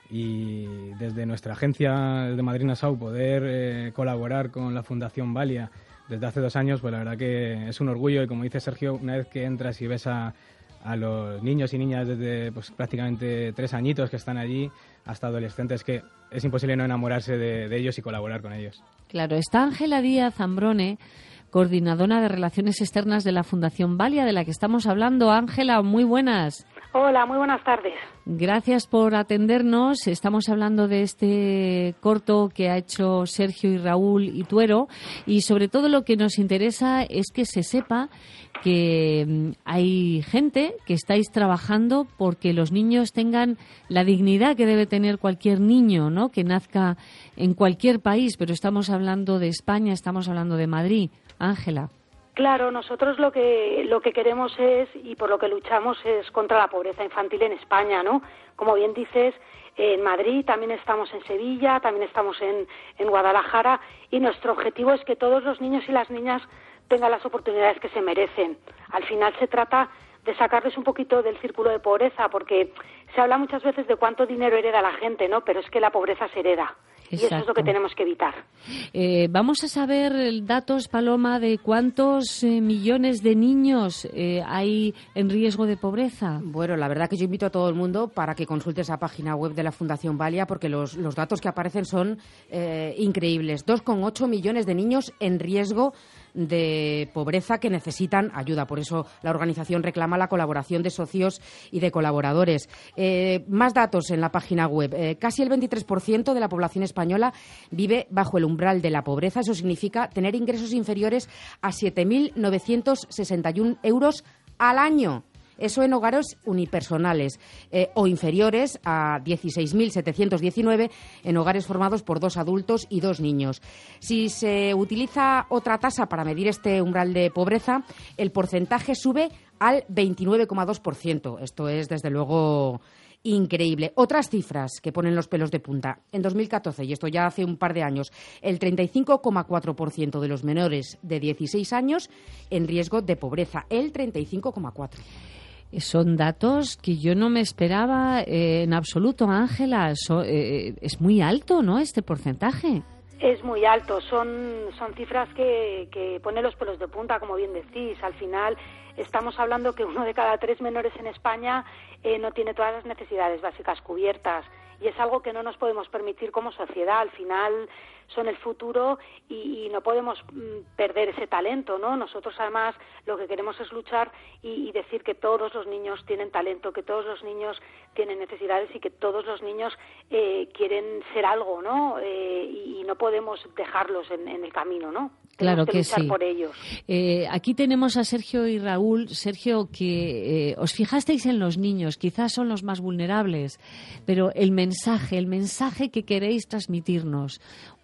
y desde nuestra agencia de Madrid-Nassau poder colaborar con la Fundación Valia desde hace 2 años, pues la verdad que es un orgullo. Y como dice Sergio, una vez que entras y ves a los niños y niñas desde pues prácticamente 3 añitos que están allí hasta adolescentes, que es imposible no enamorarse de ellos y colaborar con ellos. Claro, está Ángela Díaz Zambrone, coordinadora de Relaciones Externas de la Fundación Valia, de la que estamos hablando. Ángela, muy buenas. Hola, muy buenas tardes. Gracias por atendernos. Estamos hablando de este corto que ha hecho Sergio y Raúl Ituero, y sobre todo lo que nos interesa es que se sepa que hay gente que estáis trabajando porque los niños tengan la dignidad que debe tener cualquier niño, ¿no?, que nazca en cualquier país, pero estamos hablando de España, estamos hablando de Madrid. Ángela. Claro, nosotros lo que queremos es, y por lo que luchamos, es contra la pobreza infantil en España, ¿no? Como bien dices, en Madrid, también estamos en Sevilla, también estamos en Guadalajara, y nuestro objetivo es que todos los niños y las niñas tengan las oportunidades que se merecen. Al final se trata de sacarles un poquito del círculo de pobreza, porque se habla muchas veces de cuánto dinero hereda la gente, ¿no? Pero es que la pobreza se hereda. Exacto. Y eso es lo que tenemos que evitar. Vamos a saber datos, Paloma, de cuántos millones de niños hay en riesgo de pobreza. Bueno, la verdad que yo invito a todo el mundo para que consulte esa página web de la Fundación Valia, porque los datos que aparecen son increíbles. 2,8 millones de niños en riesgo de pobreza que necesitan ayuda. Por eso la organización reclama la colaboración de socios y de colaboradores. Más datos en la página web. Casi el 23% de la población española vive bajo el umbral de la pobreza. Eso significa tener ingresos inferiores a 7.961 euros al año. Eso en hogares unipersonales, o inferiores a 16.719 en hogares formados por 2 adultos y 2 niños. Si se utiliza otra tasa para medir este umbral de pobreza, el porcentaje sube al 29,2%. Esto es, desde luego, increíble. Otras cifras que ponen los pelos de punta. En 2014, y esto ya hace un par de años, el 35,4% de los menores de 16 años en riesgo de pobreza. El 35,4%. Son datos que yo no me esperaba en absoluto, Ángela. Es muy alto, ¿no?, este porcentaje. Es muy alto. Son cifras que ponen los pelos de punta, como bien decís. Al final estamos hablando que 1 de cada 3 menores en España no tiene todas las necesidades básicas cubiertas. Y es algo que no nos podemos permitir como sociedad. Al final son el futuro y no podemos perder ese talento, ¿no? Nosotros, además, lo que queremos es luchar y decir que todos los niños tienen talento, que todos los niños tienen necesidades y que todos los niños quieren ser algo, ¿no? Y no podemos dejarlos en el camino, ¿no? Claro que luchar sí. por ellos. Aquí tenemos a Sergio y Raúl. Sergio, que os fijasteis en los niños, quizás son los más vulnerables, pero el mensaje que queréis transmitirnos,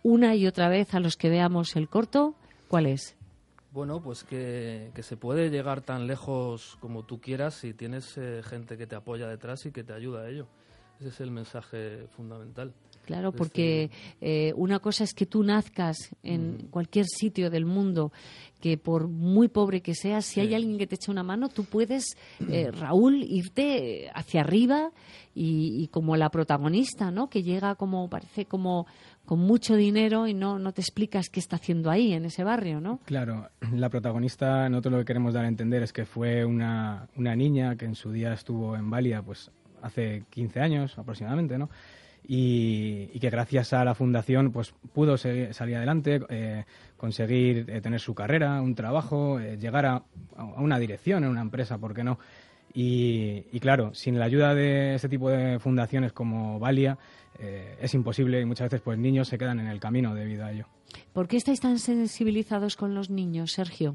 una y otra vez a los que veamos el corto? ¿Cuál es? Bueno, pues que se puede llegar tan lejos como tú quieras si tienes gente que te apoya detrás y que te ayuda a ello. Ese es el mensaje fundamental. Claro, porque una cosa es que tú nazcas en cualquier sitio del mundo, que por muy pobre que seas, si hay alguien que te eche una mano, tú puedes, Raúl, irte hacia arriba y como la protagonista, ¿no? Que llega parece como con mucho dinero y no te explicas qué está haciendo ahí, en ese barrio, ¿no? Claro, la protagonista, nosotros lo que queremos dar a entender es que fue una niña que en su día estuvo en Valia, pues hace 15 años aproximadamente, ¿no? Y que gracias a la fundación pues pudo salir adelante, conseguir tener su carrera, un trabajo, llegar a una dirección en una empresa, ¿por qué no? Y claro, sin la ayuda de este tipo de fundaciones como Valia es imposible y muchas veces pues niños se quedan en el camino debido a ello. ¿Por qué estáis tan sensibilizados con los niños, Sergio?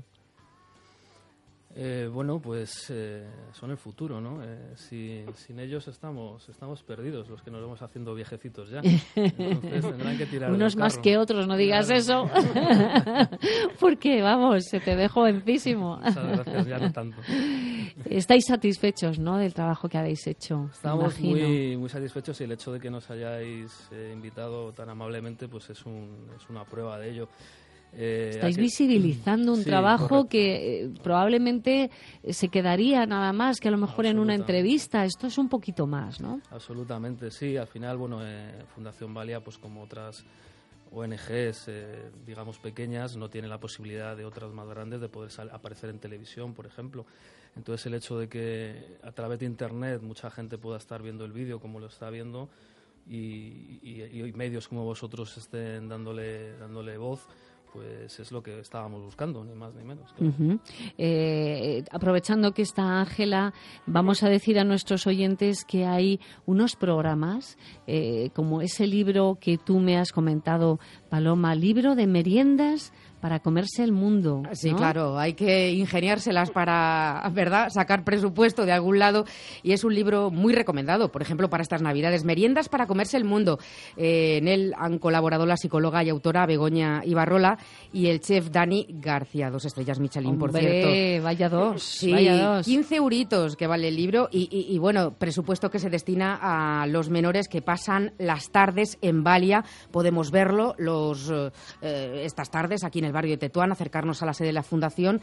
Bueno, pues son el futuro, ¿no? Sin ellos estamos perdidos, los que nos vamos haciendo viejecitos ya. Entonces tendrán que tirar unos del más carro. que otros, no digas eso. Porque, vamos, se te ve jovencísimo. Muchas gracias, ya no tanto. Estáis satisfechos, ¿no?, del trabajo que habéis hecho. Estamos muy satisfechos y el hecho de que nos hayáis invitado tan amablemente pues es una prueba de ello. Estáis visibilizando un trabajo que probablemente se quedaría nada más que a lo mejor en una entrevista. Esto es un poquito más, ¿no? Absolutamente, sí. Al final, bueno, Fundación Valia, pues como otras ONGs, digamos, pequeñas, no tiene la posibilidad de otras más grandes de poder aparecer en televisión, por ejemplo. Entonces, el hecho de que a través de Internet mucha gente pueda estar viendo el vídeo como lo está viendo y medios como vosotros estén dándole voz, pues es lo que estábamos buscando, ni más ni menos. Claro. Aprovechando que está Ángela, vamos a decir a nuestros oyentes que hay unos programas, como ese libro que tú me has comentado, Paloma, libro de meriendas para comerse el mundo, ¿no? Sí, claro, hay que ingeniárselas para, ¿verdad?, sacar presupuesto de algún lado, y es un libro muy recomendado, por ejemplo, para estas Navidades, Meriendas para comerse el mundo. En él han colaborado la psicóloga y autora Begoña Ibarrola y el chef Dani García, 2 estrellas Michelin, por cierto. Vaya dos, sí, vaya dos. 15 euritos que vale el libro y bueno, presupuesto que se destina a los menores que pasan las tardes en Valia. Podemos verlo estas tardes aquí en el barrio de Tetuán, acercarnos a la sede de la Fundación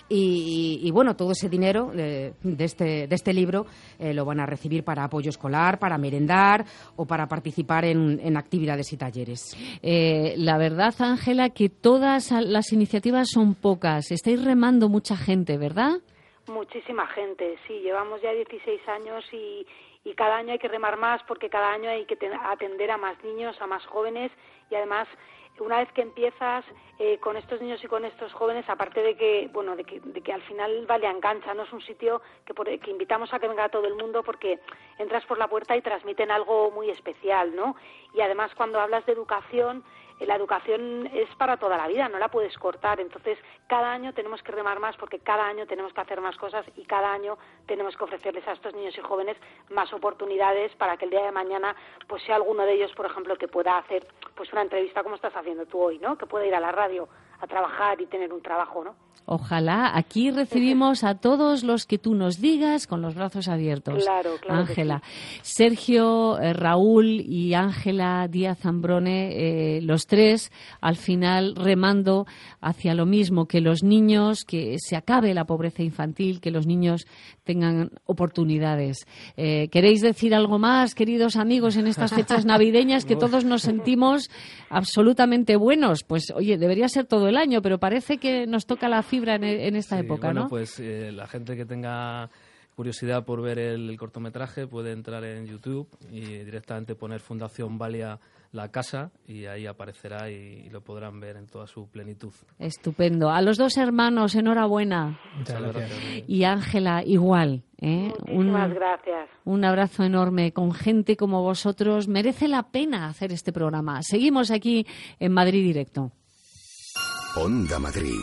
y bueno, todo ese dinero de este libro lo van a recibir para apoyo escolar, para merendar o para participar en actividades y talleres. La verdad, Ángela, que todas las iniciativas son pocas. Estáis remando mucha gente, ¿verdad? Muchísima gente, sí. Llevamos ya 16 años y cada año hay que remar más porque cada año hay que atender a más niños, a más jóvenes y además una vez que empiezas con estos niños y con estos jóvenes, aparte de que al final Valia engancha, no es un sitio que invitamos a que venga todo el mundo porque entras por la puerta y transmiten algo muy especial, ¿no? Y además cuando hablas de educación, la educación es para toda la vida, no la puedes cortar. Entonces, cada año tenemos que remar más porque cada año tenemos que hacer más cosas y cada año tenemos que ofrecerles a estos niños y jóvenes más oportunidades para que el día de mañana pues sea alguno de ellos, por ejemplo, que pueda hacer pues una entrevista como estás haciendo tú hoy, ¿no? Que pueda ir a la radio a trabajar y tener un trabajo, ¿no? Ojalá. Aquí recibimos a todos los que tú nos digas con los brazos abiertos. Claro, Ángela. Sí. Sergio, Raúl y Ángela Díaz Zambrone, los tres, al final remando hacia lo mismo, que los niños, que se acabe la pobreza infantil, que los niños tengan oportunidades. ¿Queréis decir algo más, queridos amigos, en estas fechas navideñas que todos nos sentimos absolutamente buenos? Pues, oye, debería ser todo el año, pero parece que nos toca la fibra en esta época, bueno, ¿no? Pues la gente que tenga curiosidad por ver el cortometraje puede entrar en YouTube y directamente poner Fundación Valia La Casa y ahí aparecerá y lo podrán ver en toda su plenitud. Estupendo. A los dos hermanos, enhorabuena. Muchas gracias. Y Ángela, igual. Muchísimas gracias. Un abrazo enorme. Con gente como vosotros merece la pena hacer este programa. Seguimos aquí en Madrid Directo. Onda Madrid.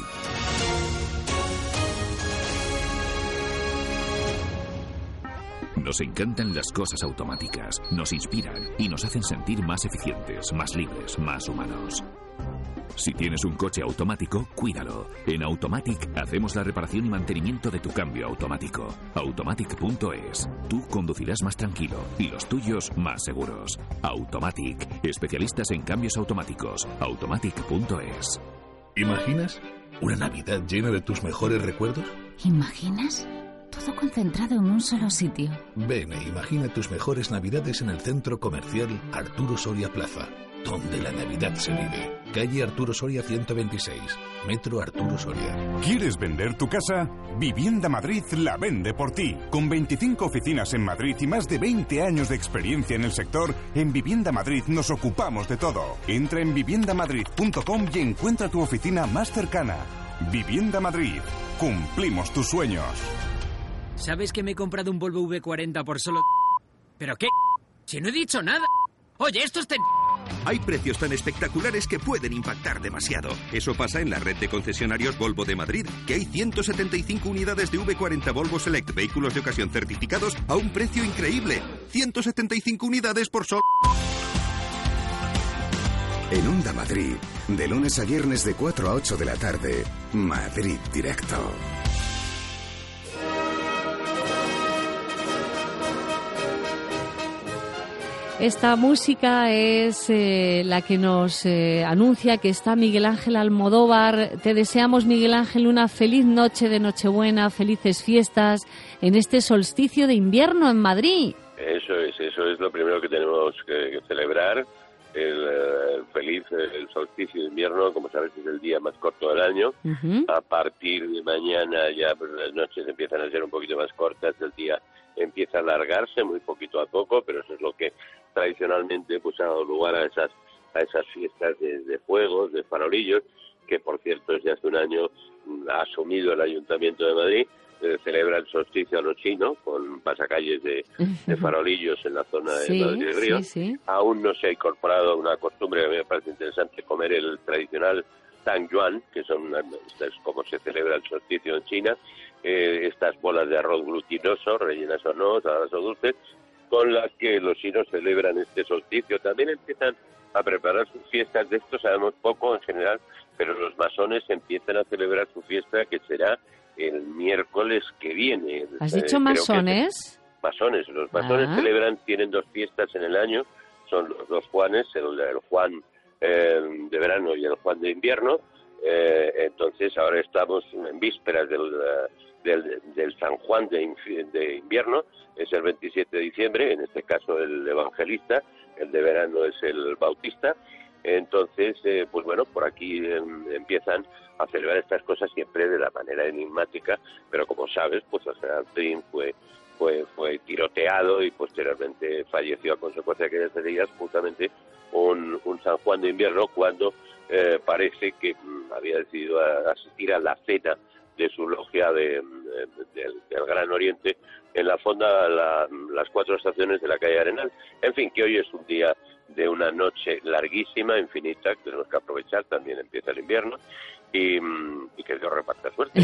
Nos encantan las cosas automáticas, nos inspiran y nos hacen sentir más eficientes, más libres, más humanos. Si tienes un coche automático, cuídalo. En Automatic hacemos la reparación y mantenimiento de tu cambio automático. Automatic.es. Tú conducirás más tranquilo y los tuyos más seguros. Automatic. Especialistas en cambios automáticos. Automatic.es. ¿Imaginas una Navidad llena de tus mejores recuerdos? ¿Imaginas? Todo concentrado en un solo sitio. Ven e imagina tus mejores Navidades en el Centro Comercial Arturo Soria Plaza, donde la Navidad se vive. Calle Arturo Soria 126, Metro Arturo Soria. ¿Quieres vender tu casa? Vivienda Madrid la vende por ti. Con 25 oficinas en Madrid y más de 20 años de experiencia en el sector, en Vivienda Madrid nos ocupamos de todo. Entra en viviendamadrid.com y encuentra tu oficina más cercana. Vivienda Madrid. Cumplimos tus sueños. ¿Sabes que me he comprado un Volvo V40 por solo... ¿Pero qué? Si no he dicho nada. Oye, esto es... Hay precios tan espectaculares que pueden impactar demasiado. Eso pasa en la red de concesionarios Volvo de Madrid, que hay 175 unidades de V40 Volvo Select, vehículos de ocasión certificados, a un precio increíble. 175 unidades por solo... En Onda Madrid, de lunes a viernes de 4 a 8 de la tarde, Madrid Directo. Esta música es la que nos anuncia que está Miguel Ángel Almodóvar. Te deseamos, Miguel Ángel, una feliz noche de Nochebuena, felices fiestas en este solsticio de invierno en Madrid. Eso es lo primero que tenemos que celebrar. El solsticio de invierno, como sabes, es el día más corto del año. A partir de mañana ya pues, las noches empiezan a ser un poquito más cortas, el día empieza a alargarse muy poquito a poco, pero eso es lo que tradicionalmente pues ha dado lugar a esas fiestas de fuegos, de farolillos, que por cierto desde hace un año ha asumido el Ayuntamiento de Madrid. Celebra el solsticio anochino con pasacalles de farolillos en la zona de Madrid del Río. Sí. Aún no se ha incorporado una costumbre que a mí me parece interesante, comer el tradicional Tang Yuan, que es como se celebra el solsticio en China, estas bolas de arroz glutinoso, rellenas o no, saladas o dulces, con las que los chinos celebran este solsticio. También empiezan a preparar sus fiestas, de esto sabemos poco en general, pero los masones empiezan a celebrar su fiesta, que será el miércoles que viene. ¿Has dicho masones? Masones. Los masones tienen dos fiestas en el año, son los dos Juanes, el Juan de verano y el Juan de invierno. Entonces ahora estamos en vísperas del San Juan de invierno, es el 27 de diciembre, en este caso el evangelista, el de verano es el bautista. Entonces, pues bueno, por aquí empiezan a celebrar estas cosas siempre de la manera enigmática, pero como sabes, pues San Agustín fue tiroteado y posteriormente falleció a consecuencia de aquellas heridas, justamente un San Juan de invierno, cuando parece que había decidido asistir a la cena de su logia del Gran Oriente en la fonda las 4 estaciones de la calle Arenal. En fin, que hoy es un día de una noche larguísima, infinita, que tenemos que aprovechar, también empieza el invierno, y que Dios reparta suerte.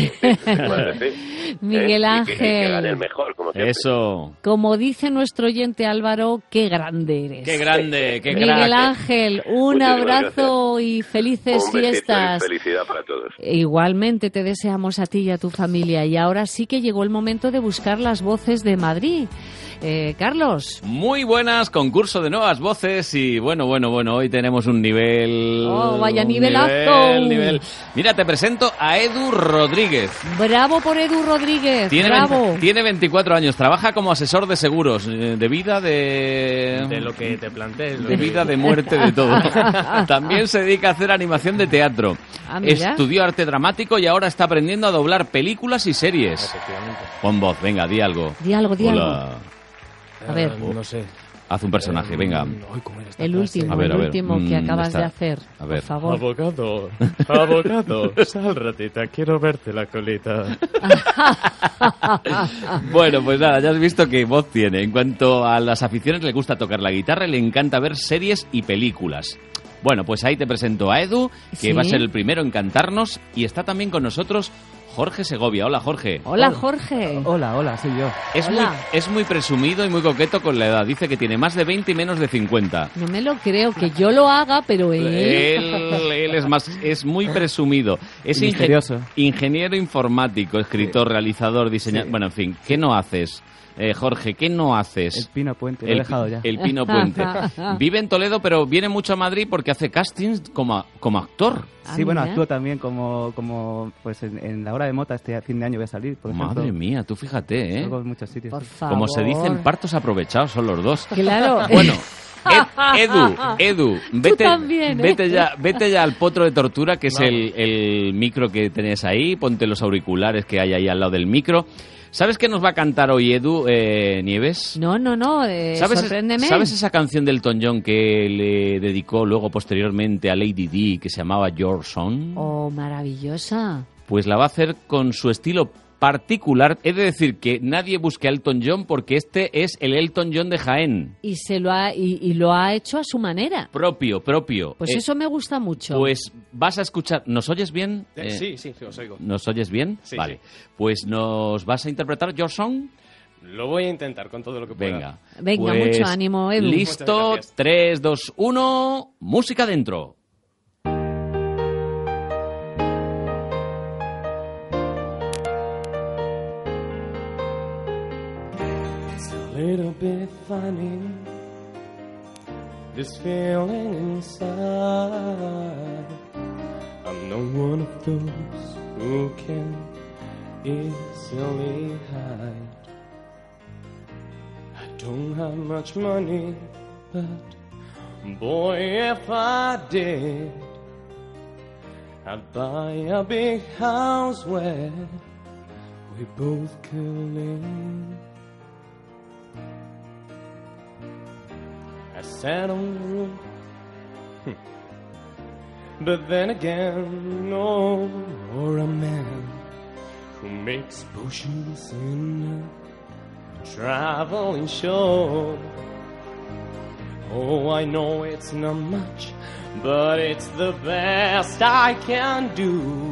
Miguel Ángel. Que gane el mejor, como siempre. Eso. Como dice nuestro oyente Álvaro, qué grande eres. Qué grande, qué Miguel grande. Ángel, un abrazo y felices un besito fiestas. Y felicidad para todos. Igualmente te deseamos a ti y a tu familia. Y ahora sí que llegó el momento de buscar las voces de Madrid. Carlos. Muy buenas, concurso de nuevas voces y bueno, hoy tenemos un nivel... ¡Oh, vaya nivelazo! Nivel. Mira, te presento a Edu Rodríguez. ¡Bravo por Edu Rodríguez! ¡Bravo! Tiene 24 años, trabaja como asesor de seguros, de vida, de lo que te plantees. De vida, de muerte, de todo. También se dedica a hacer animación de teatro. Estudió arte dramático y ahora está aprendiendo a doblar películas y series. Efectivamente. Pon voz, venga, di algo. Di algo. Hola. A ver. No sé. Haz un personaje, venga. El último que acabas de hacer, a ver. por favor. Abogado, sal ratita, quiero verte la colita. Bueno, pues nada, ya has visto qué voz tiene. En cuanto a las aficiones, le gusta tocar la guitarra y le encanta ver series y películas. Bueno, pues ahí te presento a Edu, que va a ser el primero en cantarnos, y está también con nosotros Jorge Segovia. Hola, Jorge. Hola, Jorge. Hola, soy yo. Es muy presumido y muy coqueto con la edad. Dice que tiene más de 20 y menos de 50. No me lo creo, que yo lo haga, pero él es muy presumido. Es misterioso. Ingeniero informático, escritor, realizador, diseñador... Bueno, en fin, ¿qué no haces? Jorge, ¿qué no haces? El Pino Puente, lo he dejado ya. El Pino Puente. Vive en Toledo, pero viene mucho a Madrid porque hace castings como actor. Sí, bueno, actúo también como pues en La Hora de Mota. Este fin de año voy a salir, por ejemplo. Madre mía, tú fíjate, ¿eh? Salgo en muchos sitios. Por favor. Como se dicen, partos aprovechados son los dos. Claro. Bueno, Edu, vete ya al potro de tortura, que es el micro que tenés ahí. Ponte los auriculares que hay ahí al lado del micro. ¿Sabes qué nos va a cantar hoy Edu, Nieves? No, sorpréndeme. ¿Sabes esa canción del Elton John que le dedicó luego posteriormente a Lady Di, que se llamaba Your Song? Oh, maravillosa. Pues la va a hacer con su estilo particular. He de decir que nadie busque a Elton John porque este es el Elton John de Jaén. Y lo ha hecho a su manera. Propio. Pues eso me gusta mucho. Pues vas a escuchar... ¿Nos oyes bien? Sí, os oigo. ¿Nos oyes bien? Sí, vale. Sí. Pues ¿nos vas a interpretar Your Song? Lo voy a intentar con todo lo que pueda. Venga, pues, mucho ánimo, Edu. Listo, 3, 2, 1... Música dentro. Little bit funny, this feeling inside. I'm not one of those who can easily hide. I don't have much money, but boy, if I did, I'd buy a big house where we both could live. I sat on the roof, but then again, no, or a man who makes potions in a traveling show. Oh, I know it's not much, but it's the best I can do.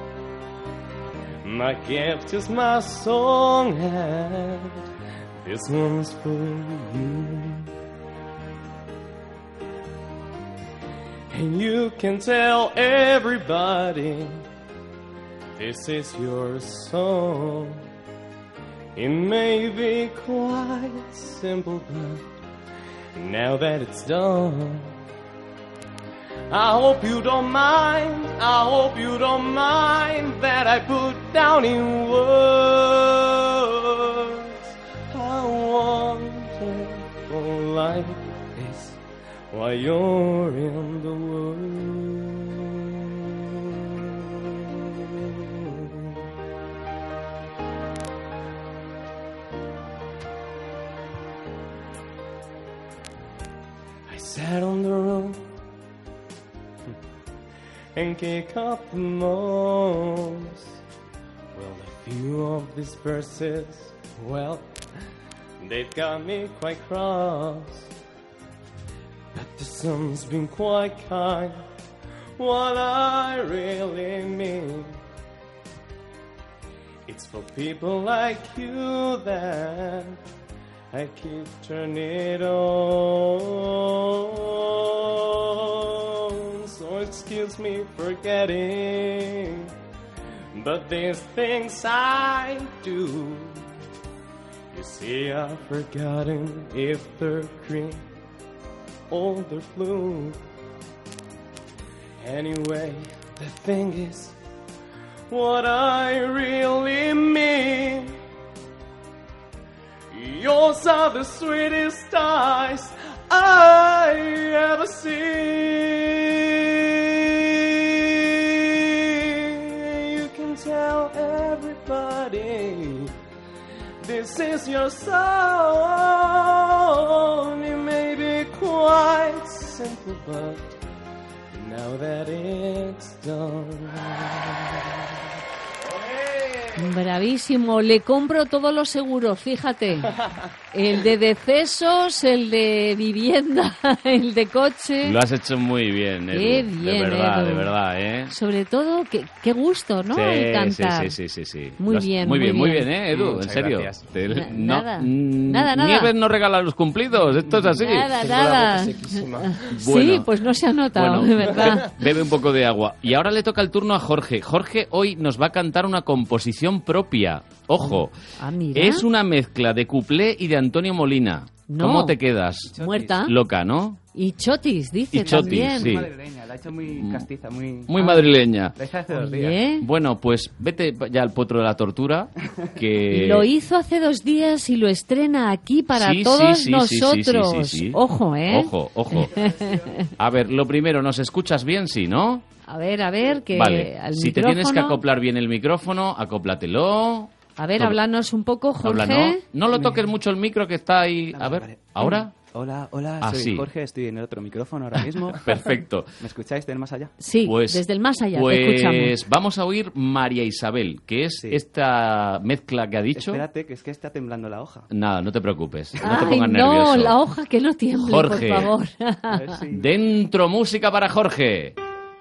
My gift is my song, and this one's for you. And you can tell everybody this is your song. It may be quite simple, but now that it's done, I hope you don't mind, I hope you don't mind that I put down in words how wonderful life is while you're in the world. I sat on the roof and kick up the most. Well, a few of these verses, well, they've got me quite cross. But the sun's been quite kind. What I really mean, it's for people like you that I keep turning it on. So excuse me for getting, but these things I do, you see, I've forgotten if they're green or they're blue. Anyway, the thing is, what I really mean, yours are the sweetest eyes I ever seen. You can tell everybody this is your song. It may be quite simple, but now that it's done. Bravísimo, le compro todos los seguros, fíjate. El de decesos, el de vivienda, el de coche. Lo has hecho muy bien, Edu. Qué bien, de Edu. verdad, ¿eh? Sobre todo, qué gusto, ¿no? El cantar. Sí. Muy bien, Edu, Muchas en serio. gracias. Nada. Nieves no regala los cumplidos, esto es así. Nada. Bueno, Sí, pues no se ha notado, de verdad. Bebe un poco de agua. Y ahora le toca el turno a Jorge. Jorge hoy nos va a cantar una composición propia. Ojo, mira. es una mezcla de cuplé y de Antonio Molina. No. ¿Cómo te quedas? Muerta. Loca, ¿no? Y Chotis, dice Y Chotis, también. sí. Madrileña, la ha hecho muy castiza, muy madrileña. La hice hace 2 Oye. días. Bueno, pues vete ya al potro de la tortura, que... Lo hizo hace 2 días y lo estrena aquí para Sí, todos sí, nosotros. sí. Ojo, ¿eh? Ojo. A ver, lo primero, ¿nos escuchas bien? Sí, ¿no? A ver, que Vale, al si te micrófono... tienes que acoplar bien el micrófono, acóplatelo. A ver, háblanos un poco, Jorge. Habla, ¿no? No lo toques mucho el micro que está ahí. A ver, Vale. ¿ahora? Hola, Ah, soy sí. Jorge, estoy en el otro micrófono ahora mismo. Perfecto. ¿Me escucháis del más allá? Sí, Pues- desde el más allá, te Pues escuchamos. vamos a oír María Isabel, que es esta mezcla que ha dicho. Espérate, que es que está temblando la hoja. Nada, no te preocupes, no te Ay, pongas no, nervioso. la hoja que no tiemble, Jorge. por favor. A ver si... Dentro música para Jorge.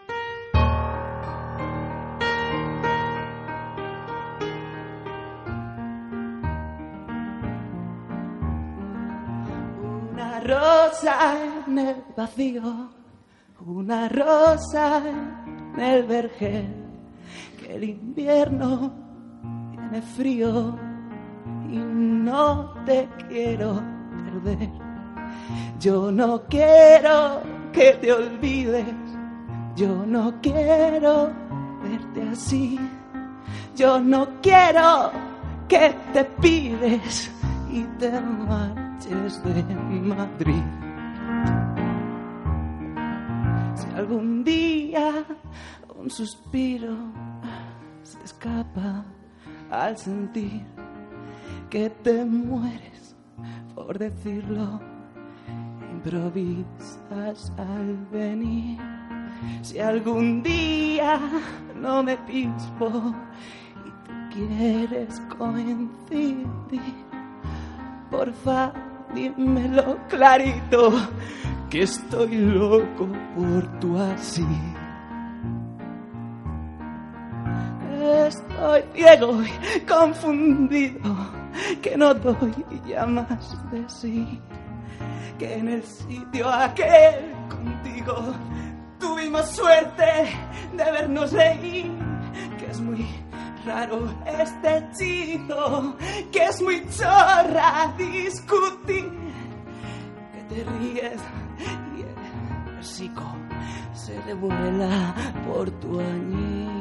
Una rosa en el vacío, una rosa en el vergel, que el invierno tiene frío y no te quiero perder. Yo no quiero que te olvides, yo no quiero verte así, yo no quiero que te pides y te marches de Madrid. Si algún día un suspiro se escapa al sentir que te mueres por decirlo, improvisas al venir. Si algún día no me pispo y tú quieres coincidir, porfa, dímelo clarito, que estoy loco por tu así. Estoy ciego y confundido, que no doy ya más de sí, que en el sitio aquel contigo tuvimos suerte de vernos reír, que es muy raro este hechizo, que es muy chorra discutir, que te ríes y el hocico se revuela por tu añil.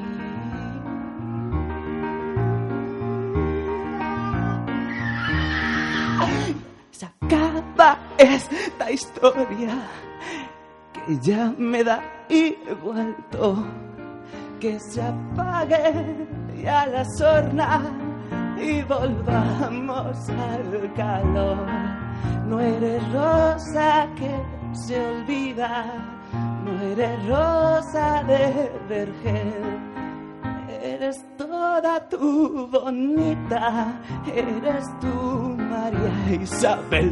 Se acaba esta historia, que ya me da igual todo, que se apague ya la sorna y volvamos al calor. No eres rosa que se olvida, no eres rosa de vergel, eres toda tu bonita, eres tu María Isabel.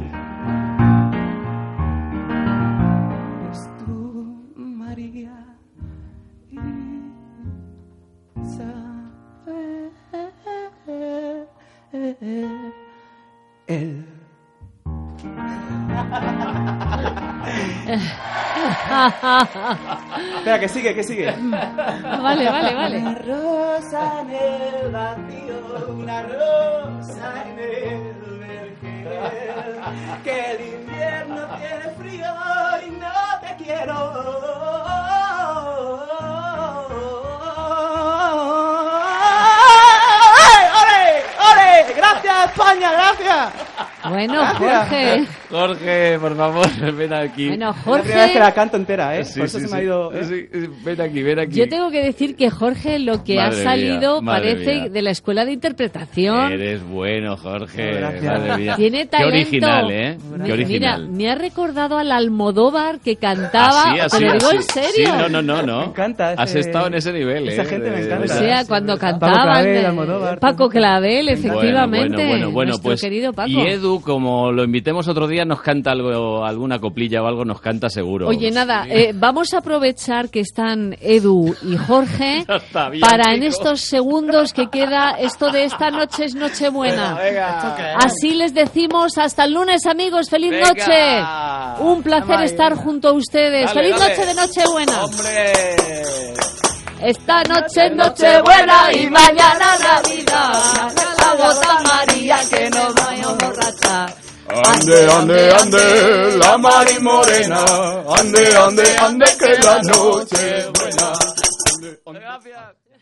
Eres tu María Isabel. Espera, que sigue. Vale. Una rosa en el vacío, una rosa en el vergel, que el invierno tiene frío y no te quiero. ¡Ole! ¡Gracias, España! ¡Gracias! Bueno, Jorge. Jorge, por favor, ven aquí. Bueno, Es la primera vez que la canto entera, ¿eh? Sí, Por eso se me ha ido... Sí, ven aquí, ven aquí. Yo tengo que decir que Jorge lo que Madre ha salido mía, madre parece mía. de la escuela de interpretación. Eres bueno, Jorge. Gracias. Madre mía. Tiene talento. Qué original, ¿eh? Qué Mira, original. me ha recordado al Almodóvar que cantaba. Así, te lo digo así. en serio. Sí, no. Me encanta. Has estado en ese nivel, Esa ¿eh? gente me encanta. O sea, cuando Paco cantaban Clavel, Almodóvar, Paco Clavel, efectivamente. Bueno, nuestro pues querido Paco. y Edu, como lo invitemos otro día, nos canta algo, alguna coplilla o algo, nos canta seguro. Oye, nada, vamos a aprovechar que están Edu y Jorge Está bien, para en chico. estos segundos que queda esto de esta noche es Nochebuena. Venga. Así les decimos hasta el lunes, amigos. ¡Feliz Venga. noche! Un placer estar junto a ustedes. Dale, ¡Feliz dale. noche de Nochebuena! ¡Hombre! Esta noche es Nochebuena y mañana Navidad. La gota María que nos vaya a emborrachar. Ande, la Mari Morena. Ande, que la noche es buena. Gracias.